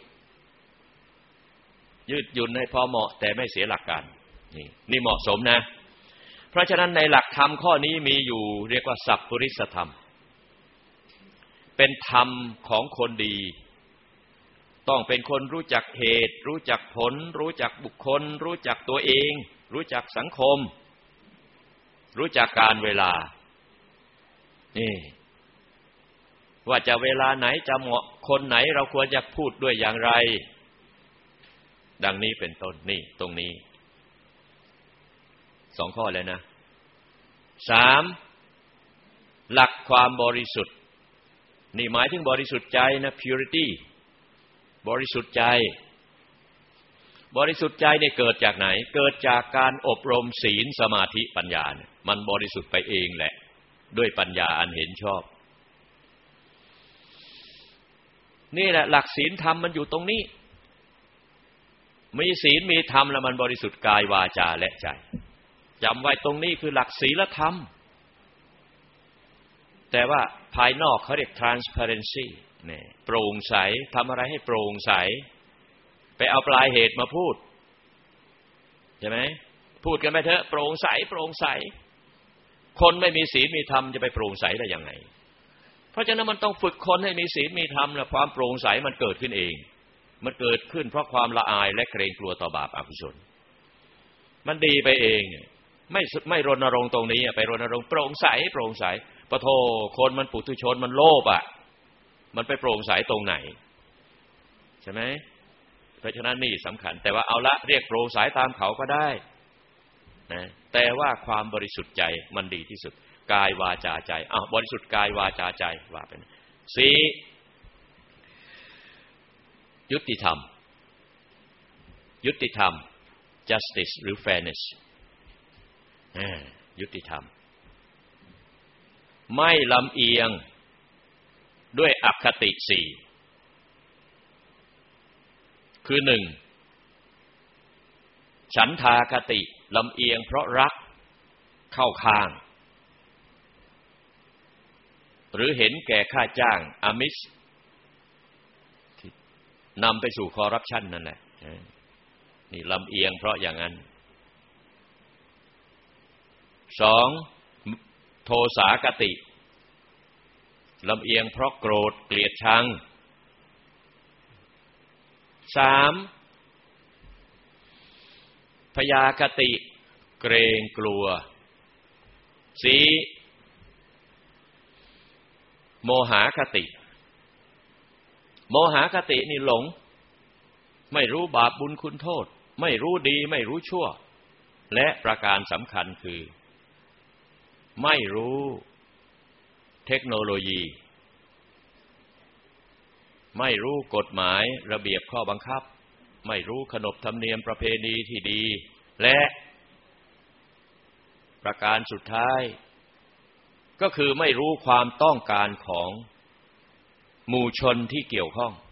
ยืดหยุ่นให้พอเหมาะแต่ไม่เสียหลักการนี่เหมาะสมนะเพราะฉะนั้นในหลักธรรมข้อนี้มีอยู่เรียกว่าสัพพุริสธรรมเป็นธรรมของคนดีต้องเป็นคนรู้จักเหตุรู้จักผลรู้จักบุคคลรู้จักตัวเองรู้จักสังคมรู้จักการเวลานี่ว่าจะเวลาไหนจะเหมาะคนไหนเราควรจะพูดด้วยอย่างไรดังนี้เป็นต้นนี่ตรงนี้2ข้อเลยนะ3หลักความบริสุทธิ์นี่หมายถึงบริสุทธิ์ใจนะ purity บริสุทธิ์ใจบริสุทธิ์ใจเนี่ยเกิดจากไหนเกิดจากการอบรมศีลสมาธิปัญญาเนี่ยมันบริสุทธิ์ไปเองแหละด้วยปัญญาอันเห็นชอบนี่แหละหลักศีลธรรมมันอยู่ตรงนี้มีศีลมีธรรมแล้วมันบริสุทธิ์กายวาจาและใจจำไว้ตรงนี้คือหลักศีลธรรมแต่ว่าภายนอกเขาเรียก transparency เนี่ยโปร่งใสทำอะไรให้โปร่งใสไปเอาปลายเหตุมาพูดใช่ไหมพูดกันไปเถอะโปร่งใสโปร่งใสคนไม่มีศีลมีธรรมจะไปโปร่งใสได้ยังไงเพราะฉะนั้นมันต้องฝึกคนให้มีศีลมีธรรมและความโปร่งใสมันเกิดขึ้นเองมันเกิดขึ้นเพราะความละอายและเกรงกลัวต่อบาปอกุศลมันดีไปเองไม่รณรงค์ตรงนี้ไปรณรงค์โปร่งใสโปร่งใสปะโทคนมันปุถุชนมันโลภอ่ะมันไปโปร่งใสตรงไหนใช่ไหมเพราะฉะนั้นนี่สำคัญแต่ว่าเอาละเรียกโปร่งใสตามเขาก็ได้นะแต่ว่าความบริสุทธิ์ใจมันดีที่สุดกายวาจาใจบริสุทธิ์กายวาจาใจว่าเป็นสี่ยุติธรรมยุติธรรม justice หรือ fairness ยุติธรรมไม่ลำเอียงด้วยอคติสี่คือหนึ่งฉันทาคติลำเอียงเพราะรักเข้าข้างหรือเห็นแก่ค่าจ้างอามิสนำไปสู่คอร์รัปชันนั่นแหละนี่ลำเอียงเพราะอย่างนั้นสองโทสาคติลำเอียงเพราะโกรธเกลียดชังสามพยาคติเกรงกลัวสี่โมหคติโมหคตินี่หลงไม่รู้บาปบุญคุณโทษไม่รู้ดีไม่รู้ชั่วและประการสำคัญคือไม่รู้เทคโนโลยีไม่รู้กฎหมายระเบียบข้อบังคับไม่รู้ขนบธรรมเนียมประเพณีที่ดีและประการสุดท้ายก็คือไม่รู้ความต้องการของหมู่ชนที่เกี่ยวข้อง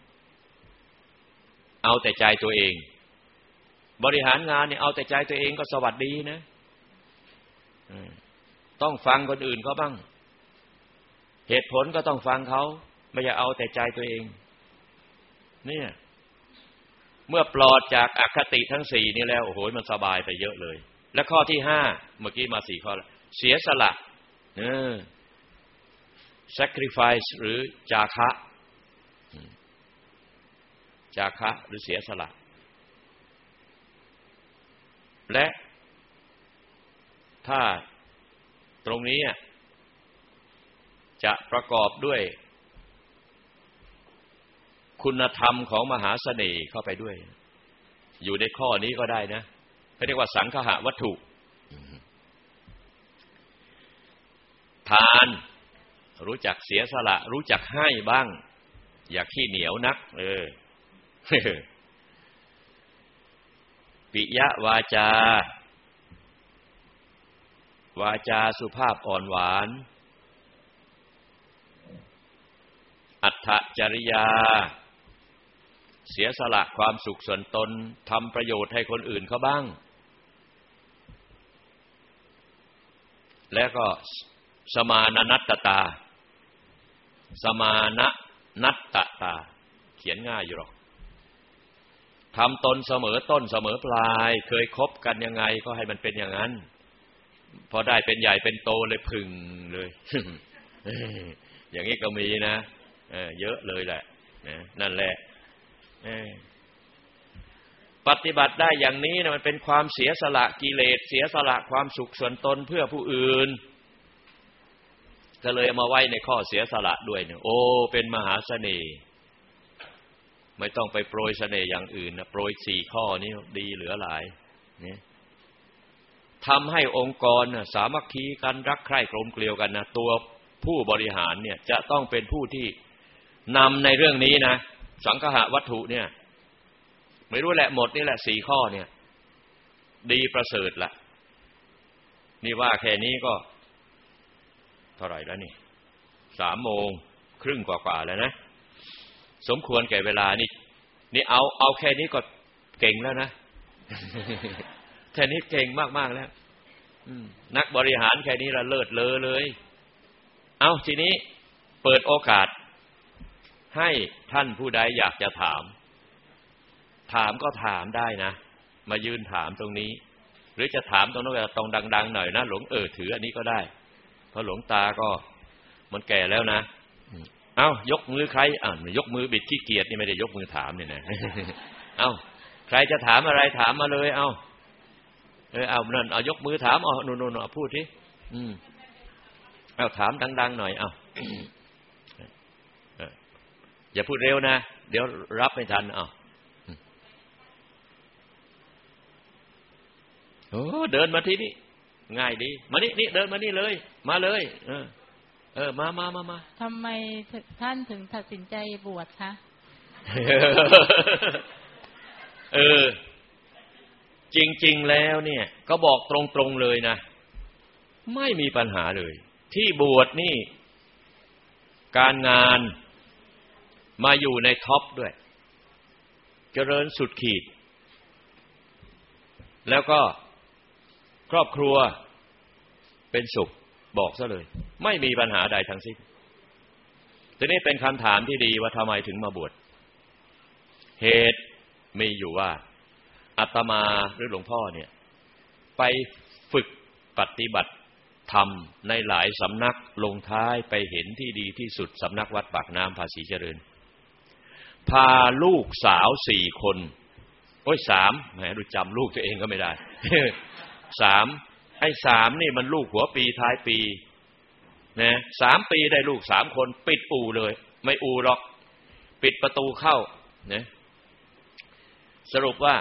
เอาแต่ใจตัวเองบริหารงานเนี่ยเอาแต่ใจตัวเองก็สวัสดีนะต้องฟังคนอื่นเขาบ้างเหตุผลก็ต้องฟังเขาไม่ใช่เอาแต่ใจตัวเองเนี่ยเมื่อปลอดจากอคติทั้งสี่นี่แล้วโอ้โหมันสบายไปเยอะเลยและข้อที่ห้าเมื่อกี้มาสี่ข้อแล้วเสียสละsacrifice หรือจาคะหรือเสียสละและถ้าตรงนี้จะประกอบด้วยคุณธรรมของมหาเสน่ห์เข้าไปด้วยอยู่ในข้อนี้ก็ได้นะเขาเรียกว่าสังคหวัตถุทานรู้จักเสียสละรู้จักให้บ้างอย่าขี้เหนียวนักปิยวาจาวาจาสุภาพอ่อนหวานอัตถจริยาเสียสละความสุขส่วนตนทำประโยชน์ให้คนอื่นเขาบ้างและก็สมานัตตาสมานัตตาเขียนง่ายอยู่หรอกทำตนเสมอต้นเสมอปลายเคยคบกันยังไงก็ให้มันเป็นอย่างนั้นพอได้เป็นใหญ่เป็นโตเลยพึงเลยอย่างนี้ก็มีนะเยอะเลยแหละนั่นแหละปฏิบัติได้อย่างนี้นะมันเป็นความเสียสละกิเลสเสียสละความสุขส่วนตนเพื่อผู้อื่นก็เลยเอามาไว้ในข้อเสียสละด้วยเนี่ยโอ้เป็นมหาเสน่ห์ไม่ต้องไปโปรยเสน่ห์อย่างอื่นนะโปรย4ข้อนี้ดีเหลือหลายเนี่ยทำให้องค์กรสามัคคีกันรักใคร่กลมเกลียวกันนะตัวผู้บริหารเนี่ยจะต้องเป็นผู้ที่นำในเรื่องนี้นะสังคหวัตถุเนี่ยไม่รู้แหละหมดนี่แหละ4ข้อเนี่ยดีประเสริฐละนี่ว่าแค่นี้ก็เท่าไหร่แล้วนี่3:30 กว่าๆแล้วนะสมควรแก่เวลานี่เอาแค่นี้ก็เก่งแล้วนะ แค่นี้เก่งมากๆแล้วนักบริหารแค่นี้ละเลิศเลอเลยเอาทีนี้เปิดโอกาสให้ท่านผู้ใดอยากจะถามก็ถามได้นะมายืนถามตรงนี้รือจะถามตรงนั้นตรงดังๆหน่อยนะหลวงถืออันนี้ก็ได้เพราะหลวงตาก็มันแก่แล้วนะเอ้ายกมือใครยกมือบิดขี้เกียจนี่ไม่ได้ยกมือถามเนี่ยนะเอ้าใครจะถามอะไรถามมาเลยเอานั่นเอายกมือถามนู่นพูดสิเอาถามดังๆหน่อยเอาอย่าพูดเร็วนะเดี๋ยวรับไม่ทันโอ้เดินมาที่นี่ง่ายดีมานี่เดินมานี่เลยมาเลยมาทำไมท่านถึงตัดสินใจบวชคะจริงๆแล้วเนี่ยก็บอกตรงๆเลยนะไม่มีปัญหาเลยที่บวชนี่การงานมาอยู่ในท็อปด้วยเจริญสุดขีดแล้วก็ครอบครัวเป็นสุขบอกซะเลยไม่มีปัญหาใดทั้งสิ้นทีนี้เป็นคำถามที่ดีว่าทำไมถึงมาบวชเหตุมีอยู่ว่าอาตมาหรือหลวงพ่อเนี่ยไปฝึกปฏิบัติธรรมในหลายสำนักลงท้ายไปเห็นที่ดีที่สุดสำนักวัดปากน้ำภาษีเจริญพาลูกสาว4 คน3แหมดูจำลูกตัวเองก็ไม่ได้ 3 ไอ้ 3นี่มันลูกหัวปีท้ายปีนะ3 ปีได้ลูก3 คนปิดอู่เลยไม่อู่หรอกปิดประตูเข้านะสรุปว่า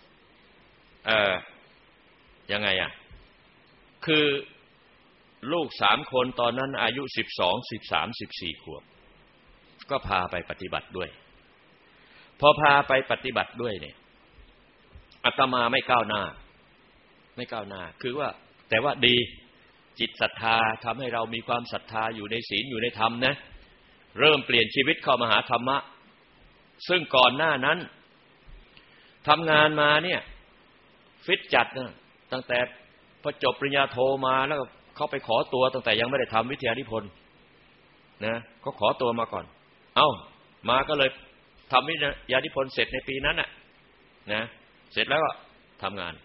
ยังไงคือลูก3 คนตอนนั้นอายุ12 13 14 ขวบก็พาไปปฏิบัติด้วยพอพาไปปฏิบัติด้วยเนี่ยอาตมาไม่ก้าวหน้าคือว่าแต่ว่าดีจิตศรัทธาทำให้เรามีความศรัทธาอยู่ในศีลอยู่ในธรรมนะเริ่มเปลี่ยนชีวิตเข้ามาหาธรรมะซึ่งก่อนหน้านั้นทำงานมาเนี่ยฟิตจัดนะตั้งแต่พอจบปริญญาโทมาแล้วเขาไปขอตัวตั้งแต่ยังไม่ได้ทำวิทยานิพนธ์นะเขาขอตัวมาก่อนมาก็เลยทำวิทยานิพนธ์เสร็จในปีนั้นนะเสร็จแล้วก็ทำงาน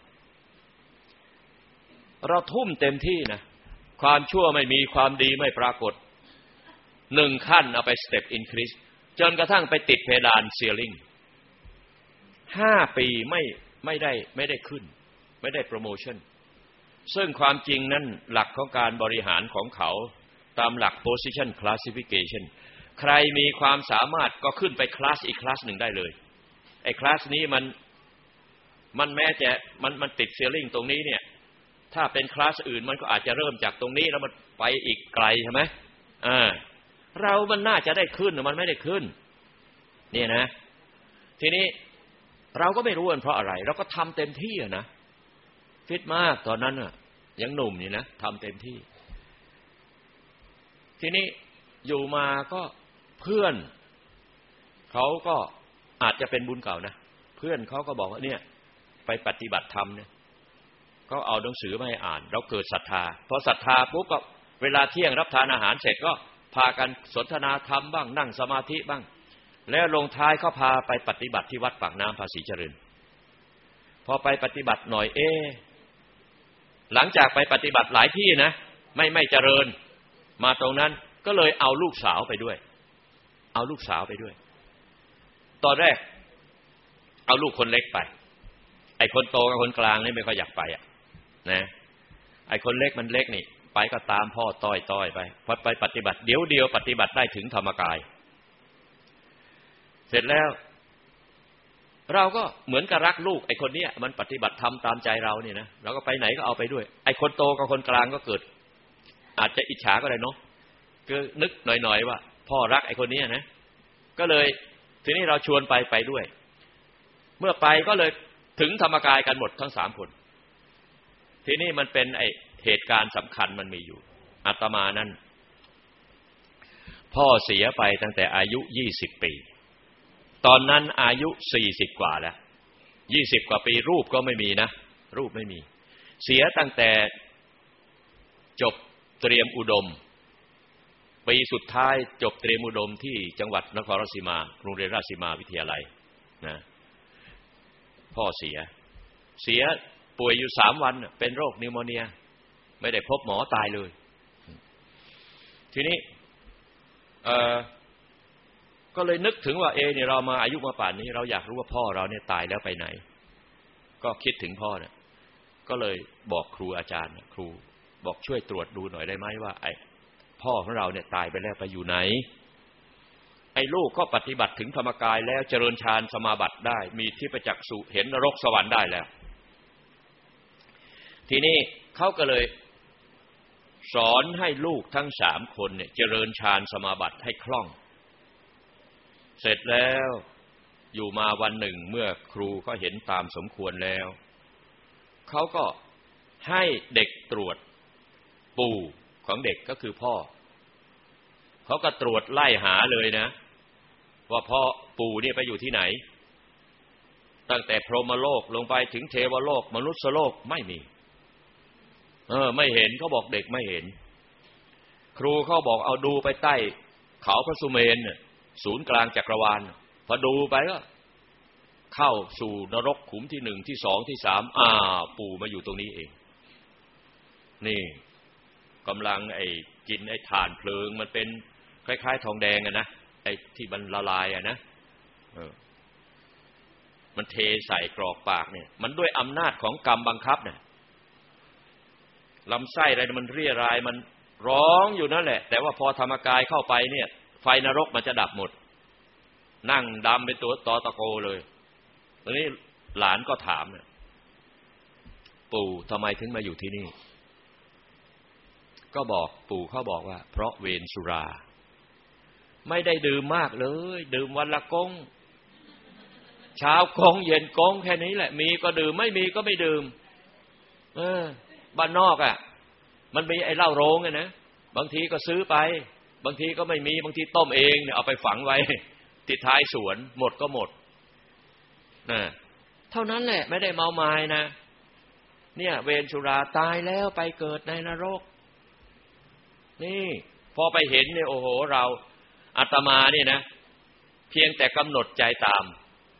เราทุ่มเต็มที่นะความชั่วไม่มีความดีไม่ปรากฏ1 ขั้นเอาไปสเต็ปอินครีสจนกระทั่งไปติดเพดานเซียลิง5 ปีไม่ได้ขึ้นไม่ได้โปรโมชั่นซึ่งความจริงนั้นหลักของการบริหารของเขาตามหลัก position classification ใครมีความสามารถก็ขึ้นไปคลาสอีกคลาสหนึ่งได้เลยไอ้คลาสนี้มันแม้จะมันติดเซียลิงตรงนี้เนี่ยถ้าเป็นคลาสอื่นมันก็อาจจะเริ่มจากตรงนี้แล้วมันไปอีกไกลใช่ไหมเรามันน่าจะได้ขึ้นมันไม่ได้ขึ้นเนี่ยนะทีนี้เราก็ไม่รู้เพราะอะไรเราก็ทำเต็มที่นะฟิตมากตอนนั้นยังหนุ่มอยู่นะทำเต็มที่ทีนี้อยู่มาก็เพื่อนเขาก็อาจจะเป็นบุญเก่านะเพื่อนเขาก็บอกว่าเนี่ยไปปฏิบัติธรรมเนี่ยก็เอาหนังสือมาให้อ่านเราเกิดศรัทธาพอศรัทธาปุ๊บก็เวลาเที่ยงรับทานอาหารเสร็จก็พากันสนทนาธรรมบ้างนั่งสมาธิบ้างแล้วลงท้ายเขาพาไปปฏิบัติที่วัดปากน้ำภาษีเจริญพอไปปฏิบัติหน่อยหลังจากไปปฏิบัติหลายที่นะไม่เจริญมาตรงนั้นก็เลยเอาลูกสาวไปด้วยตอนแรกเอาลูกคนเล็กไปไอ้คนโตกับคนกลางนี่ไม่ค่อยอยากไปนะไอ้คนเล็กมันเล็กนี่ไปก็ตามพ่อต้อยไปพอไปปฏิบัติเดี๋ยวปฏิบัติได้ถึงธรรมกายเสร็จแล้วเราก็เหมือนกับรักลูกไอ้คนเนี้ยมันปฏิบัติธรรมตามใจเราเนี่ยนะเราก็ไปไหนก็เอาไปด้วยไอ้คนโตกับคนกลางก็เกิดอาจจะอิจฉาก็ได้เนาะก็นึกหน่อยๆว่าพ่อรักไอ้คนนี้นะก็เลยทีนี้เราชวนไปด้วยเมื่อไปก็เลยถึงธรรมกายกันหมดทั้ง3 คนทีนี้มันเป็นไอ้เหตุการณ์สำคัญมันมีอยู่อาตมานั้นพ่อเสียไปตั้งแต่อายุ20 ปีตอนนั้นอายุ40 กว่าแล้ว20 กว่าปีรูปก็ไม่มีนะรูปไม่มีเสียตั้งแต่จบเตรียมอุดมปีสุดท้ายจบเตรียมอุดมที่จังหวัดนครราชสีมาโรงเรียนราชสีมาวิทยาลัยนะพ่อเสียป่วยอยู่3 วันเป็นโรคนิวโมเนียไม่ได้พบหมอตายเลยทีนี้ก็เลยนึกถึงว่าเนี่ยเรามาอายุมาป่านนี้เราอยากรู้ว่าพ่อเราเนี่ยตายแล้วไปไหนก็คิดถึงพ่อเนี่ยก็เลยบอกครูอาจารย์ครูบอกช่วยตรวจดูหน่อยได้ไหมว่าไอ้พ่อของเราเนี่ยตายไปแล้วไปอยู่ไหนไอ้ลูกก็ปฏิบัติถึงธรรมกายแล้วเจริญฌานสมาบัติได้มีทิพจักษุเห็นนรกสวรรค์ได้แล้วทีนี้เขาก็เลยสอนให้ลูกทั้ง3 คนเนี่ยเจริญฌานสมาบัติให้คล่องเสร็จแล้วอยู่มาวันหนึ่งเมื่อครูเขาเห็นตามสมควรแล้วเขาก็ให้เด็กตรวจปู่ของเด็กก็คือพ่อเขาก็ตรวจไล่หาเลยนะว่าพ่อปู่เนี่ยไปอยู่ที่ไหนตั้งแต่พรหมโลกลงไปถึงเทวโลกมนุษยโลกไม่มีไม่เห็นเขาบอกเด็กไม่เห็นครูเขาบอกเอาดูไปใต้เขาพระสุเมรุศูนย์กลางจักรวาลพอดูไปก็เข้าสู่นรกขุมที่1ที่2ที่3ปู่มาอยู่ตรงนี้เองนี่กำลังกินถ่านเพลิงมันเป็นคล้ายๆทองแดงนะที่มันละลายนะมันเทใส่กรอกปากเนี่ยมันด้วยอำนาจของกรรมบังคับเนี่ยลำไส้อะไรมันเรี่ยรายมันร้องอยู่นั่นแหละแต่ว่าพอธรรมกายเข้าไปเนี่ยไฟนรกมันจะดับหมดนั่งดำเป็นตัวตอตะโกเลยตอนนี้หลานก็ถามเนี่ยปู่ทำไมถึงมาอยู่ที่นี่ก็บอกปู่เขาบอกว่าเพราะเวรสุราไม่ได้ดื่มมากเลยดื่มวันละก๊งเช้าก๊งเย็นก๊งแค่นี้แหละมีก็ดื่มไม่มีก็ไม่ดื่มบ้านนอกมันมีเหล้าโรงนะบางทีก็ซื้อไปบางทีก็ไม่มีบางทีต้มเองเนี่ยเอาไปฝังไว้ติดท้ายสวนหมดก็หมดเท่านั้นแหละไม่ได้เมามายนะเนี่ยเวรสุราตายแล้วไปเกิดในนรกนี่พอไปเห็นเนี่ยโอ้โหเราอาตมาเนี่ยนะเพียงแต่กำหนดใจตาม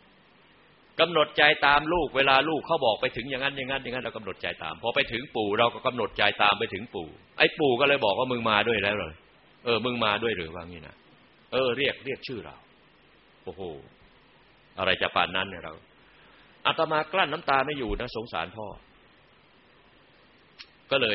ลูกเวลาลูกเขาบอกไปถึงอย่างนั้นเรากำหนดใจตามพอไปถึงปู่เราก็กำหนดใจตามไปถึงปู่ไอ้ปู่ก็เลยบอกว่ามึงมาด้วยแล้วเลยมึงมาด้วยหรือว่างี้นะเรียกชื่อเราโอ้โหอะไรจะป่านนั้นเนี่ยเราอาตมากลั้นน้ำตาไม่อยู่นะสงสารพ่อก็เลย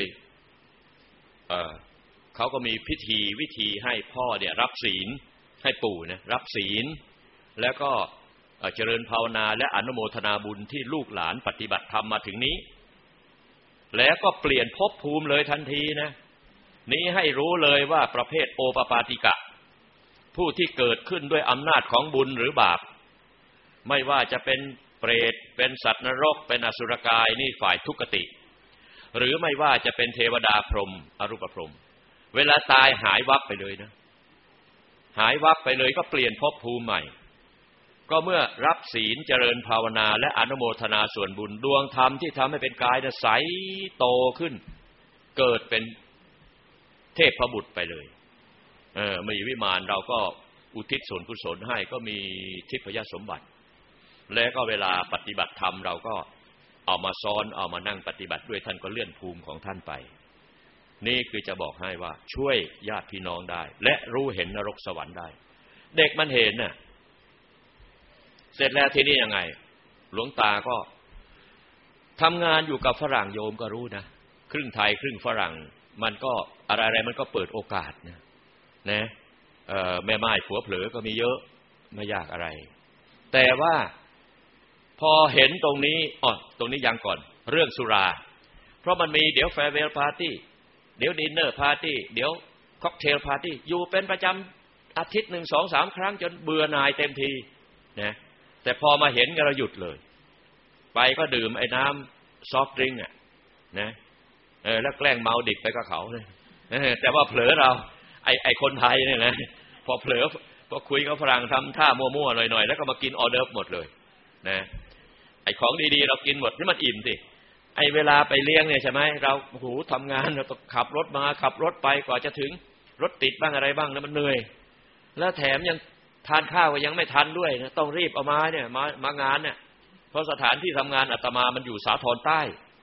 เขาก็มีวิธีให้พ่อเนี่ยรับศีลให้ปู่นะรับศีลแล้วก็เจริญภาวนาและอนุโมทนาบุญที่ลูกหลานปฏิบัติธรรมมาถึงนี้แล้วก็เปลี่ยนภพภูมิเลยทันทีนะนี้ให้รู้เลยว่าประเภทโอปปาติกะผู้ที่เกิดขึ้นด้วยอำนาจของบุญหรือบาปไม่ว่าจะเป็นเปรตเป็นสัตว์นรกเป็นอสุรกายนี่ฝ่ายทุกขติหรือไม่ว่าจะเป็นเทวดาพรหมอรูปพรหมเวลาตายหายวับไปเลยนะหายวับไปเลยก็เปลี่ยนภพภูมิใหม่ก็เมื่อรับศีลเจริญภาวนาและอนุโมทนาส่วนบุญดวงธรรมที่ทำให้เป็นกายใสโตขึ้นเกิดเป็นเทพบุตรไปเลยมีวิมานเราก็อุทิศส่วนกุศลให้ก็มีทิพยสมบัติแล้วก็เวลาปฏิบัติธรรมเราก็เอามาซ้อนเอามานั่งปฏิบัติด้วยท่านก็เลื่อนภูมิของท่านไปนี่คือจะบอกให้ว่าช่วยญาติพี่น้องได้และรู้เห็นนรกสวรรค์ได้เด็กมันเห็นน่ะเสร็จแล้วทีนี้ยังไงหลวงตาก็ทำงานอยู่กับฝรั่งโยมก็รู้นะครึ่งไทยครึ่งฝรั่งมันก็อะไรมันก็เปิดโอกาสนะแม่ไม้ผัวเผลอก็มีเยอะไม่ยากอะไรแต่ว่าพอเห็นตรงนี้ตรงนี้ยังก่อนเรื่องสุราเพราะมันมีเดี๋ยวแฟร์เวลปาร์ตี้เดี๋ยวดินเนอร์ปาร์ตี้เดี๋ยวค็อกเทลปาร์ตี้อยู่เป็นประจำอาทิตย์1 2 3 ครั้งจนเบื่อหน่ายเต็มทีนะแต่พอมาเห็นก็เราหยุดเลยไปก็ดื่มไอ้น้ำซอฟต์ดริงก์นะแล้วแกล้งเมาดิบไปกับเขาเลยแต่ว่าเผลอเราไอ้คนไทยเนี่ยนะพอเผลอพอคุยกับฝรั่งทำท่ามั่วๆหน่อยๆแล้วก็มากินออเดิร์ฟหมดเลยนะไอ้ของดีๆเรากินหมดนี่มันอิ่มสิไอ้เวลาไปเลี้ยงเนี่ยใช่ไหมเราทำงานเราต้องขับรถมาขับรถไปกว่าจะถึงรถติดบ้างอะไรบ้างแล้วมันเหนื่อยแล้วแถมยังทานข้าวก็ยังไม่ทันด้วยนะต้องรีบเอามาเนี่ยมางานเนี่ยเพราะสถานที่ทำงานอาตมามันอยู่สาทรใต้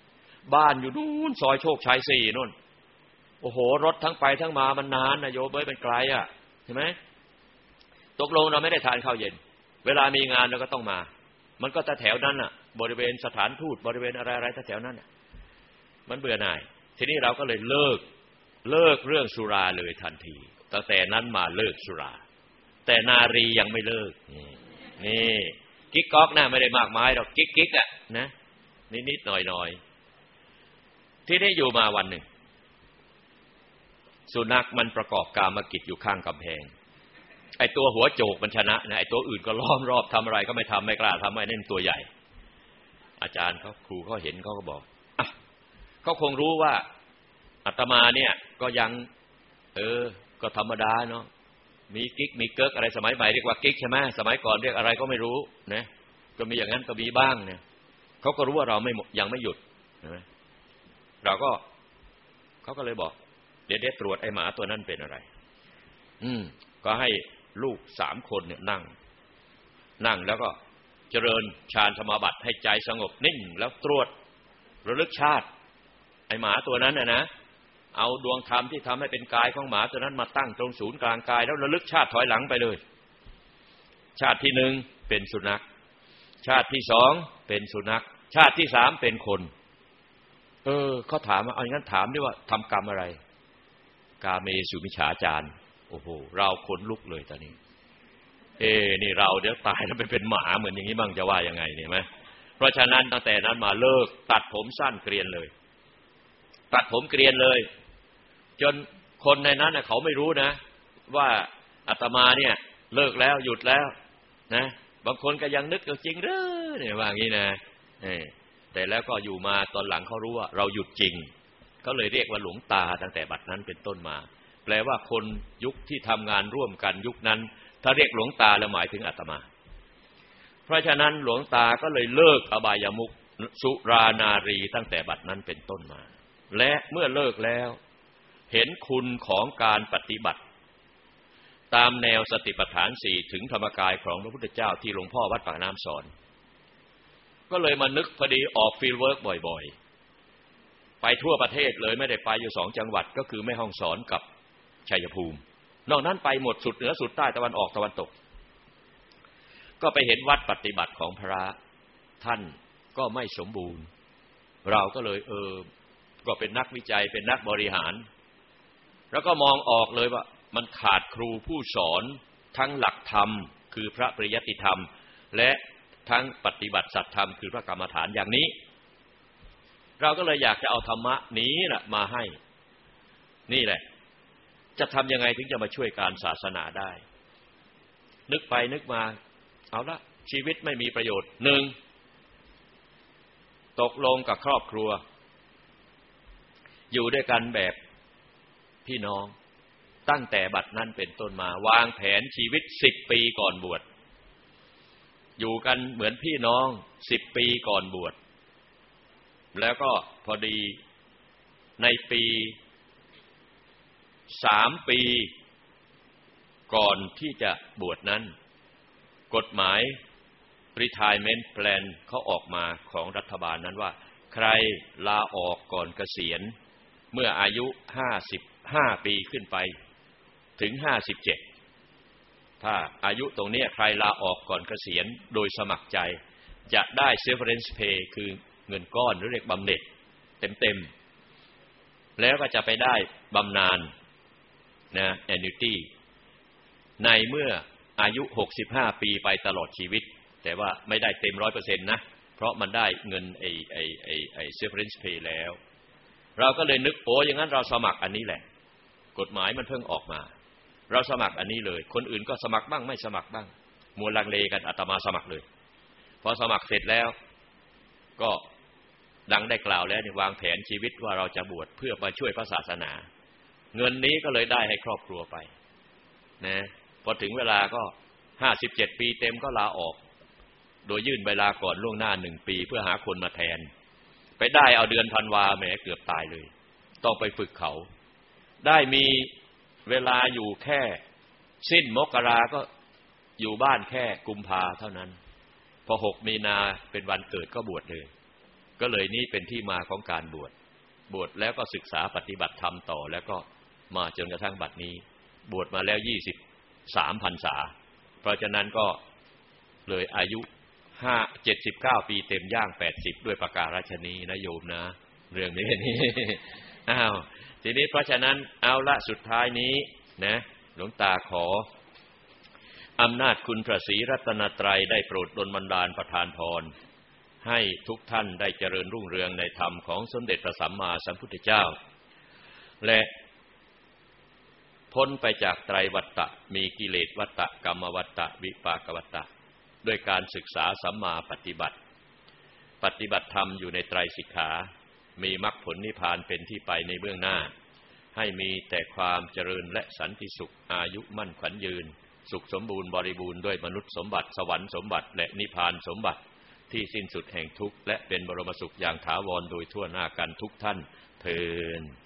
บ้านอยู่นู่นซอยโชคชัย4นู่นโอ้โหรถทั้งไปทั้งมามันนานนะโยมเอ้ยมันไกลอ่ะเห็นไหมตกลงเราไม่ได้ทานข้าวเย็นเวลามีงานเราก็ต้องมามันก็แถวนั้นน่ะบริเวณสถานทูตบริเวณอะไรๆแถวนั้นน่ะมันเบื่อหน่ายทีนี้เราก็เลยเลิกเรื่องสุราเลยทันทีตั้งแต่นั้นมาเลิกสุราแต่นารียังไม่เลิกนี่กิ๊กก๊อกน่ะไม่ได้มากมายหรอกกิ๊กอ่ะนะนิดๆหน่อยๆที่ได้อยู่มาวันหนึ่งสุนัขมันประกอบกามกิจอยู่ข้างกำแพงไอ้ตัวหัวโจกมันชนะนะไอ้ตัวอื่นก็ล้อมรอบทำอะไรก็ไม่ทำไม่กล้าทำไอ้นั่นตัวใหญ่อาจารย์เขาครูเขาเห็นเขาก็บอกอ่ะเขาคงรู้ว่าอาตมาเนี่ยก็ยังก็ธรรมดาเนาะมีกิ๊กมีเกิ๊กอะไรสมัยใหม่เรียกว่ากิ๊กใช่ไหมสมัยก่อนเรียกอะไรก็ไม่รู้นะก็มีอย่างนั้นก็มีบ้างเนี่ยเขาก็รู้ว่าเรายังไม่หยุดใช่ไหมเขาก็เลยบอกเดี๋ยวตรวจไอ้หมาตัวนั้นเป็นอะไรก็ให้ลูก3 คนเนี่ยนั่งแล้วก็เจริญฌานสมาบัติให้ใจสงบนิ่งแล้วตรวจระลึกชาติไอ้หมาตัวนั้นนะเอาดวงธรรมที่ทำให้เป็นกายของหมาตัวนั้นมาตั้งตรงศูนย์กลางกายแล้วระลึกชาติถอยหลังไปเลยชาติที่1เป็นสุนัขชาติที่2เป็นสุนัขชาติที่3เป็นคนเขาถามว่าเอาอย่างนั้นถามด้วยว่าทำกรรมอะไรกาเมสุมิจฉาจารโอ้โหเราขนลุกเลยตอนนี้นี่เราเดี๋ยวตายแล้วไปเป็นหมาเหมือนอย่างนี้บ้างจะว่ายังไงเนี่ยไหมเพราะฉะนั้นตั้งแต่นั้นมาเลิกตัดผมสั้นเกรียนเลยตัดผมเกรียนเลยจนคนในนั้นเขาไม่รู้นะว่าอาตมาเนี่ยเลิกแล้วหยุดแล้วนะบางคนก็ยังนึกจริงหรือเนี่ยว่างี้นะแต่แล้วก็อยู่มาตอนหลังเขารู้ว่าเราหยุดจริงเขาเลยเรียกว่าหลวงตาตั้งแต่บัดนั้นเป็นต้นมาแปลว่าคนยุคที่ทำงานร่วมกันยุคนั้นถ้าเรียกหลวงตาแล้วหมายถึงอาตมาเพราะฉะนั้นหลวงตาก็เลยเลิกอบายมุขสุรานารีตั้งแต่บัดนั้นเป็นต้นมาและเมื่อเลิกแล้วเห็นคุณของการปฏิบัติตามแนวสติปัฏฐาน4ถึงธรรมกายของพระพุทธเจ้าที่หลวงพ่อวัดปากน้ำสอนก็เลยมานึกพอดีออกฟีลด์เวิร์กบ่อยๆไปทั่วประเทศเลยไม่ได้ไปอยู่2 จังหวัดก็คือแม่ฮ่องสอนกับชัยภูมินอกนั้นไปหมดสุดเหนือสุดใต้ตะวันออกตะวันตกก็ไปเห็นวัดปฏิบัติของพระท่านก็ไม่สมบูรณ์เราก็เลยก็เป็นนักวิจัยเป็นนักบริหารแล้วก็มองออกเลยว่ามันขาดครูผู้สอนทั้งหลักธรรมคือพระปริยัติธรรมและทั้งปฏิบัติสัจธรรมคือพระกรรมฐานอย่างนี้เราก็เลยอยากจะเอาธรรมะนี้น่ะมาให้นี่แหละจะทำยังไงถึงจะมาช่วยการศาสนาได้นึกไปนึกมาเอาละชีวิตไม่มีประโยชน์1ตกลงกับครอบครัวอยู่ด้วยกันแบบพี่น้องตั้งแต่บัดนั้นเป็นต้นมาวางแผนชีวิต10 ปีก่อนบวชอยู่กันเหมือนพี่น้อง10 ปีก่อนบวชแล้วก็พอดีในปี3 ปีก่อนที่จะบวชนั้นกฎหมาย retirement plan เขาออกมาของรัฐบาลนั้นว่าใครลาออกก่อนเกษียณเมื่ออายุ55 ปีขึ้นไปถึง57ถ้าอายุตรงนี้ใครลาออกก่อนเกษียณโดยสมัครใจจะได้ severance pay คือเงินก้อนหรือเรียกบำเหน็จเต็มๆแล้วก็จะไปได้บำนาญนะ annuity ในเมื่ออายุ65 ปีไปตลอดชีวิตแต่ว่าไม่ได้เต็ม 100% นะเพราะมันได้เงินไอ้ severance pay แล้วเราก็เลยนึกอย่างนั้นเราสมัครอันนี้แหละกฎหมายมันเพิ่งออกมาเราสมัครอันนี้เลยคนอื่นก็สมัครบ้างไม่สมัครบ้างมัวลังเลกันอาตมาสมัครเลยพอสมัครเสร็จแล้วก็ดังได้กล่าวแล้วเนี่ยวางแผนชีวิตว่าเราจะบวชเพื่อมาช่วยพระศาสนาเงินนี้ก็เลยได้ให้ครอบครัวไปนะพอถึงเวลาก็57 ปีเต็มก็ลาออกโดยยื่นใบลาก่อนล่วงหน้า1 ปีเพื่อหาคนมาแทนไปได้เอาเดือนธันวาแหมเกือบตายเลยต้องไปฝึกเขาได้มีเวลาอยู่แค่สิ้นมกราก็อยู่บ้านแค่กุมภาเท่านั้นพอ6 มีนาเป็นวันเกิดก็บวชเลยก็เลยนี่เป็นที่มาของการบวชแล้วก็ศึกษาปฏิบัติธรรมต่อแล้วก็มาจนกระทั่งบัดนี้บวชมาแล้ว23 พรรษาเพราะฉะนั้นก็เลยอายุ79 ปีเต็มย่าง80ด้วยประการฉนี้นะโยมนะเรื่องนี้นี่ ทีนี้เพราะฉะนั้นเอาละสุดท้ายนี้นะหลวงตาขออำนาจคุณพระศรีรัตนตรัยได้โปรดดลบันดาลประทานพรให้ทุกท่านได้เจริญรุ่งเรืองในธรรมของสมเด็จพระสัมมาสัมพุทธเจ้าและพ้นไปจากไตรวัฏฏะมีกิเลสวัฏฏะกรรมวัฏฏะวิปากวัฏฏะด้วยการศึกษาสัมมาปฏิบัติธรรมอยู่ในไตรสิกขามีมรรคผลนิพพานเป็นที่ไปในเบื้องหน้าให้มีแต่ความเจริญและสันติสุขอายุมั่นขวัญยืนสุขสมบูรณ์บริบูรณ์ด้วยมนุษย์สมบัติสวรรค์สมบัติและนิพพานสมบัติที่สิ้นสุดแห่งทุกข์และเป็นบรมสุขอย่างถาวรโดยทั่วหน้ากันทุกท่านเทอญ